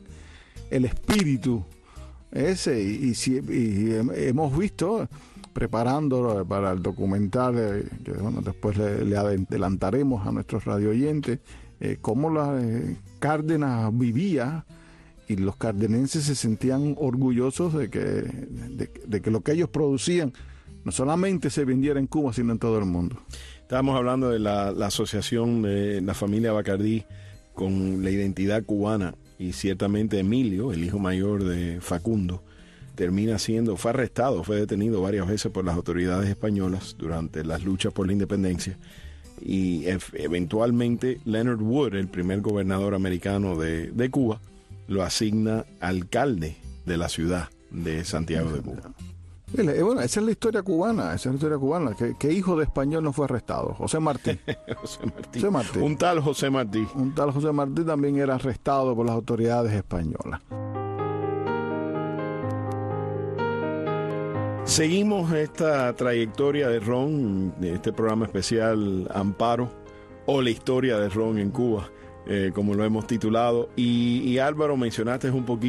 espíritu ese. Y hemos visto, preparando para el documental, que bueno, después le adelantaremos a nuestros radio oyentes, cómo Cárdenas vivía, y los cardenenses se sentían orgullosos de que lo que ellos producían no solamente se vendiera en Cuba, sino en todo el mundo. Estábamos hablando de la asociación de la familia Bacardí con la identidad cubana, y ciertamente Emilio, el hijo mayor de Facundo, fue arrestado, fue detenido varias veces por las autoridades españolas durante las luchas por la independencia, y eventualmente Leonard Wood, el primer gobernador americano de Cuba, lo asigna alcalde de la ciudad de Santiago de Cuba. Bueno, esa es la historia cubana, que hijo de español no fue arrestado. José Martí. José Martí. Un tal José Martí también era arrestado por las autoridades españolas. Seguimos esta trayectoria de ron, de este programa especial Amparo, o la historia del ron en Cuba, como lo hemos titulado. Y Álvaro, mencionaste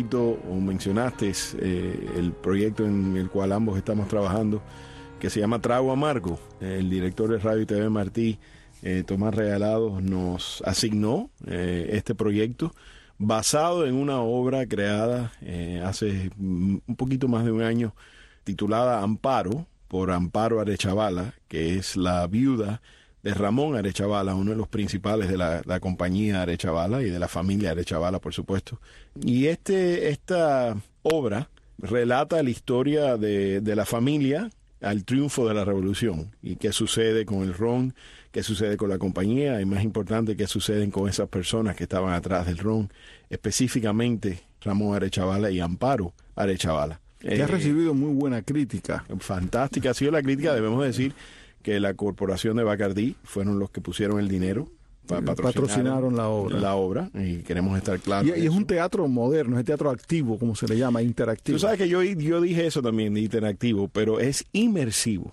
el proyecto en el cual ambos estamos trabajando, que se llama Trago Amargo. El director de Radio y TV Martí, Tomás Regalado, nos asignó este proyecto basado en una obra creada hace un poquito más de un año, titulada Amparo, por Amparo Arechavala, que es la viuda de Ramón Arechavala, uno de los principales de la compañía Arechavala y de la familia Arechavala, por supuesto. Y esta obra relata la historia de la familia al triunfo de la revolución, y qué sucede con el ron, qué sucede con la compañía, y más importante, qué suceden con esas personas que estaban atrás del ron, específicamente Ramón Arechavala y Amparo Arechavala. Que ha recibido muy buena crítica. Fantástica ha sido la crítica. Debemos decir que la corporación de Bacardí fueron los que pusieron el dinero, patrocinaron la obra, y queremos estar claros. Y es un teatro moderno, es teatro activo, como se le llama, interactivo. Tú sabes que yo dije eso también, de interactivo, pero es inmersivo,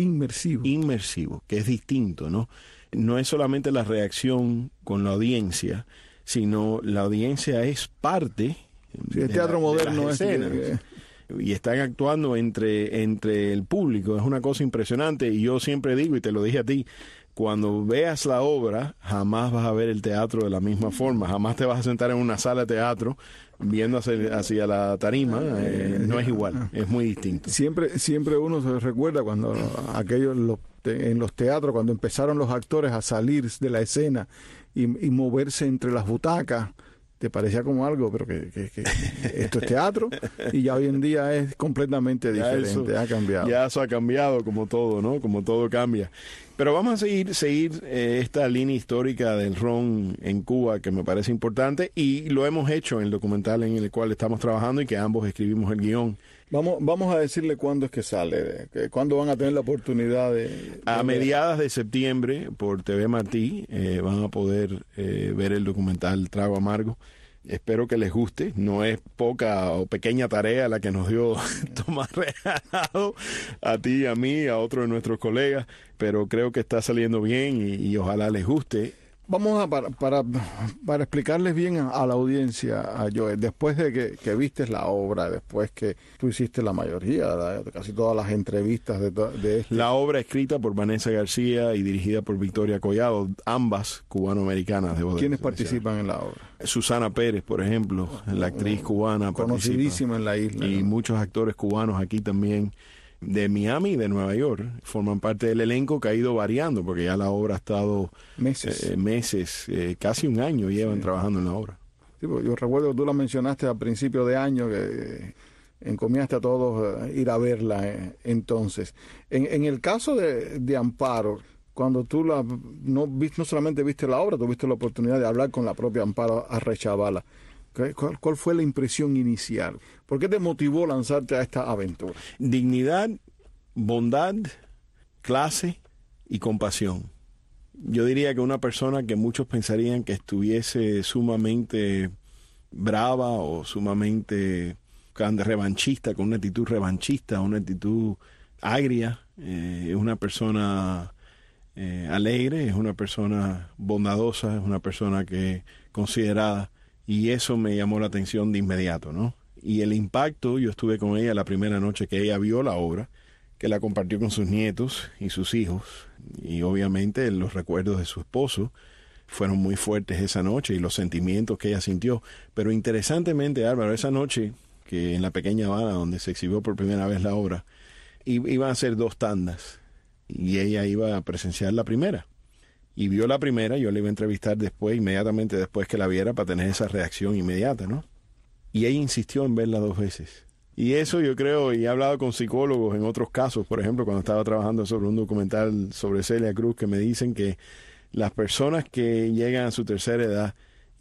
que es distinto, ¿no? No es solamente la reacción con la audiencia, sino la audiencia es parte el teatro moderno es y están actuando entre el público. Es una cosa impresionante, y yo siempre digo, y te lo dije a ti, cuando veas la obra, jamás vas a ver el teatro de la misma forma, jamás te vas a sentar en una sala de teatro viendo hacia la tarima, no es igual, es muy distinto. Siempre uno se recuerda cuando en los teatros, cuando empezaron los actores a salir de la escena y moverse entre las butacas, te parecía como algo, pero que esto es teatro, y ya hoy en día es completamente diferente, ha cambiado. Ya eso ha cambiado, como todo, ¿no? Como todo cambia. Pero vamos a seguir esta línea histórica del ron en Cuba, que me parece importante, y lo hemos hecho en el documental en el cual estamos trabajando y que ambos escribimos el guión. Vamos a decirle cuándo es que sale, cuándo van a tener la oportunidad de a mediados de septiembre, por TV Martí, van a poder ver el documental Trago Amargo. Espero que les guste. No es poca o pequeña tarea la que nos dio Tomás Regalado, a ti y a mí, a otro de nuestros colegas, pero creo que está saliendo bien, y ojalá les guste. Vamos para explicarles bien a la audiencia, a Joel, después de que viste la obra, después que tú hiciste la mayoría, de casi todas las entrevistas de este. La obra escrita por Vanessa García y dirigida por Victoria Collado, ambas cubanoamericanas. ¿Quiénes participan en la obra? Susana Pérez, por ejemplo, la actriz cubana. Conocidísima en la isla. Y muchos actores cubanos aquí también, de Miami y de Nueva York, forman parte del elenco que ha ido variando, porque ya la obra ha estado meses, casi un año llevan trabajando en la obra. Sí, yo recuerdo que tú la mencionaste a principio de año, que encomiaste a todos ir a verla entonces. En el caso de Amparo, cuando tú no solamente viste la obra, tuviste la oportunidad de hablar con la propia Amparo Arechavala. ¿Cuál fue la impresión inicial? ¿Por qué te motivó lanzarte a esta aventura? Dignidad, bondad, clase y compasión. Yo diría que una persona que muchos pensarían que estuviese sumamente brava o sumamente revanchista, con una actitud revanchista, una actitud agria, es una persona alegre, es una persona bondadosa, es una persona que considerada. Y eso me llamó la atención de inmediato, ¿no? Y el impacto, yo estuve con ella la primera noche que ella vio la obra, que la compartió con sus nietos y sus hijos, y obviamente los recuerdos de su esposo fueron muy fuertes esa noche y los sentimientos que ella sintió. Pero interesantemente, Álvaro, esa noche que en la Pequeña Habana, donde se exhibió por primera vez la obra, iban a ser 2 tandas, y ella iba a presenciar la primera. Y vio la primera, yo le iba a entrevistar inmediatamente después que la viera, para tener esa reacción inmediata, ¿no? Y ella insistió en verla 2 veces. Y eso yo creo, y he hablado con psicólogos en otros casos, por ejemplo, cuando estaba trabajando sobre un documental sobre Celia Cruz, que me dicen que las personas que llegan a su tercera edad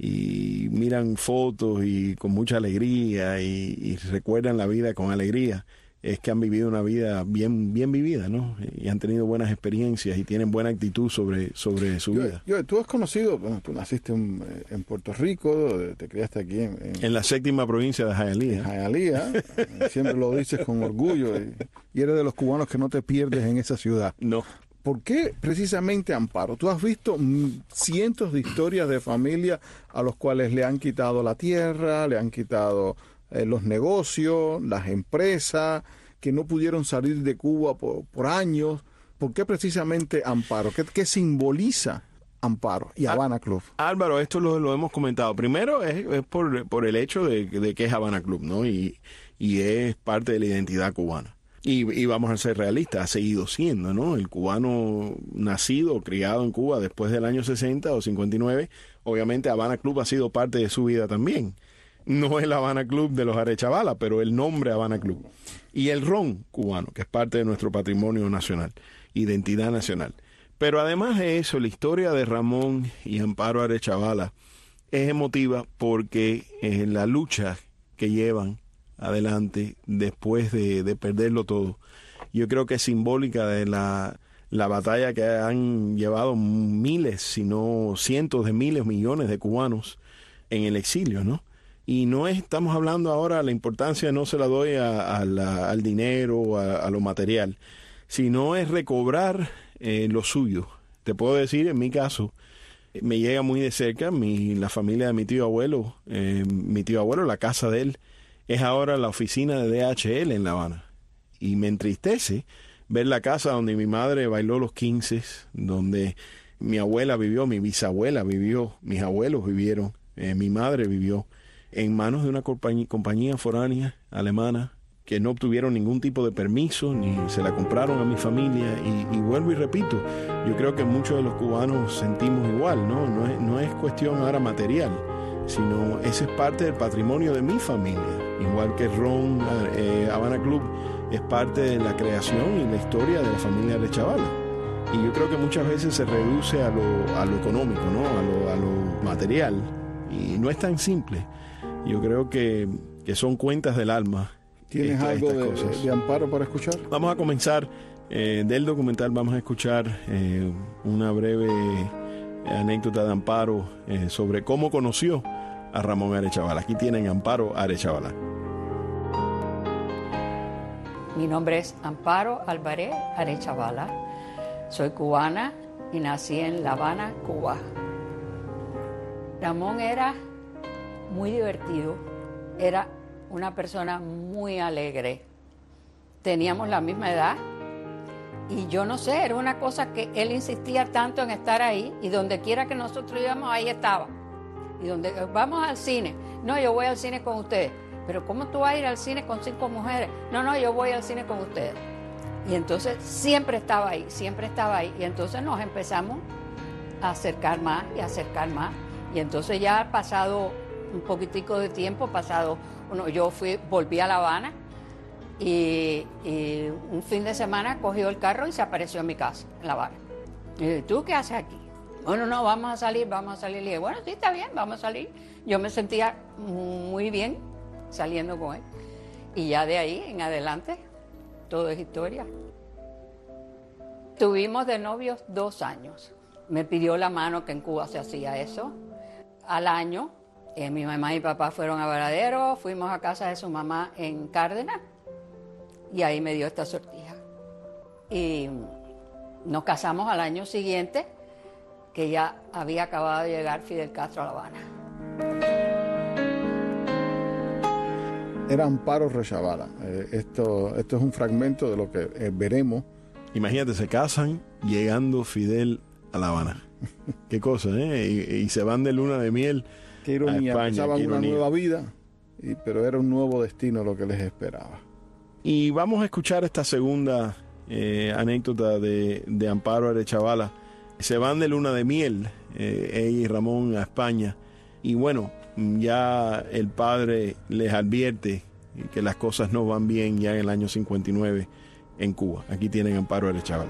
y miran fotos y con mucha alegría y recuerdan la vida con alegría, es que han vivido una vida bien vivida, ¿no? Y han tenido buenas experiencias y tienen buena actitud sobre su vida. Tú has conocido, bueno, tú naciste en Puerto Rico, te criaste aquí en la 7ª provincia de Hialeah. En Hialeah, siempre lo dices con orgullo, y eres de los cubanos que no te pierdes en esa ciudad. No. ¿Por qué precisamente Amparo? Tú has visto cientos de historias de familias a los cuales le han quitado la tierra, le han quitado los negocios, las empresas, que no pudieron salir de Cuba por años. ¿Por qué precisamente Amparo? ¿Qué simboliza Amparo y Habana Club? Álvaro, esto lo hemos comentado. Primero es por el hecho de que es Habana Club, ¿no? Y es parte de la identidad cubana. Y vamos a ser realistas, ha seguido siendo, ¿no? El cubano nacido o criado en Cuba después del año 60 o 59, obviamente Habana Club ha sido parte de su vida también. No es el Habana Club de los Arechavala, pero el nombre Habana Club. Y el ron cubano, que es parte de nuestro patrimonio nacional, identidad nacional. Pero además de eso, la historia de Ramón y Amparo Arechavala es emotiva porque la lucha que llevan adelante después de perderlo todo, yo creo que es simbólica de la batalla que han llevado miles, si no cientos de miles, millones de cubanos en el exilio, ¿no? Y no estamos hablando ahora, la importancia no se la doy al dinero, a lo material, sino es recobrar lo suyo. Te puedo decir, en mi caso, me llega muy de cerca la familia de mi tío abuelo, la casa de él, es ahora la oficina de DHL en La Habana. Y me entristece ver la casa donde mi madre bailó los 15, donde mi abuela vivió, mi bisabuela vivió, mis abuelos vivieron, mi madre vivió, en manos de una compañía foránea alemana que no obtuvieron ningún tipo de permiso, ni se la compraron a mi familia. Y vuelvo y repito, yo creo que muchos de los cubanos sentimos igual, ¿no? No es cuestión ahora material, sino ese es parte del patrimonio de mi familia. Igual que Ron Habana Club es parte de la creación y la historia de la familia Arechavala. Y yo creo que muchas veces se reduce a lo económico, ¿no? A lo material. Y no es tan simple. Yo creo que son cuentas del alma. ¿Tienes algo de Amparo para escuchar? Vamos a comenzar del documental, vamos a escuchar una breve anécdota de Amparo sobre cómo conoció a Ramón Arechavala. Aquí tienen Amparo Arechavala. Mi nombre es Amparo Álvarez Arechavala. Soy cubana y nací en La Habana, Cuba. Ramón era muy divertido, era una persona muy alegre. Teníamos la misma edad y yo no sé, era una cosa que él insistía tanto en estar ahí y donde quiera que nosotros íbamos, ahí estaba. Y donde vamos al cine, no, yo voy al cine con ustedes. Pero ¿cómo tú vas a ir al cine con 5 mujeres? No, yo voy al cine con ustedes. Y entonces siempre estaba ahí. Y entonces nos empezamos a acercar más y a acercar más. Y entonces ya ha pasado un poquitico de tiempo, volví a La Habana y un fin de semana cogió el carro y se apareció en mi casa, en La Habana. Y dije, ¿tú qué haces aquí? Bueno, no, vamos a salir. Le dije, bueno, sí, está bien, vamos a salir. Yo me sentía muy bien saliendo con él. Y ya de ahí en adelante, todo es historia. Tuvimos de novios 2 años. Me pidió la mano, que en Cuba se hacía eso. Al año, mi mamá y papá fueron a Varadero, fuimos a casa de su mamá en Cárdenas y ahí me dio esta sortija. Y nos casamos al año siguiente, que ya había acabado de llegar Fidel Castro a La Habana. Era Amparo Arechavala. Esto es un fragmento de lo que veremos. Imagínate, se casan llegando Fidel a La Habana. Qué cosa, ¿eh? Y se van de luna de miel. Qué ironía, a España. Pensaban una nueva vida, pero era un nuevo destino lo que les esperaba. Y vamos a escuchar esta segunda anécdota de Amparo Arechavala. Se van de luna de miel, ella y Ramón, a España. Y bueno, ya el padre les advierte que las cosas no van bien ya en el año 59 en Cuba. Aquí tienen Amparo Arechavala.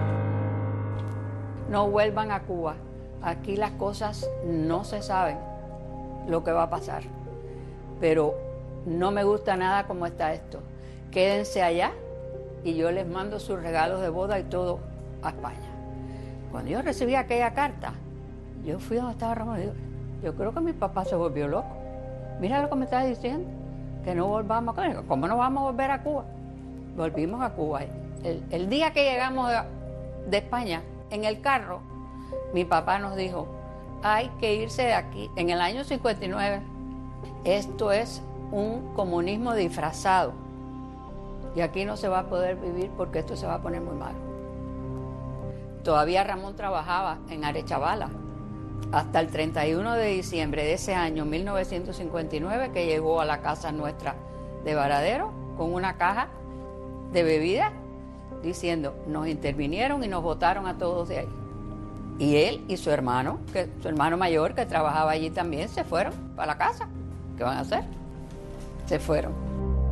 No vuelvan a Cuba. Aquí las cosas no se saben lo que va a pasar. Pero no me gusta nada como está esto. Quédense allá y yo les mando sus regalos de boda y todo a España. Cuando yo recibí aquella carta, yo fui donde estaba Ramón y digo, yo creo que mi papá se volvió loco. Mira lo que me está diciendo, que no volvamos a Cuba. ¿Cómo no vamos a volver a Cuba? Volvimos a Cuba. El día que llegamos de España, en el carro, mi papá nos dijo, hay que irse de aquí. En el año 59, esto es un comunismo disfrazado. Y aquí no se va a poder vivir porque esto se va a poner muy malo. Todavía Ramón trabajaba en Arechavala hasta el 31 de diciembre de ese año, 1959, que llegó a la casa nuestra de Varadero con una caja de bebidas diciendo, nos intervinieron y nos botaron a todos de ahí. Y él y su hermano mayor, que trabajaba allí también, se fueron para la casa. ¿Qué van a hacer? Se fueron.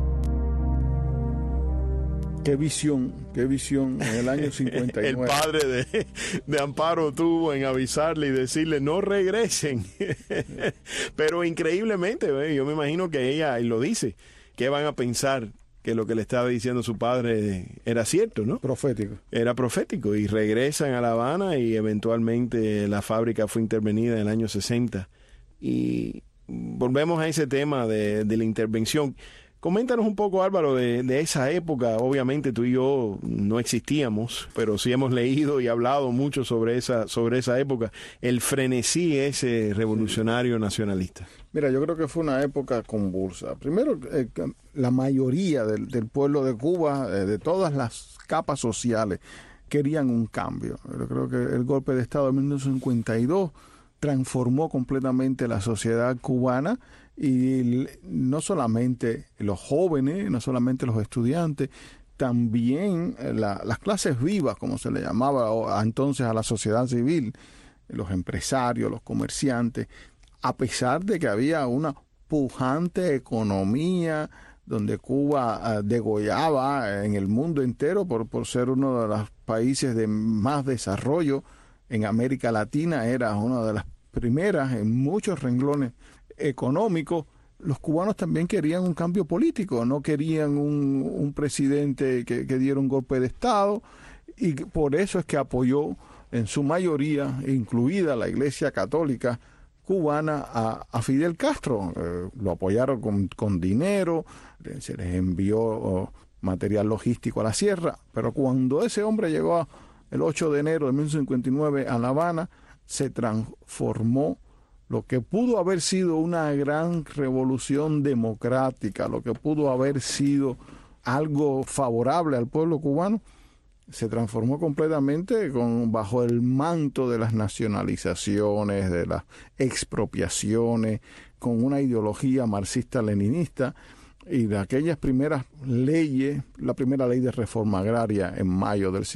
Qué visión en el año 59. El padre de Amparo tuvo en avisarle y decirle no regresen. Pero increíblemente, yo me imagino que ella lo dice. ¿Qué van a pensar? Que lo que le estaba diciendo su padre era cierto, ¿no? Profético. Era profético. Y regresan a La Habana y eventualmente la fábrica fue intervenida en el año 60. Y volvemos a ese tema de la intervención. Coméntanos un poco, Álvaro, de esa época. Obviamente tú y yo no existíamos, pero sí hemos leído y hablado mucho sobre esa época, el frenesí ese revolucionario nacionalista. Mira, yo creo que fue una época convulsa. Primero, la mayoría del pueblo de Cuba, de todas las capas sociales, querían un cambio. Yo creo que el golpe de Estado de 1952 transformó completamente la sociedad cubana. Y no solamente los jóvenes, no solamente los estudiantes, también las clases vivas, como se le llamaba entonces a la sociedad civil, los empresarios, los comerciantes, a pesar de que había una pujante economía donde Cuba degollaba en el mundo entero por ser uno de los países de más desarrollo en América Latina, era una de las primeras en muchos renglones económico. Los cubanos también querían un cambio político, no querían un presidente que diera un golpe de Estado, y por eso es que apoyó en su mayoría, incluida la Iglesia Católica cubana, a Fidel Castro. Lo apoyaron con dinero, se les envió material logístico a la sierra, pero cuando ese hombre llegó el 8 de enero de 1959 a La Habana, se transformó lo que pudo haber sido una gran revolución democrática, lo que pudo haber sido algo favorable al pueblo cubano, se transformó completamente bajo el manto de las nacionalizaciones, de las expropiaciones, con una ideología marxista-leninista y de aquellas primeras leyes, la primera ley de reforma agraria en mayo del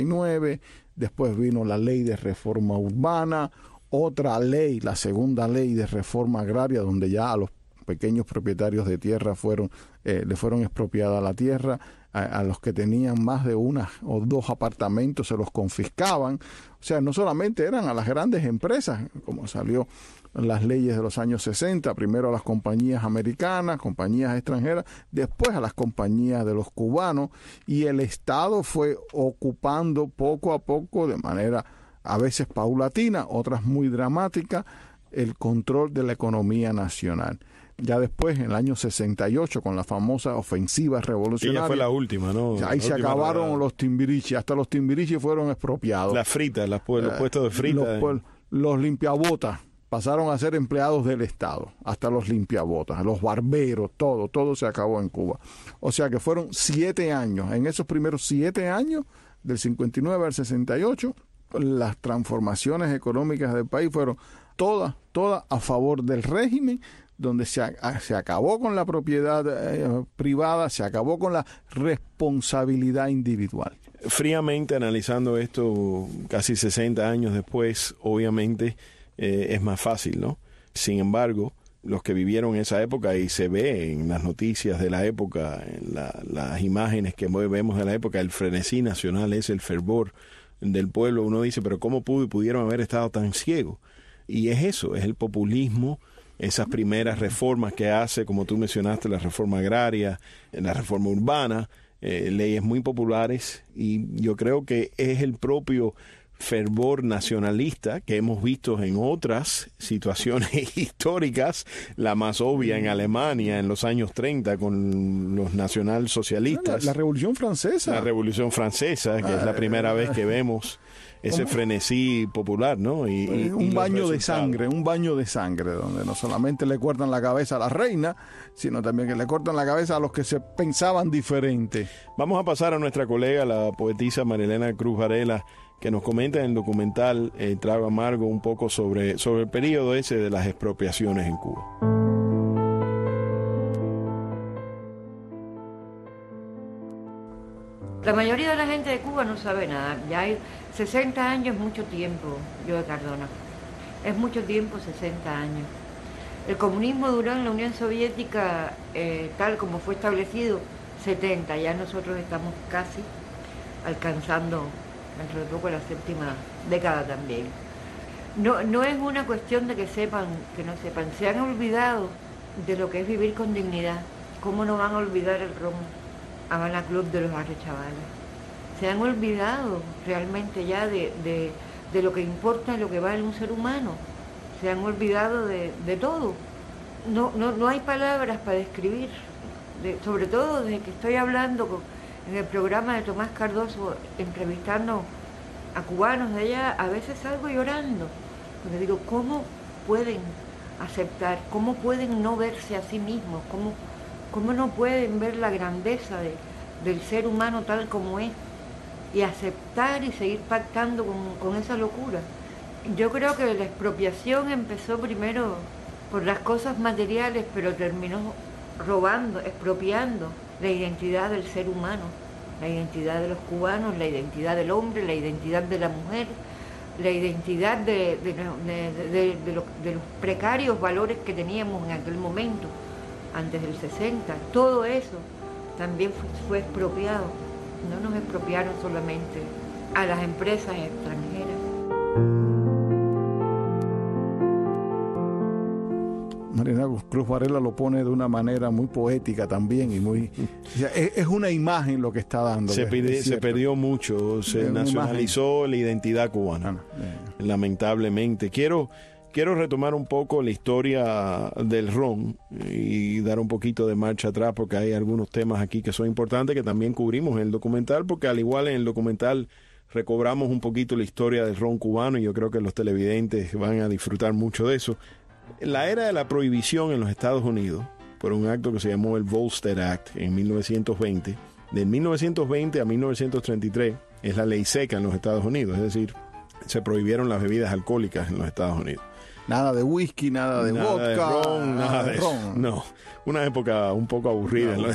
59, después vino la ley de reforma urbana, otra ley, la segunda ley de reforma agraria, donde ya a los pequeños propietarios de tierra le fueron expropiada la tierra, a los que tenían más de una o dos apartamentos se los confiscaban. O sea, no solamente eran a las grandes empresas, como salió las leyes de los años 60, primero a las compañías americanas, compañías extranjeras, después a las compañías de los cubanos, y el Estado fue ocupando poco a poco, de manera a veces paulatina, otras muy dramática, el control de la economía nacional. Ya después, en el año 68, con la famosa ofensiva revolucionaria. Ella fue la última, ¿no? Ahí se acabaron los timbirichis, hasta los timbirichis fueron expropiados. Las fritas, los puestos de fritas. Los limpiabotas pasaron a ser empleados del Estado, hasta los limpiabotas, los barberos, todo se acabó en Cuba. O sea que fueron 7 años. En esos primeros 7 años, del 59 al 68, las transformaciones económicas del país fueron todas a favor del régimen, donde se acabó con la propiedad privada, se acabó con la responsabilidad individual. Fríamente analizando esto, casi 60 años después, obviamente es más fácil, ¿no? Sin embargo, los que vivieron esa época, y se ve en las noticias de la época, en las imágenes que vemos de la época, el frenesí nacional, es el fervor del pueblo, uno dice, pero ¿cómo pudieron haber estado tan ciegos? Y es eso, es el populismo, esas primeras reformas que hace, como tú mencionaste, la reforma agraria, la reforma urbana, leyes muy populares, y yo creo que es el propio fervor nacionalista que hemos visto en otras situaciones históricas, la más obvia en Alemania en los años 30 con los nacionalsocialistas. La Revolución Francesa. La Revolución Francesa, que es la primera vez que vemos ese frenesí popular, ¿no? Y un baño de sangre, donde no solamente le cortan la cabeza a la reina, sino también que le cortan la cabeza a los que se pensaban diferente. Vamos a pasar a nuestra colega, la poetisa Marilena Cruz Varela, que nos comenta en el documental Trago Amargo un poco sobre el periodo ese de las expropiaciones en Cuba. La mayoría de la gente de Cuba no sabe nada. Ya hay 60 años, es mucho tiempo, yo de Cardona. Es mucho tiempo, 60 años. El comunismo duró en la Unión Soviética, tal como fue establecido, 70. Ya nosotros estamos casi alcanzando, dentro de poco, la 7ª década también. No es una cuestión de que sepan, que no sepan. Se han olvidado de lo que es vivir con dignidad. ¿Cómo no van a olvidar el ron Habana Club de los Arrechavales? Se han olvidado realmente ya de lo que importa, lo que vale un ser humano. Se han olvidado de todo. No hay palabras para describir, sobre todo desde que estoy hablando en el programa de Tomás Cardoso, entrevistando a cubanos de allá, a veces salgo llorando, porque digo, ¿cómo pueden aceptar, cómo pueden no verse a sí mismos, cómo no pueden ver la grandeza del ser humano tal como es y aceptar y seguir pactando con esa locura? Yo creo que la expropiación empezó primero por las cosas materiales, pero terminó robando, expropiando la identidad del ser humano, la identidad de los cubanos, la identidad del hombre, la identidad de la mujer, la identidad de los precarios valores que teníamos en aquel momento, antes del 60. Todo eso también fue expropiado. No nos expropiaron solamente a las empresas extranjeras. Marilena Cruz Varela lo pone de una manera muy poética también y muy... O sea, es una imagen lo que está dando. Se perdió mucho, se nacionalizó la identidad cubana, lamentablemente. Quiero retomar un poco la historia del ron y dar un poquito de marcha atrás, porque hay algunos temas aquí que son importantes que también cubrimos en el documental, porque al igual en el documental recobramos un poquito la historia del ron cubano y yo creo que los televidentes van a disfrutar mucho de eso. La era de la prohibición en los Estados Unidos, por un acto que se llamó el Volstead Act en 1920, de 1920 a 1933 es la ley seca en los Estados Unidos, es decir, se prohibieron las bebidas alcohólicas en los Estados Unidos. Nada de whisky, nada de vodka, de ron, nada de ron. Eso. No, una época un poco aburrida en los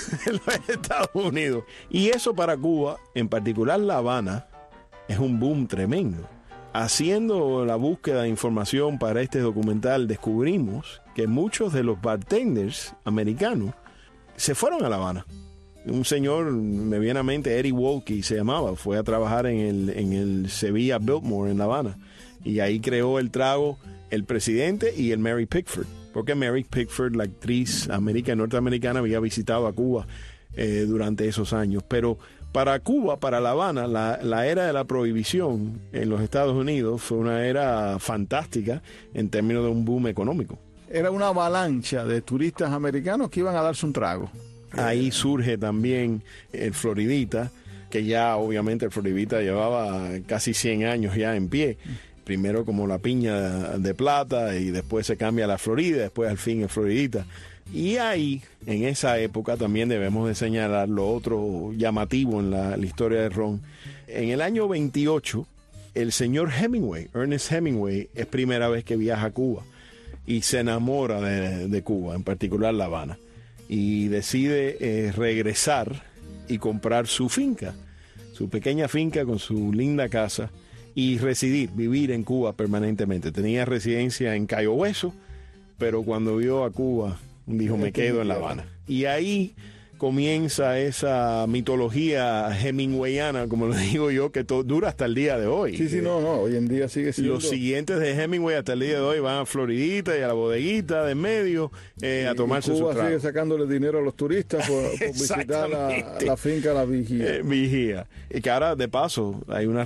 Estados Unidos. Y eso para Cuba, en particular La Habana, es un boom tremendo. Haciendo la búsqueda de información para este documental, descubrimos que muchos de los bartenders americanos se fueron a La Habana. Un señor, medianamente, Eddie Wolke se llamaba, fue a trabajar en el Sevilla Biltmore en La Habana. Y ahí creó el trago el presidente y el Mary Pickford. Porque Mary Pickford, la actriz norteamericana, había visitado a Cuba durante esos años. Pero para Cuba, para La Habana, la era de la prohibición en los Estados Unidos fue una era fantástica en términos de un boom económico. Era una avalancha de turistas americanos que iban a darse un trago. Ahí surge también el Floridita, que ya obviamente el Floridita llevaba casi 100 años ya en pie. Primero como la piña de plata y después se cambia a la Florida, después al fin el Floridita. Y ahí, en esa época, también debemos de señalar lo otro llamativo en la historia del ron. En el año 28, el señor Hemingway, Ernest Hemingway, es primera vez que viaja a Cuba y se enamora de Cuba, en particular La Habana, y decide regresar y comprar su finca, su pequeña finca con su linda casa, y vivir en Cuba permanentemente. Tenía residencia en Cayo Hueso, pero cuando vio a Cuba dijo, me quedo en La Habana. Y ahí comienza esa mitología hemingwayana, como lo digo yo, que dura hasta el día de hoy. Sí, no, hoy en día sigue siendo. Los siguientes de Hemingway hasta el día de hoy van a Floridita y a la bodeguita de en medio a tomarse su trago. Cuba sigue sacándole dinero a los turistas por visitar la finca La Vigía. Vigía. Y que ahora, de paso, hay una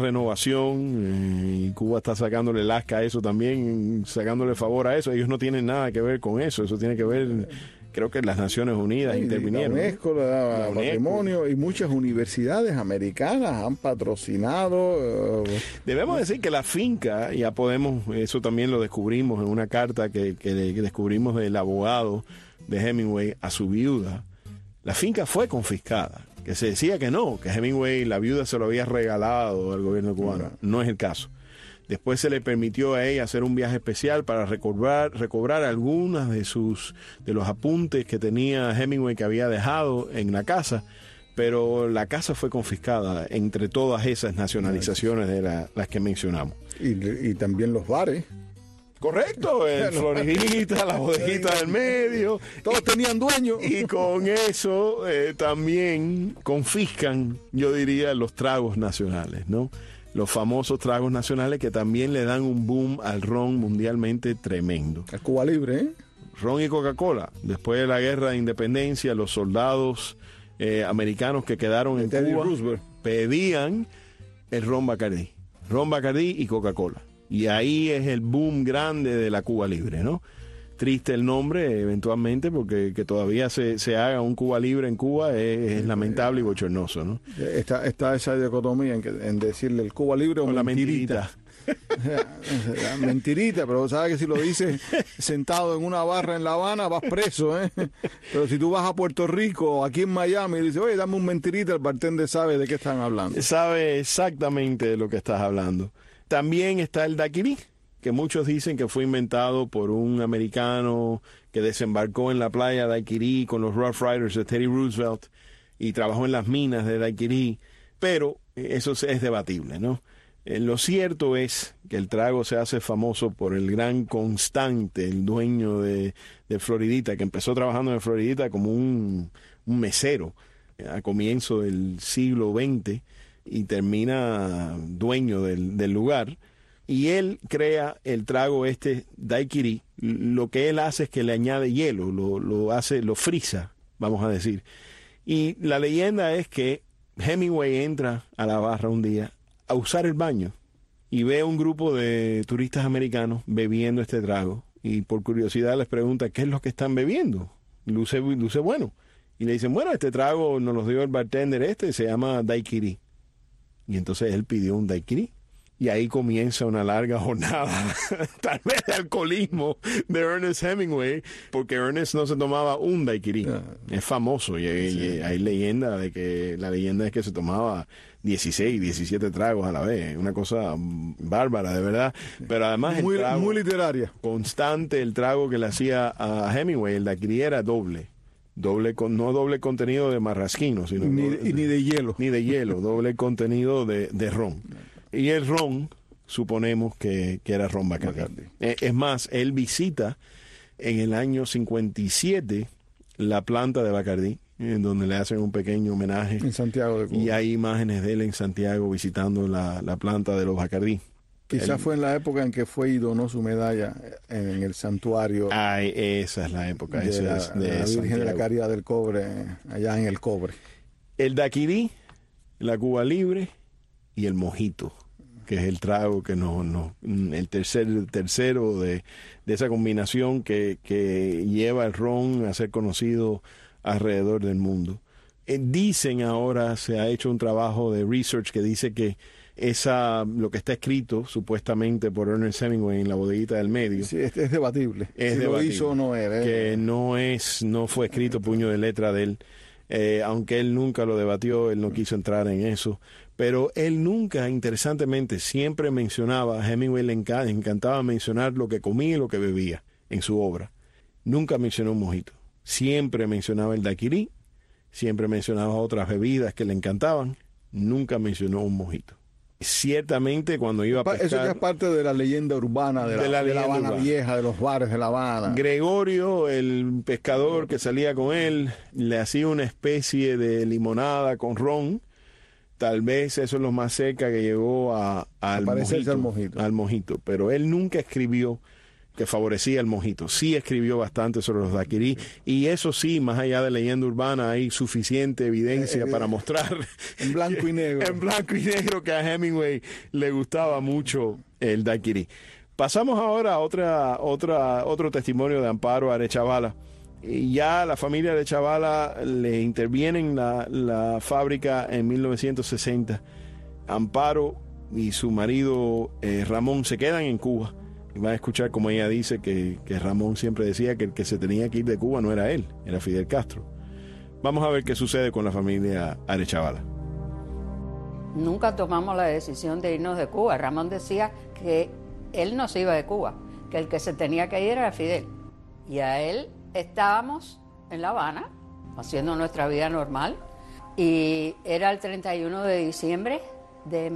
renovación y Cuba está sacándole lasca a eso también, sacándole favor a eso. Ellos no tienen nada que ver con eso tiene que ver... Creo que las Naciones Unidas intervinieron. La UNESCO le daba patrimonio y muchas universidades americanas han patrocinado. Debemos decir que la finca, ya podemos, eso también lo descubrimos en una carta que descubrimos del abogado de Hemingway a su viuda. La finca fue confiscada, que se decía que no, que Hemingway, la viuda se lo había regalado al gobierno cubano. No es el caso. Después se le permitió a ella hacer un viaje especial para recobrar algunas de los apuntes que tenía Hemingway que había dejado en la casa, pero la casa fue confiscada entre todas esas nacionalizaciones de las que mencionamos. Y también los bares. Correcto, el Floridita, la bodeguita del medio. Todos tenían dueños. Y con eso también confiscan, yo diría, los tragos nacionales, ¿no? Los famosos tragos nacionales que también le dan un boom al ron mundialmente tremendo. El Cuba Libre, ¿eh? Ron y Coca-Cola. Después de la guerra de independencia, los soldados americanos que quedaron en Cuba Roosevelt pedían el ron Bacardí. Ron Bacardí y Coca-Cola. Y ahí es el boom grande de la Cuba Libre, ¿no? Triste el nombre, eventualmente, porque que todavía se haga un Cuba Libre en Cuba es lamentable y bochornoso, ¿no? Está esa dicotomía en decirle el Cuba Libre o la mentirita. Mentirita, pero sabes que si lo dices sentado en una barra en La Habana vas preso, ¿eh? Pero si tú vas a Puerto Rico o aquí en Miami y dices, oye, dame un mentirita, el bartender sabe de qué están hablando. Sabe exactamente de lo que estás hablando. También está el daiquiri, que muchos dicen que fue inventado por un americano que desembarcó en la playa de Daiquiri con los Rough Riders de Teddy Roosevelt y trabajó en las minas de Daiquiri, pero eso es debatible, ¿no? Lo cierto es que el trago se hace famoso por el gran Constante, el dueño de Floridita, que empezó trabajando en Floridita como un mesero a comienzo del siglo XX y termina dueño del lugar. Y él crea el trago daiquiri. Lo que él hace es que le añade hielo, lo frisa, vamos a decir. Y la leyenda es que Hemingway entra a la barra un día a usar el baño y ve a un grupo de turistas americanos bebiendo este trago. Y por curiosidad les pregunta, ¿qué es lo que están bebiendo? Luce bueno. Y le dicen, bueno, este trago nos lo dio el bartender se llama daiquiri. Y entonces él pidió un daiquiri. Y ahí comienza una larga jornada, tal vez de alcoholismo, de Ernest Hemingway, porque Ernest no se tomaba un daiquiri. Es famoso y hay leyenda de que, la leyenda es que se tomaba 16, 17 tragos a la vez. Una cosa bárbara, de verdad. Pero además muy, el trago, muy literaria. Constante el trago que le hacía a Hemingway. El daiquiri era doble. No doble contenido de marrasquino, sino ni de hielo. Ni de hielo, doble contenido de ron. Y el ron, suponemos que era ron Bacardí. Es más, él visita en el año 57 la planta de Bacardí, en donde le hacen un pequeño homenaje. En Santiago de Cuba. Y hay imágenes de él en Santiago visitando la planta de los Bacardí. Quizás fue en la época en que fue y donó su medalla en el santuario. Ay, esa es la época. De la Virgen Santiago de la Caridad del Cobre, allá en el Cobre. El daiquiri, la Cuba Libre y el mojito, que es el trago que el tercero de esa combinación que lleva el ron a ser conocido alrededor del mundo. Dicen ahora, se ha hecho un trabajo de research que dice que lo que está escrito supuestamente por Ernest Hemingway en la bodeguita del medio. Sí, es debatible. Es si debatible, lo hizo o no era. Que no fue escrito puño de letra de él. Aunque él nunca lo debatió, él no quiso entrar en eso. Pero él nunca, interesantemente, siempre mencionaba, a Hemingway le encantaba mencionar lo que comía y lo que bebía en su obra. Nunca mencionó un mojito. Siempre mencionaba el daiquiri, siempre mencionaba otras bebidas que le encantaban, nunca mencionó un mojito. Ciertamente cuando iba a pescar... Eso ya es parte de la leyenda urbana de la Habana Vieja, de los bares de La Habana. Gregorio, el pescador que salía con él, le hacía una especie de limonada con ron. Tal vez eso es lo más cerca que llegó al mojito. Pero él nunca escribió que favorecía el mojito. Sí escribió bastante sobre los daiquirí, y eso sí, más allá de leyenda urbana, hay suficiente evidencia para mostrar en blanco y negro. En blanco y negro que a Hemingway le gustaba mucho el daiquirí. Pasamos ahora a otro testimonio de Amparo Arechavala. Y ya la familia Arechavala le interviene en la fábrica en 1960. Amparo y su marido Ramón se quedan en Cuba. Y van a escuchar como ella dice que Ramón siempre decía que el que se tenía que ir de Cuba no era él, era Fidel Castro. Vamos a ver qué sucede con la familia Arechavala. Nunca tomamos la decisión de irnos de Cuba. Ramón decía que él no se iba de Cuba, que el que se tenía que ir era Fidel. Y a él estábamos en La Habana, haciendo nuestra vida normal, y era el 31 de diciembre de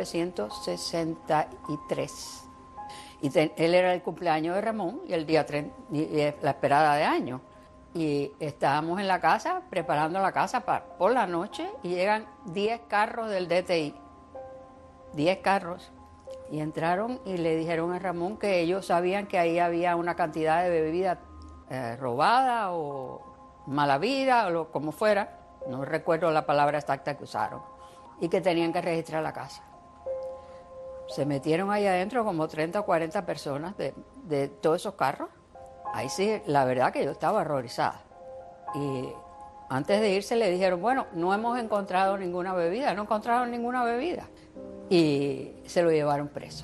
1963. Y él era el cumpleaños de Ramón y el día la esperada de año. Y estábamos en la casa, preparando la casa por la noche, y llegan 10 carros del DTI. 10 carros. Y entraron y le dijeron a Ramón que ellos sabían que ahí había una cantidad de bebida robada o mala vida, o como fuera. No recuerdo la palabra exacta que usaron. Y que tenían que registrar la casa. Se metieron ahí adentro como 30 o 40 personas de todos esos carros. Ahí sí, la verdad que yo estaba horrorizada. Y antes de irse le dijeron, bueno, no hemos encontrado ninguna bebida, no encontraron ninguna bebida. Y se lo llevaron preso.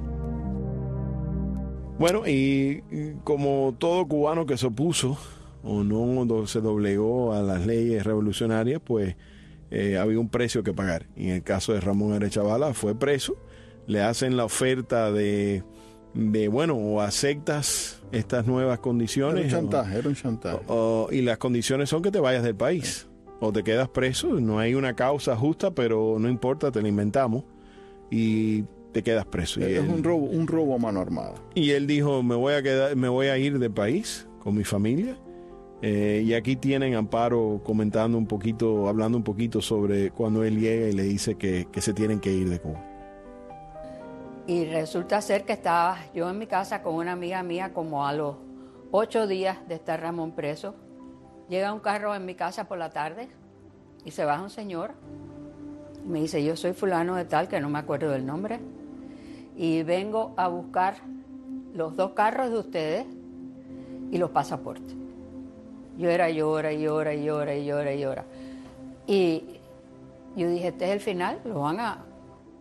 Bueno, y como todo cubano que se opuso o no se doblegó a las leyes revolucionarias, pues había un precio que pagar. Y en el caso de Ramón Arechavala fue preso. Le hacen la oferta de bueno, o aceptas estas nuevas condiciones. Era un chantaje. Y las condiciones son que te vayas del país. O te quedas preso, no hay una causa justa, pero no importa, te la inventamos. Y te quedas preso. Es un robo a mano armada. Y él dijo, me voy a ir del país con mi familia. Y aquí tienen Amparo hablando un poquito sobre cuando él llega y le dice que se tienen que ir de Cuba. Y resulta ser que estaba yo en mi casa con una amiga mía como a los 8 días de estar Ramón preso. Llega un carro en mi casa por la tarde y se baja un señor. Y me dice, yo soy fulano de tal, que no me acuerdo del nombre, y vengo a buscar los 2 carros de ustedes y los pasaportes. Yo era llora. Y yo dije, este es el final, lo van a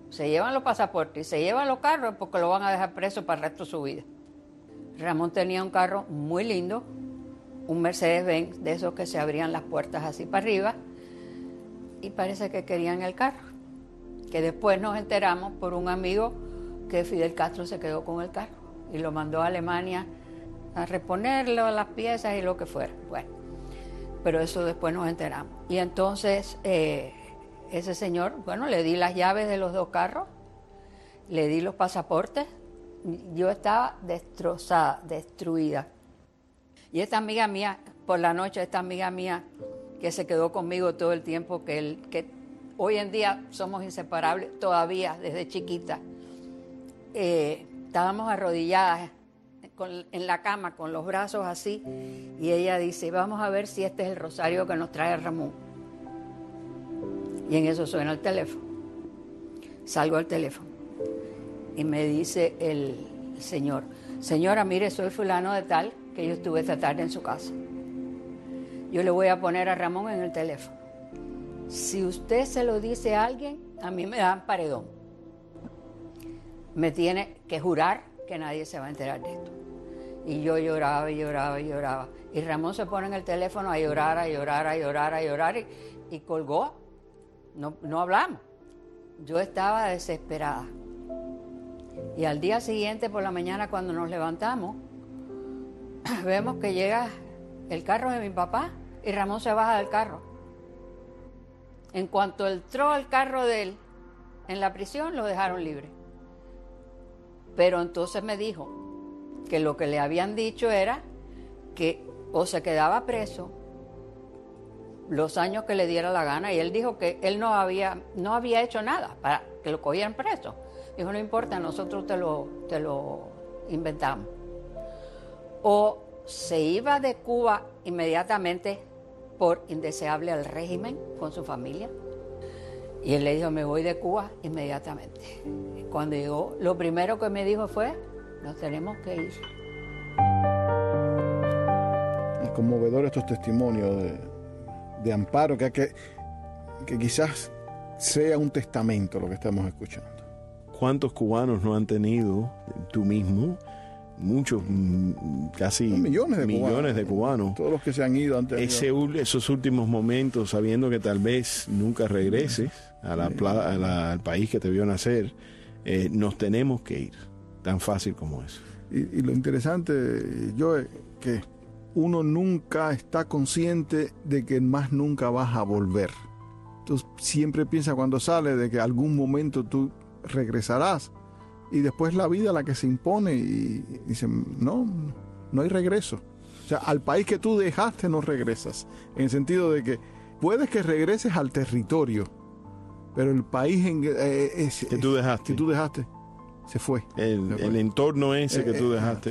se llevan los pasaportes y se llevan los carros porque lo van a dejar preso para el resto de su vida. Ramón tenía un carro muy lindo, un Mercedes-Benz, de esos que se abrían las puertas así para arriba, y parece que querían el carro. Que después nos enteramos por un amigo que Fidel Castro se quedó con el carro y lo mandó a Alemania a reponerlo, las piezas y lo que fuera. Bueno, pero eso después nos enteramos. Y entonces ese señor, bueno, le di las llaves de los 2 carros, le di los pasaportes, yo estaba destrozada, destruida. Y esta amiga mía, por la noche, esta amiga mía que se quedó conmigo todo el tiempo, que hoy en día somos inseparables todavía desde chiquita, estábamos arrodilladas en la cama con los brazos así, y ella dice, vamos a ver si este es el rosario que nos trae Ramón. Y en eso suena el teléfono. Salgo al teléfono y me dice el señor, señora, mire, soy fulano de tal, que yo estuve esta tarde en su casa. Yo le voy a poner a Ramón en el teléfono. Si usted se lo dice a alguien, a mí me dan paredón. Me tiene que jurar que nadie se va a enterar de esto. Y yo lloraba y lloraba y lloraba. Y Ramón se pone en el teléfono a llorar, a llorar, a llorar, a llorar y colgó. No hablamos. Yo estaba desesperada. Y al día siguiente por la mañana cuando nos levantamos, vemos que llega el carro de mi papá y Ramón se baja del carro. En cuanto entró al carro de él en la prisión, lo dejaron libre. Pero entonces me dijo que lo que le habían dicho era que o se quedaba preso los años que le diera la gana, y él dijo que él no había hecho nada para que lo cogieran preso. Dijo, no importa, nosotros te lo inventamos. O se iba de Cuba inmediatamente por indeseable al régimen con su familia. Y él le dijo, me voy de Cuba inmediatamente. Y cuando llegó, lo primero que me dijo fue, nos tenemos que ir. Es conmovedor estos testimonios de Amparo, que quizás sea un testamento lo que estamos escuchando. ¿Cuántos cubanos no han tenido, tú mismo, muchos, casi millones de cubanos? Todos los que se han ido han tenido esos últimos momentos, sabiendo que tal vez nunca regreses al país que te vio nacer, nos tenemos que ir, tan fácil como eso. Y lo interesante, yo, es que uno nunca está consciente de que más nunca vas a volver. Tú siempre piensas cuando sales de que algún momento tú regresarás, y después la vida la que se impone y dicen, no hay regreso. O sea, al país que tú dejaste no regresas, en el sentido de que puedes que regreses al territorio, pero el país que tú dejaste se fue. El entorno ese que tú dejaste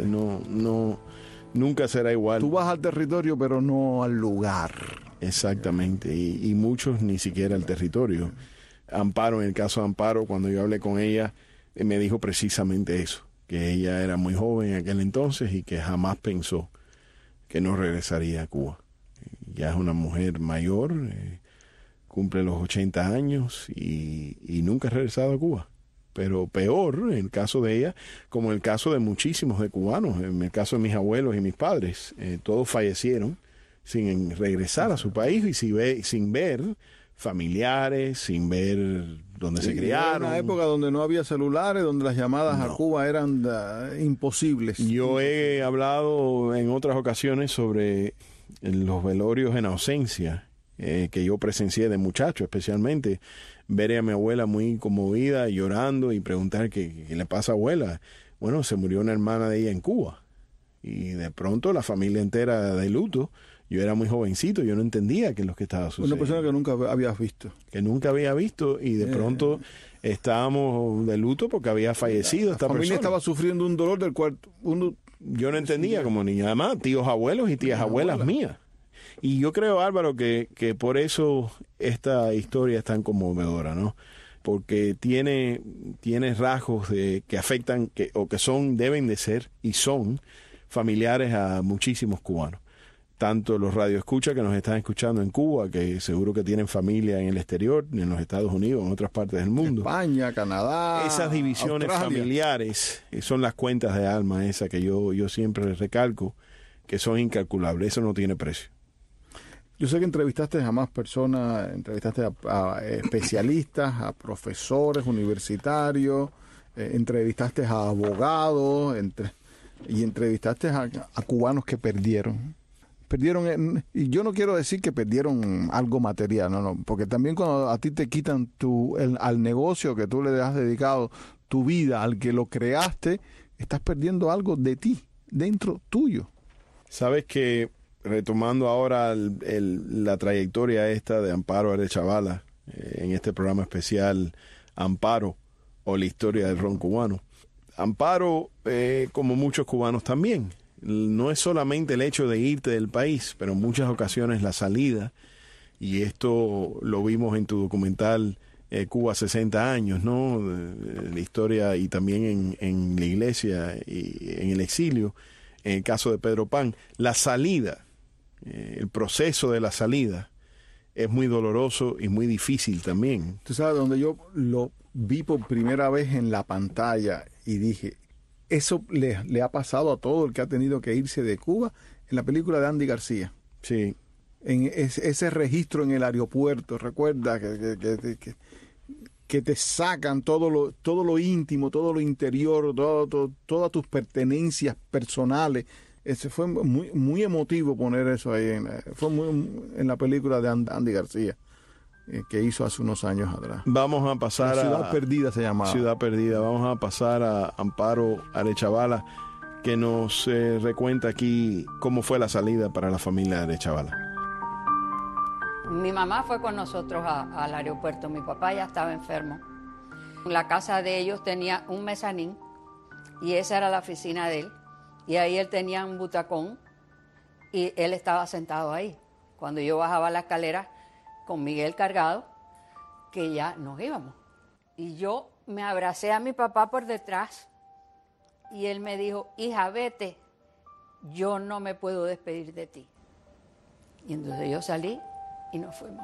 nunca será igual. Tú vas al territorio, pero no al lugar. Exactamente, y muchos ni siquiera al territorio. Amparo, en el caso de Amparo, cuando yo hablé con ella, me dijo precisamente eso, que ella era muy joven en aquel entonces y que jamás pensó que no regresaría a Cuba. Ya es una mujer mayor, cumple los 80 años y nunca ha regresado a Cuba. Pero peor, en el caso de ella, como en el caso de muchísimos de cubanos, en el caso de mis abuelos y mis padres, todos fallecieron sin regresar a su país y sin ver familiares, sin ver dónde se criaron. Era una época donde no había celulares, donde las llamadas a Cuba eran imposibles. Yo he hablado en otras ocasiones sobre los velorios en ausencia, que yo presencié de muchacho, especialmente ver a mi abuela muy conmovida, llorando y preguntar qué le pasa a abuela. Bueno, se murió una hermana de ella en Cuba y de pronto la familia entera de luto. Yo era muy jovencito, yo no entendía qué es lo que estaba sucediendo. Una persona que nunca habías visto. Que nunca había visto, y de pronto estábamos de luto porque había fallecido esta persona. La familia estaba sufriendo un dolor del cual yo no entendía como niño. Además, tíos abuelos y tías abuelas mías. Y yo creo, Álvaro, que por eso esta historia es tan conmovedora, ¿no? Porque tiene rasgos que afectan, deben de ser y son familiares a muchísimos cubanos. tanto los radioescuchas que nos están escuchando en Cuba, que seguro que tienen familia en el exterior, en los Estados Unidos, en otras partes del mundo. España, Canadá, esas divisiones Australia. familiares son las cuentas de alma, esas que yo siempre recalco, que son incalculables. Eso no tiene precio. Yo sé que entrevistaste a más personas, entrevistaste a especialistas, a profesores universitarios, entrevistaste a abogados, y entrevistaste a cubanos que perdieron, y yo no quiero decir que perdieron algo material, no, porque también cuando a ti te quitan al negocio que tú le has dedicado tu vida, al que lo creaste, estás perdiendo algo de ti, dentro tuyo. Sabes que, retomando ahora la trayectoria esta de Amparo Arechavala, en este programa especial Amparo, o la historia del ron cubano, Amparo, como muchos cubanos también, no es solamente el hecho de irte del país, pero en muchas ocasiones la salida, y esto lo vimos en tu documental Cuba 60 años, ¿no? La historia, y también en la iglesia y en el exilio, en el caso de Pedro Pan, la salida, el proceso de la salida es muy doloroso y muy difícil también. Tú sabes, donde yo lo vi por primera vez en la pantalla y dije, eso le ha pasado a todo el que ha tenido que irse de Cuba, en la película de Andy García. Sí. En ese registro en el aeropuerto, recuerda que te sacan todo lo íntimo, todo lo interior, todas tus pertenencias personales. Fue muy, muy emotivo poner eso ahí. Fue en la película de Andy García, que hizo hace unos años atrás. Vamos a pasar Ciudad Perdida se llamaba. Ciudad Perdida. Vamos a pasar a Amparo Arechavala, que nos recuenta aquí cómo fue la salida para la familia de Arechavala. Mi mamá fue con nosotros al aeropuerto. Mi papá ya estaba enfermo. La casa de ellos tenía un mezanín y esa era la oficina de él. Y ahí él tenía un butacón y él estaba sentado ahí. Cuando yo bajaba la escalera con Miguel cargado, que ya nos íbamos. Y yo me abracé a mi papá por detrás y él me dijo, hija, vete, yo no me puedo despedir de ti. Y entonces yo salí y nos fuimos.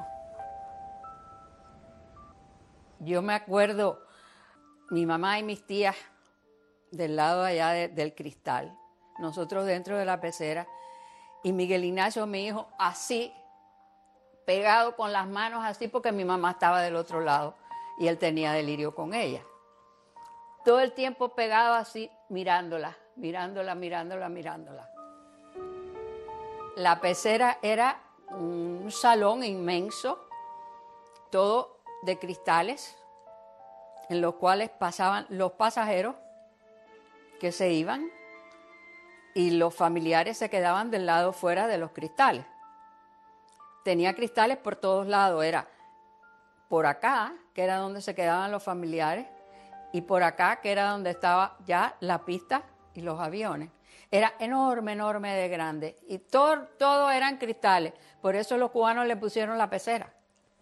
Yo me acuerdo, mi mamá y mis tías del lado allá del cristal, nosotros dentro de la pecera, y Miguel Ignacio, mi hijo, así, pegado con las manos así, porque mi mamá estaba del otro lado y él tenía delirio con ella. Todo el tiempo pegado así, mirándola. La pecera era un salón inmenso, todo de cristales, en los cuales pasaban los pasajeros que se iban y los familiares se quedaban del lado fuera de los cristales. Tenía cristales por todos lados, era por acá, que era donde se quedaban los familiares, y por acá, que era donde estaba ya la pista y los aviones. Era enorme de grande, y todo eran cristales, por eso los cubanos le pusieron la pecera.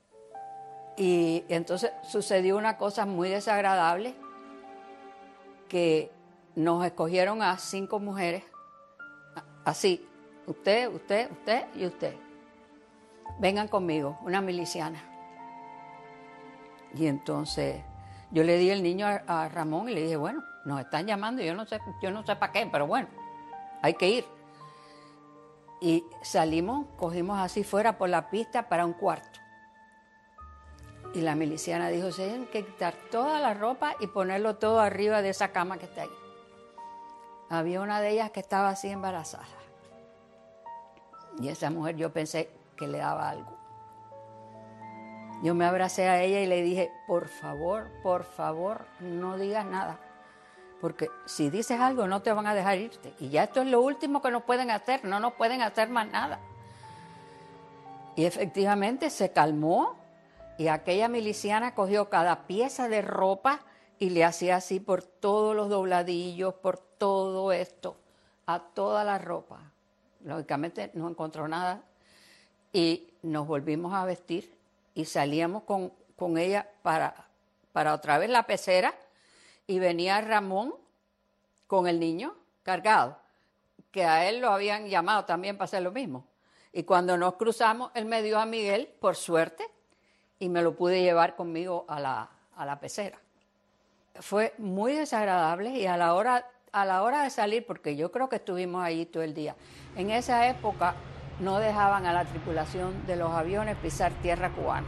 Y entonces sucedió una cosa muy desagradable, que nos escogieron a 5 mujeres, así, usted y usted. Vengan conmigo, una miliciana. Y entonces yo le di el niño a Ramón y le dije, bueno, nos están llamando, yo no sé para qué, pero bueno, hay que ir. Y salimos, cogimos así fuera por la pista para un cuarto. Y la miliciana dijo, se tienen que quitar toda la ropa y ponerlo todo arriba de esa cama que está ahí. Había una de ellas que estaba así embarazada. Y esa mujer yo pensé que le daba algo. Yo me abracé a ella y le dije, por favor, no digas nada. Porque si dices algo no te van a dejar irte. Y ya esto es lo último que nos pueden hacer, no nos pueden hacer más nada. Y efectivamente se calmó y aquella miliciana cogió cada pieza de ropa y le hacía así por todos los dobladillos, por todo esto, a toda la ropa. Lógicamente no encontró nada y nos volvimos a vestir y salíamos con ella para otra vez la pecera y venía Ramón con el niño cargado, que a él lo habían llamado también para hacer lo mismo. Y cuando nos cruzamos, él me dio a Miguel, por suerte, y me lo pude llevar conmigo a la pecera. Fue muy desagradable y a la hora de salir, porque yo creo que estuvimos allí todo el día, en esa época no dejaban a la tripulación de los aviones pisar tierra cubana.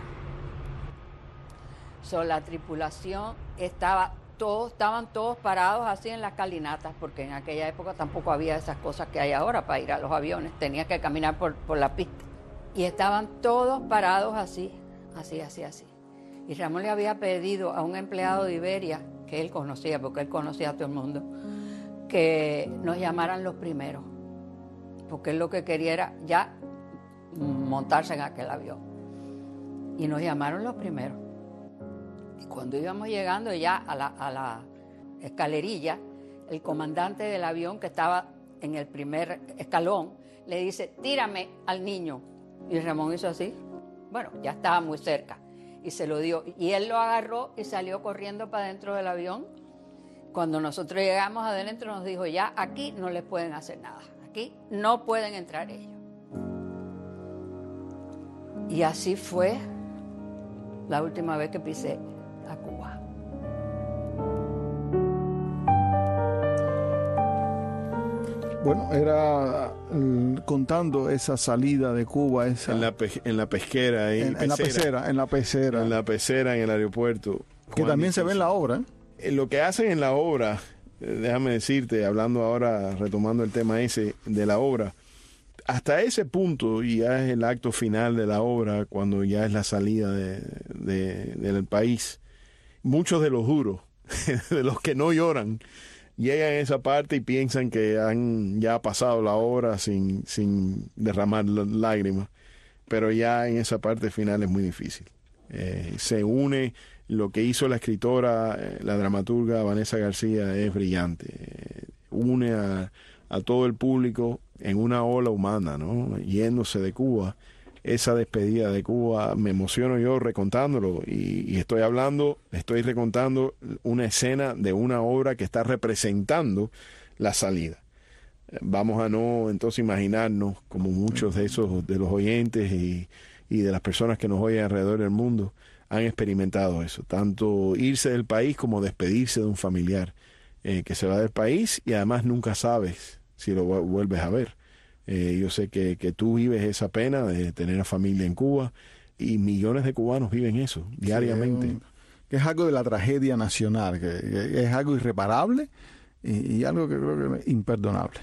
La tripulación estaban todos parados así en las calinatas, porque en aquella época tampoco había esas cosas que hay ahora para ir a los aviones, tenías que caminar por la pista. Y estaban todos parados así. Y Ramón le había pedido a un empleado de Iberia, que él conocía, porque él conocía a todo el mundo, que nos llamaran los primeros, porque él lo que quería era ya montarse en aquel avión. Y nos llamaron los primeros. Y cuando íbamos llegando ya a la escalerilla, el comandante del avión, que estaba en el primer escalón, le dice, tírame al niño. Y Ramón hizo así. Bueno, ya estaba muy cerca. Y se lo dio. Y él lo agarró y salió corriendo para dentro del avión. Cuando nosotros llegamos adentro nos dijo, ya aquí no les pueden hacer nada. Aquí no pueden entrar ellos. Y así fue la última vez que pisé a Cuba. Bueno, era contando esa salida de Cuba, esa en la pesquera, en la pecera, en el aeropuerto. Que también se ve en la obra. Lo que hacen en la obra, déjame decirte, hablando ahora, retomando el tema ese de la obra, hasta ese punto, y ya es el acto final de la obra, cuando ya es la salida del país, muchos de los duros, de los que no lloran, llegan a esa parte y piensan que han ya pasado la obra sin derramar lágrimas, pero ya en esa parte final es muy difícil. Se une lo que hizo la escritora, la dramaturga Vanessa García, es brillante. Une a todo el público en una ola humana, ¿no? Yéndose de Cuba. Esa despedida de Cuba, me emociono yo recontándolo y estoy recontando una escena de una obra que está representando la salida. Vamos a no entonces imaginarnos, como muchos de los oyentes y de las personas que nos oyen alrededor del mundo han experimentado eso, tanto irse del país como despedirse de un familiar que se va del país y además nunca sabes si lo vuelves a ver. Yo sé que tú vives esa pena de tener a familia en Cuba y millones de cubanos viven eso diariamente. Que es algo de la tragedia nacional, que es algo irreparable y algo que creo que es imperdonable.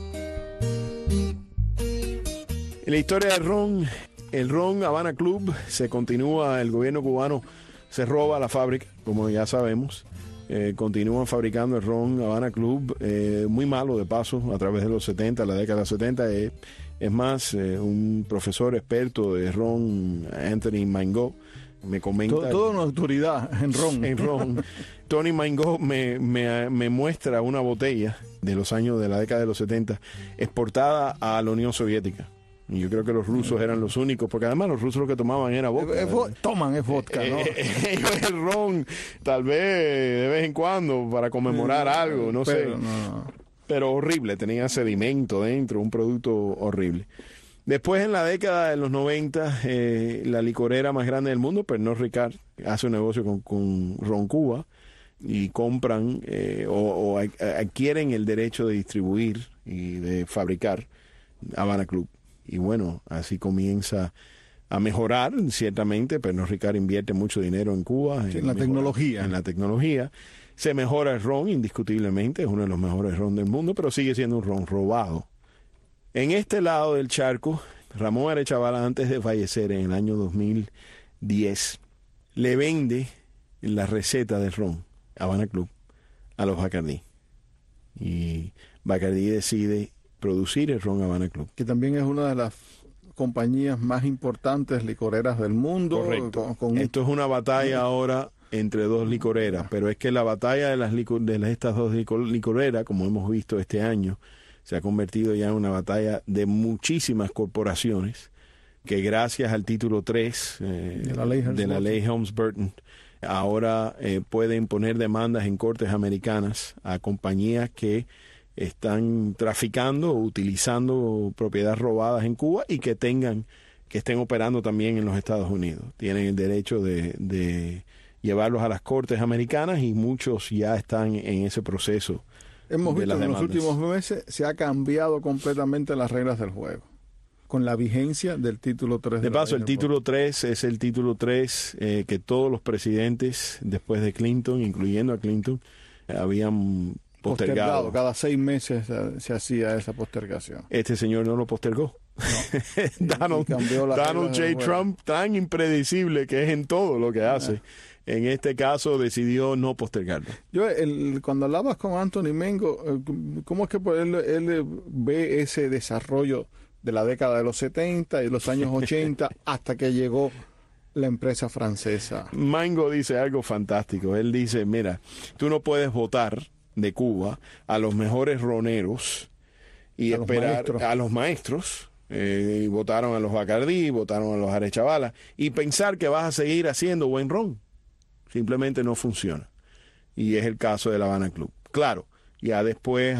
En la historia del ron, el Ron Habana Club se continúa, el gobierno cubano se roba la fábrica, como ya sabemos. Continúan fabricando el ron Habana Club, muy malo de paso, a través de los 70, la década de los 70. Es más, un profesor experto de ron, Anthony Mango, me comenta... Toda una autoridad en ron. En ron. Tony Mango me muestra una botella de la década de los 70, exportada a la Unión Soviética. Y yo creo que los rusos eran los únicos, porque además los rusos lo que tomaban era vodka. Toman vodka, ¿no? El ron, tal vez de vez en cuando, para conmemorar algo, no sé. Pero horrible, tenía sedimento dentro, un producto horrible. Después, en la década de los 90, la licorera más grande del mundo, Pernod Ricard, hace un negocio con Ron Cuba y compran o adquieren el derecho de distribuir y de fabricar Habana Club. Y bueno, así comienza a mejorar, ciertamente. Pernod Ricard invierte mucho dinero en Cuba. Sí, en la tecnología. En la tecnología. Se mejora el ron, indiscutiblemente. Es uno de los mejores ron del mundo, pero sigue siendo un ron robado. En este lado del charco, Ramón Arechavala, antes de fallecer en el año 2010, le vende la receta del ron Habana Club a los Bacardí. Y Bacardí decide producir el ron Habana Club. Que también es una de las compañías más importantes licoreras del mundo. Correcto. Esto es una batalla ahora entre dos licoreras, pero es que la batalla de estas dos licoreras, como hemos visto este año, se ha convertido ya en una batalla de muchísimas corporaciones que gracias al título 3 de la ley Helms-Burton ahora pueden poner demandas en cortes americanas a compañías que están traficando o utilizando propiedades robadas en Cuba y que estén operando también en los Estados Unidos. Tienen el derecho de llevarlos a las cortes americanas y muchos ya están en ese proceso. Hemos visto que en los últimos meses se ha cambiado completamente las reglas del juego, con la vigencia del título 3. De paso, el título 3 es el título 3 que todos los presidentes después de Clinton, incluyendo a Clinton, habían postergado. Cada 6 meses se hacía esa postergación. Este señor no lo postergó. No. Donald J. Trump, tan impredecible que es en todo lo que hace, en este caso decidió no postergarlo. Cuando hablabas con Anthony Mengo, ¿cómo es que él ve ese desarrollo de la década de los 70 y los años 80 hasta que llegó la empresa francesa? Mengo dice algo fantástico. Él dice, mira, tú no puedes votar de Cuba a los mejores roneros y esperar a los maestros. Y votaron a los Bacardí, votaron a los Arechavala y pensar que vas a seguir haciendo buen ron. Simplemente no funciona. Y es el caso de La Habana Club. Claro, ya después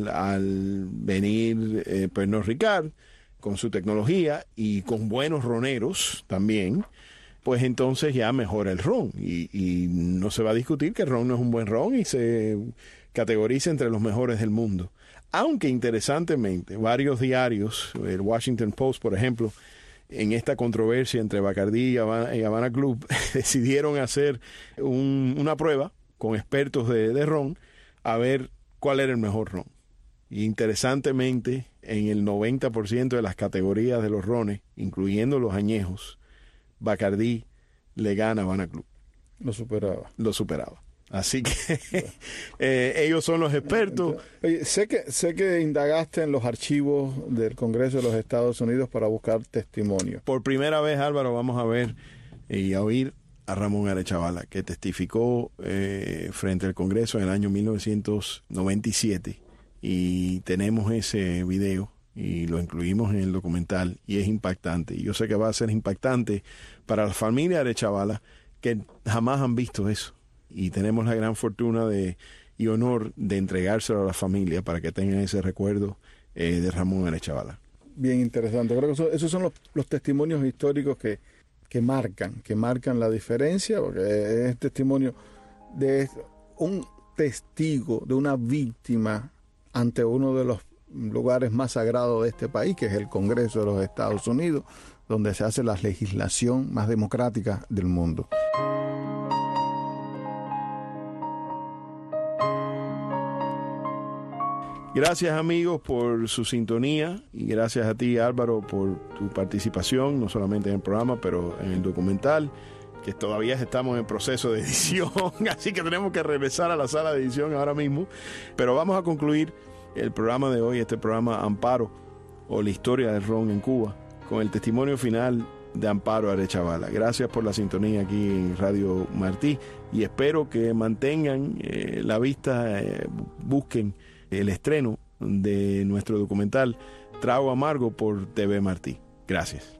al venir Pernod Ricard con su tecnología y con buenos roneros también, pues entonces ya mejora el ron. Y no se va a discutir que el ron no es un buen ron y se categoriza entre los mejores del mundo. Aunque interesantemente, varios diarios, el Washington Post, por ejemplo, en esta controversia entre Bacardí y Habana Club, decidieron hacer una prueba con expertos de ron a ver cuál era el mejor ron. Y interesantemente, en el 90% de las categorías de los rones, incluyendo los añejos, Bacardí le gana a Habana Club. Lo superaba. Así que ellos son los expertos. Oye, sé que indagaste en los archivos del Congreso de los Estados Unidos para buscar testimonio. Por primera vez, Álvaro, vamos a ver y a oír a Ramón Arechavala, que testificó frente al Congreso en el año 1997. Y tenemos ese video y lo incluimos en el documental y es impactante. Y yo sé que va a ser impactante para la familia Arechavala, que jamás han visto eso. Y tenemos la gran fortuna y honor de entregárselo a la familia para que tengan ese recuerdo de Ramón Arechavala. Bien interesante. Creo que esos son los testimonios históricos que marcan la diferencia, porque es testimonio de un testigo, de una víctima ante uno de los lugares más sagrados de este país, que es el Congreso de los Estados Unidos, donde se hace la legislación más democrática del mundo. Gracias, amigos, por su sintonía y gracias a ti, Álvaro, por tu participación, no solamente en el programa, pero en el documental, que todavía estamos en proceso de edición, así que tenemos que regresar a la sala de edición ahora mismo. Pero vamos a concluir el programa de hoy, este programa Amparo, o la historia del ron en Cuba, con el testimonio final de Amparo Arechavala. Gracias por la sintonía aquí en Radio Martí y espero que mantengan la vista, busquen el estreno de nuestro documental Trago Amargo por TV Martí. Gracias.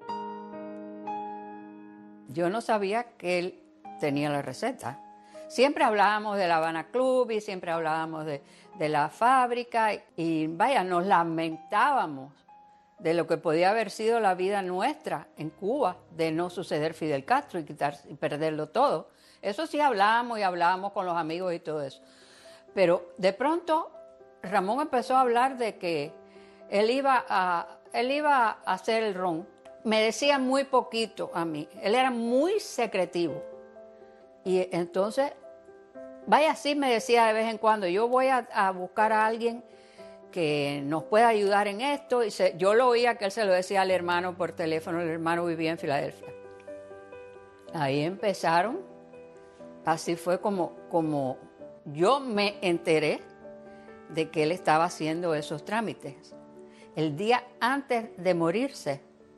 Yo no sabía que él tenía la receta. Siempre hablábamos de La Habana Club y siempre hablábamos de la fábrica y vaya, nos lamentábamos de lo que podía haber sido la vida nuestra en Cuba, de no suceder Fidel Castro y perderlo todo. Eso sí hablábamos y hablábamos con los amigos y todo eso. Pero de pronto Ramón empezó a hablar de que él iba a hacer el ron. Me decía muy poquito a mí. Él era muy secretivo. Y entonces, vaya, así me decía de vez en cuando, yo voy a buscar a alguien que nos pueda ayudar en esto. Y yo lo oía que él se lo decía al hermano por teléfono. El hermano vivía en Filadelfia. Ahí empezaron. Así fue como yo me enteré de que él estaba haciendo esos trámites. El día antes de morirse,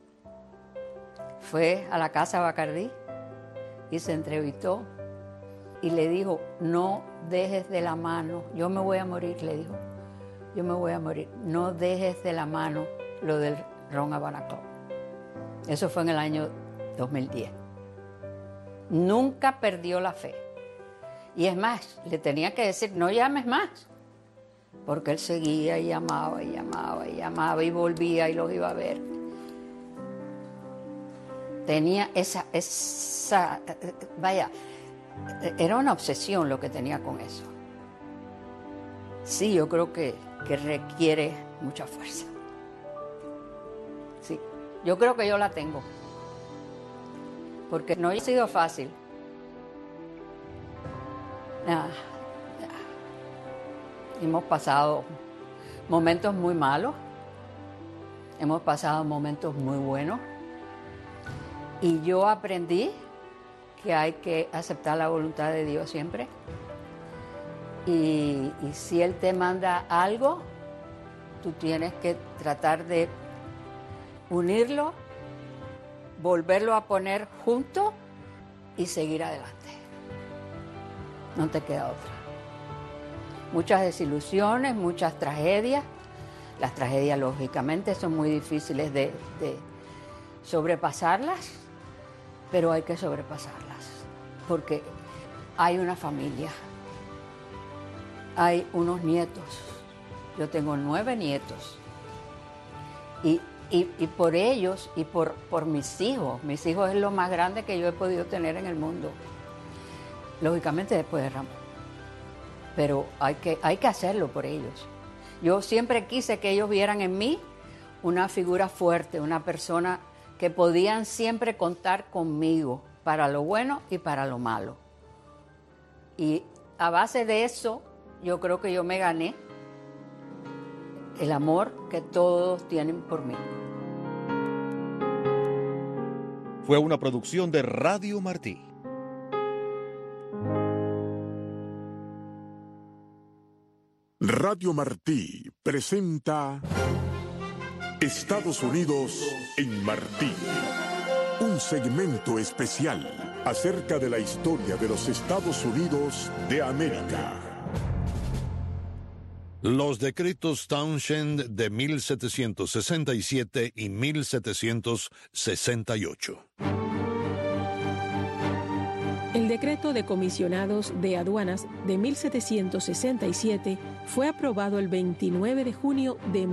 fue a la casa Bacardí y se entrevistó y le dijo, no dejes de la mano, yo me voy a morir, le dijo, yo me voy a morir, no dejes de la mano lo del ron Habana Club. Eso fue en el año 2010. Nunca perdió la fe. Y es más, le tenía que decir, no llames más. porque él seguía y llamaba y llamaba y llamaba y volvía y los iba a ver. Tenía vaya, era una obsesión lo que tenía con eso. Sí, yo creo que requiere mucha fuerza. Sí, yo creo que yo la tengo, porque no ha sido fácil. Hemos pasado momentos muy malos, hemos pasado momentos muy buenos, y yo aprendí que hay que aceptar la voluntad de Dios siempre. Y si Él te manda algo, tú tienes que tratar de unirlo, volverlo a poner junto y seguir adelante. No te queda otra. Muchas desilusiones, muchas tragedias. Las tragedias, lógicamente, son muy difíciles de sobrepasarlas, pero hay que sobrepasarlas, porque hay una familia, hay unos nietos. Yo tengo 9 nietos. Y por ellos y por mis hijos es lo más grande que yo he podido tener en el mundo. Lógicamente después de Ramón. Pero hay que hacerlo por ellos. Yo siempre quise que ellos vieran en mí una figura fuerte, una persona que podían siempre contar conmigo para lo bueno y para lo malo. Y a base de eso, yo creo que yo me gané el amor que todos tienen por mí. Fue una producción de Radio Martí. Radio Martí presenta Estados Unidos en Martí, un segmento especial acerca de la historia de los Estados Unidos de América. Los decretos Townshend de 1767 y 1768. El decreto de comisionados de aduanas de 1767 fue aprobado el 29 de junio de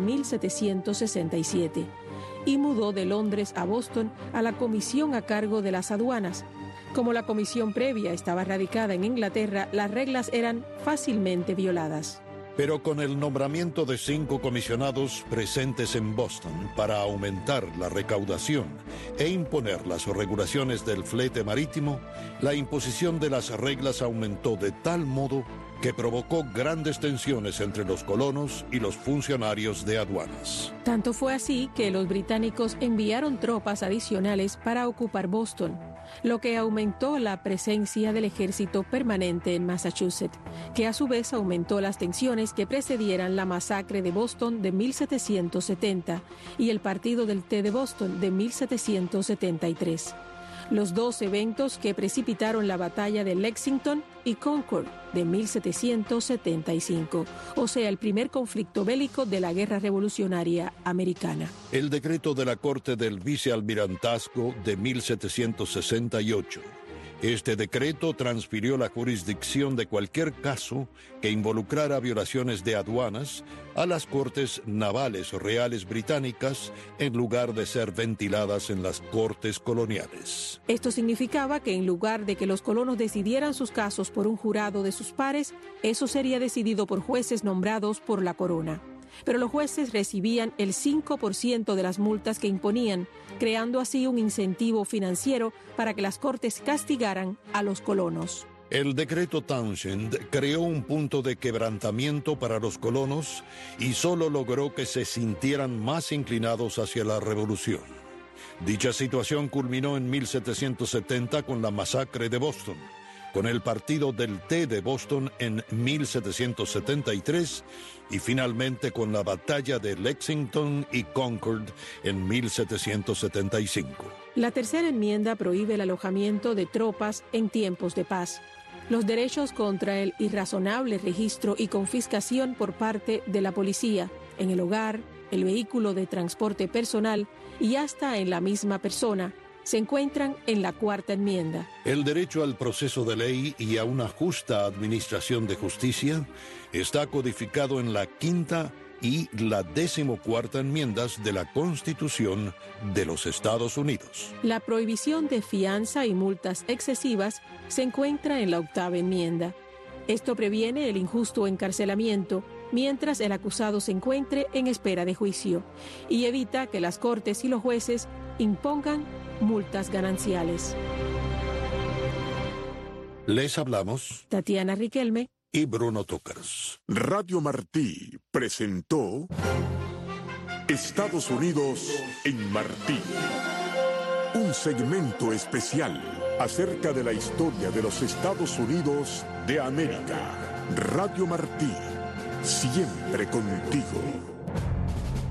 1767 y mudó de Londres a Boston a la comisión a cargo de las aduanas. Como la comisión previa estaba radicada en Inglaterra, las reglas eran fácilmente violadas. Pero con el nombramiento de 5 comisionados presentes en Boston para aumentar la recaudación e imponer las regulaciones del flete marítimo, la imposición de las reglas aumentó de tal modo que provocó grandes tensiones entre los colonos y los funcionarios de aduanas. Tanto fue así que los británicos enviaron tropas adicionales para ocupar Boston, lo que aumentó la presencia del ejército permanente en Massachusetts, que a su vez aumentó las tensiones que precedieran la masacre de Boston de 1770 y el partido del té de Boston de 1773. Los 2 eventos que precipitaron la batalla de Lexington y Concord de 1775, o sea, el primer conflicto bélico de la Guerra Revolucionaria Americana. El decreto de la Corte del Vicealmirantazgo de 1768. Este decreto transfirió la jurisdicción de cualquier caso que involucrara violaciones de aduanas a las Cortes Navales Reales Británicas en lugar de ser ventiladas en las Cortes Coloniales. Esto significaba que en lugar de que los colonos decidieran sus casos por un jurado de sus pares, eso sería decidido por jueces nombrados por la corona. Pero los jueces recibían el 5% de las multas que imponían, creando así un incentivo financiero para que las cortes castigaran a los colonos. El decreto Townshend creó un punto de quebrantamiento para los colonos y solo logró que se sintieran más inclinados hacia la revolución. Dicha situación culminó en 1770 con la masacre de Boston, con el partido del té de Boston en 1773 y finalmente con la batalla de Lexington y Concord en 1775. La tercera enmienda prohíbe el alojamiento de tropas en tiempos de paz. Los derechos contra el irrazonable registro y confiscación por parte de la policía en el hogar, el vehículo de transporte personal y hasta en la misma persona se encuentran en la Cuarta Enmienda. El derecho al proceso de ley y a una justa administración de justicia está codificado en la Quinta y la 14ª enmiendas de la Constitución de los Estados Unidos. La prohibición de fianza y multas excesivas se encuentra en la 8ª enmienda. Esto previene el injusto encarcelamiento mientras el acusado se encuentre en espera de juicio y evita que las cortes y los jueces impongan multas gananciales. Les hablamos Tatiana Riquelme y Bruno Tócaros. Radio Martí presentó Estados Unidos en Martí. Un segmento especial acerca de la historia de los Estados Unidos de América. Radio Martí, siempre contigo.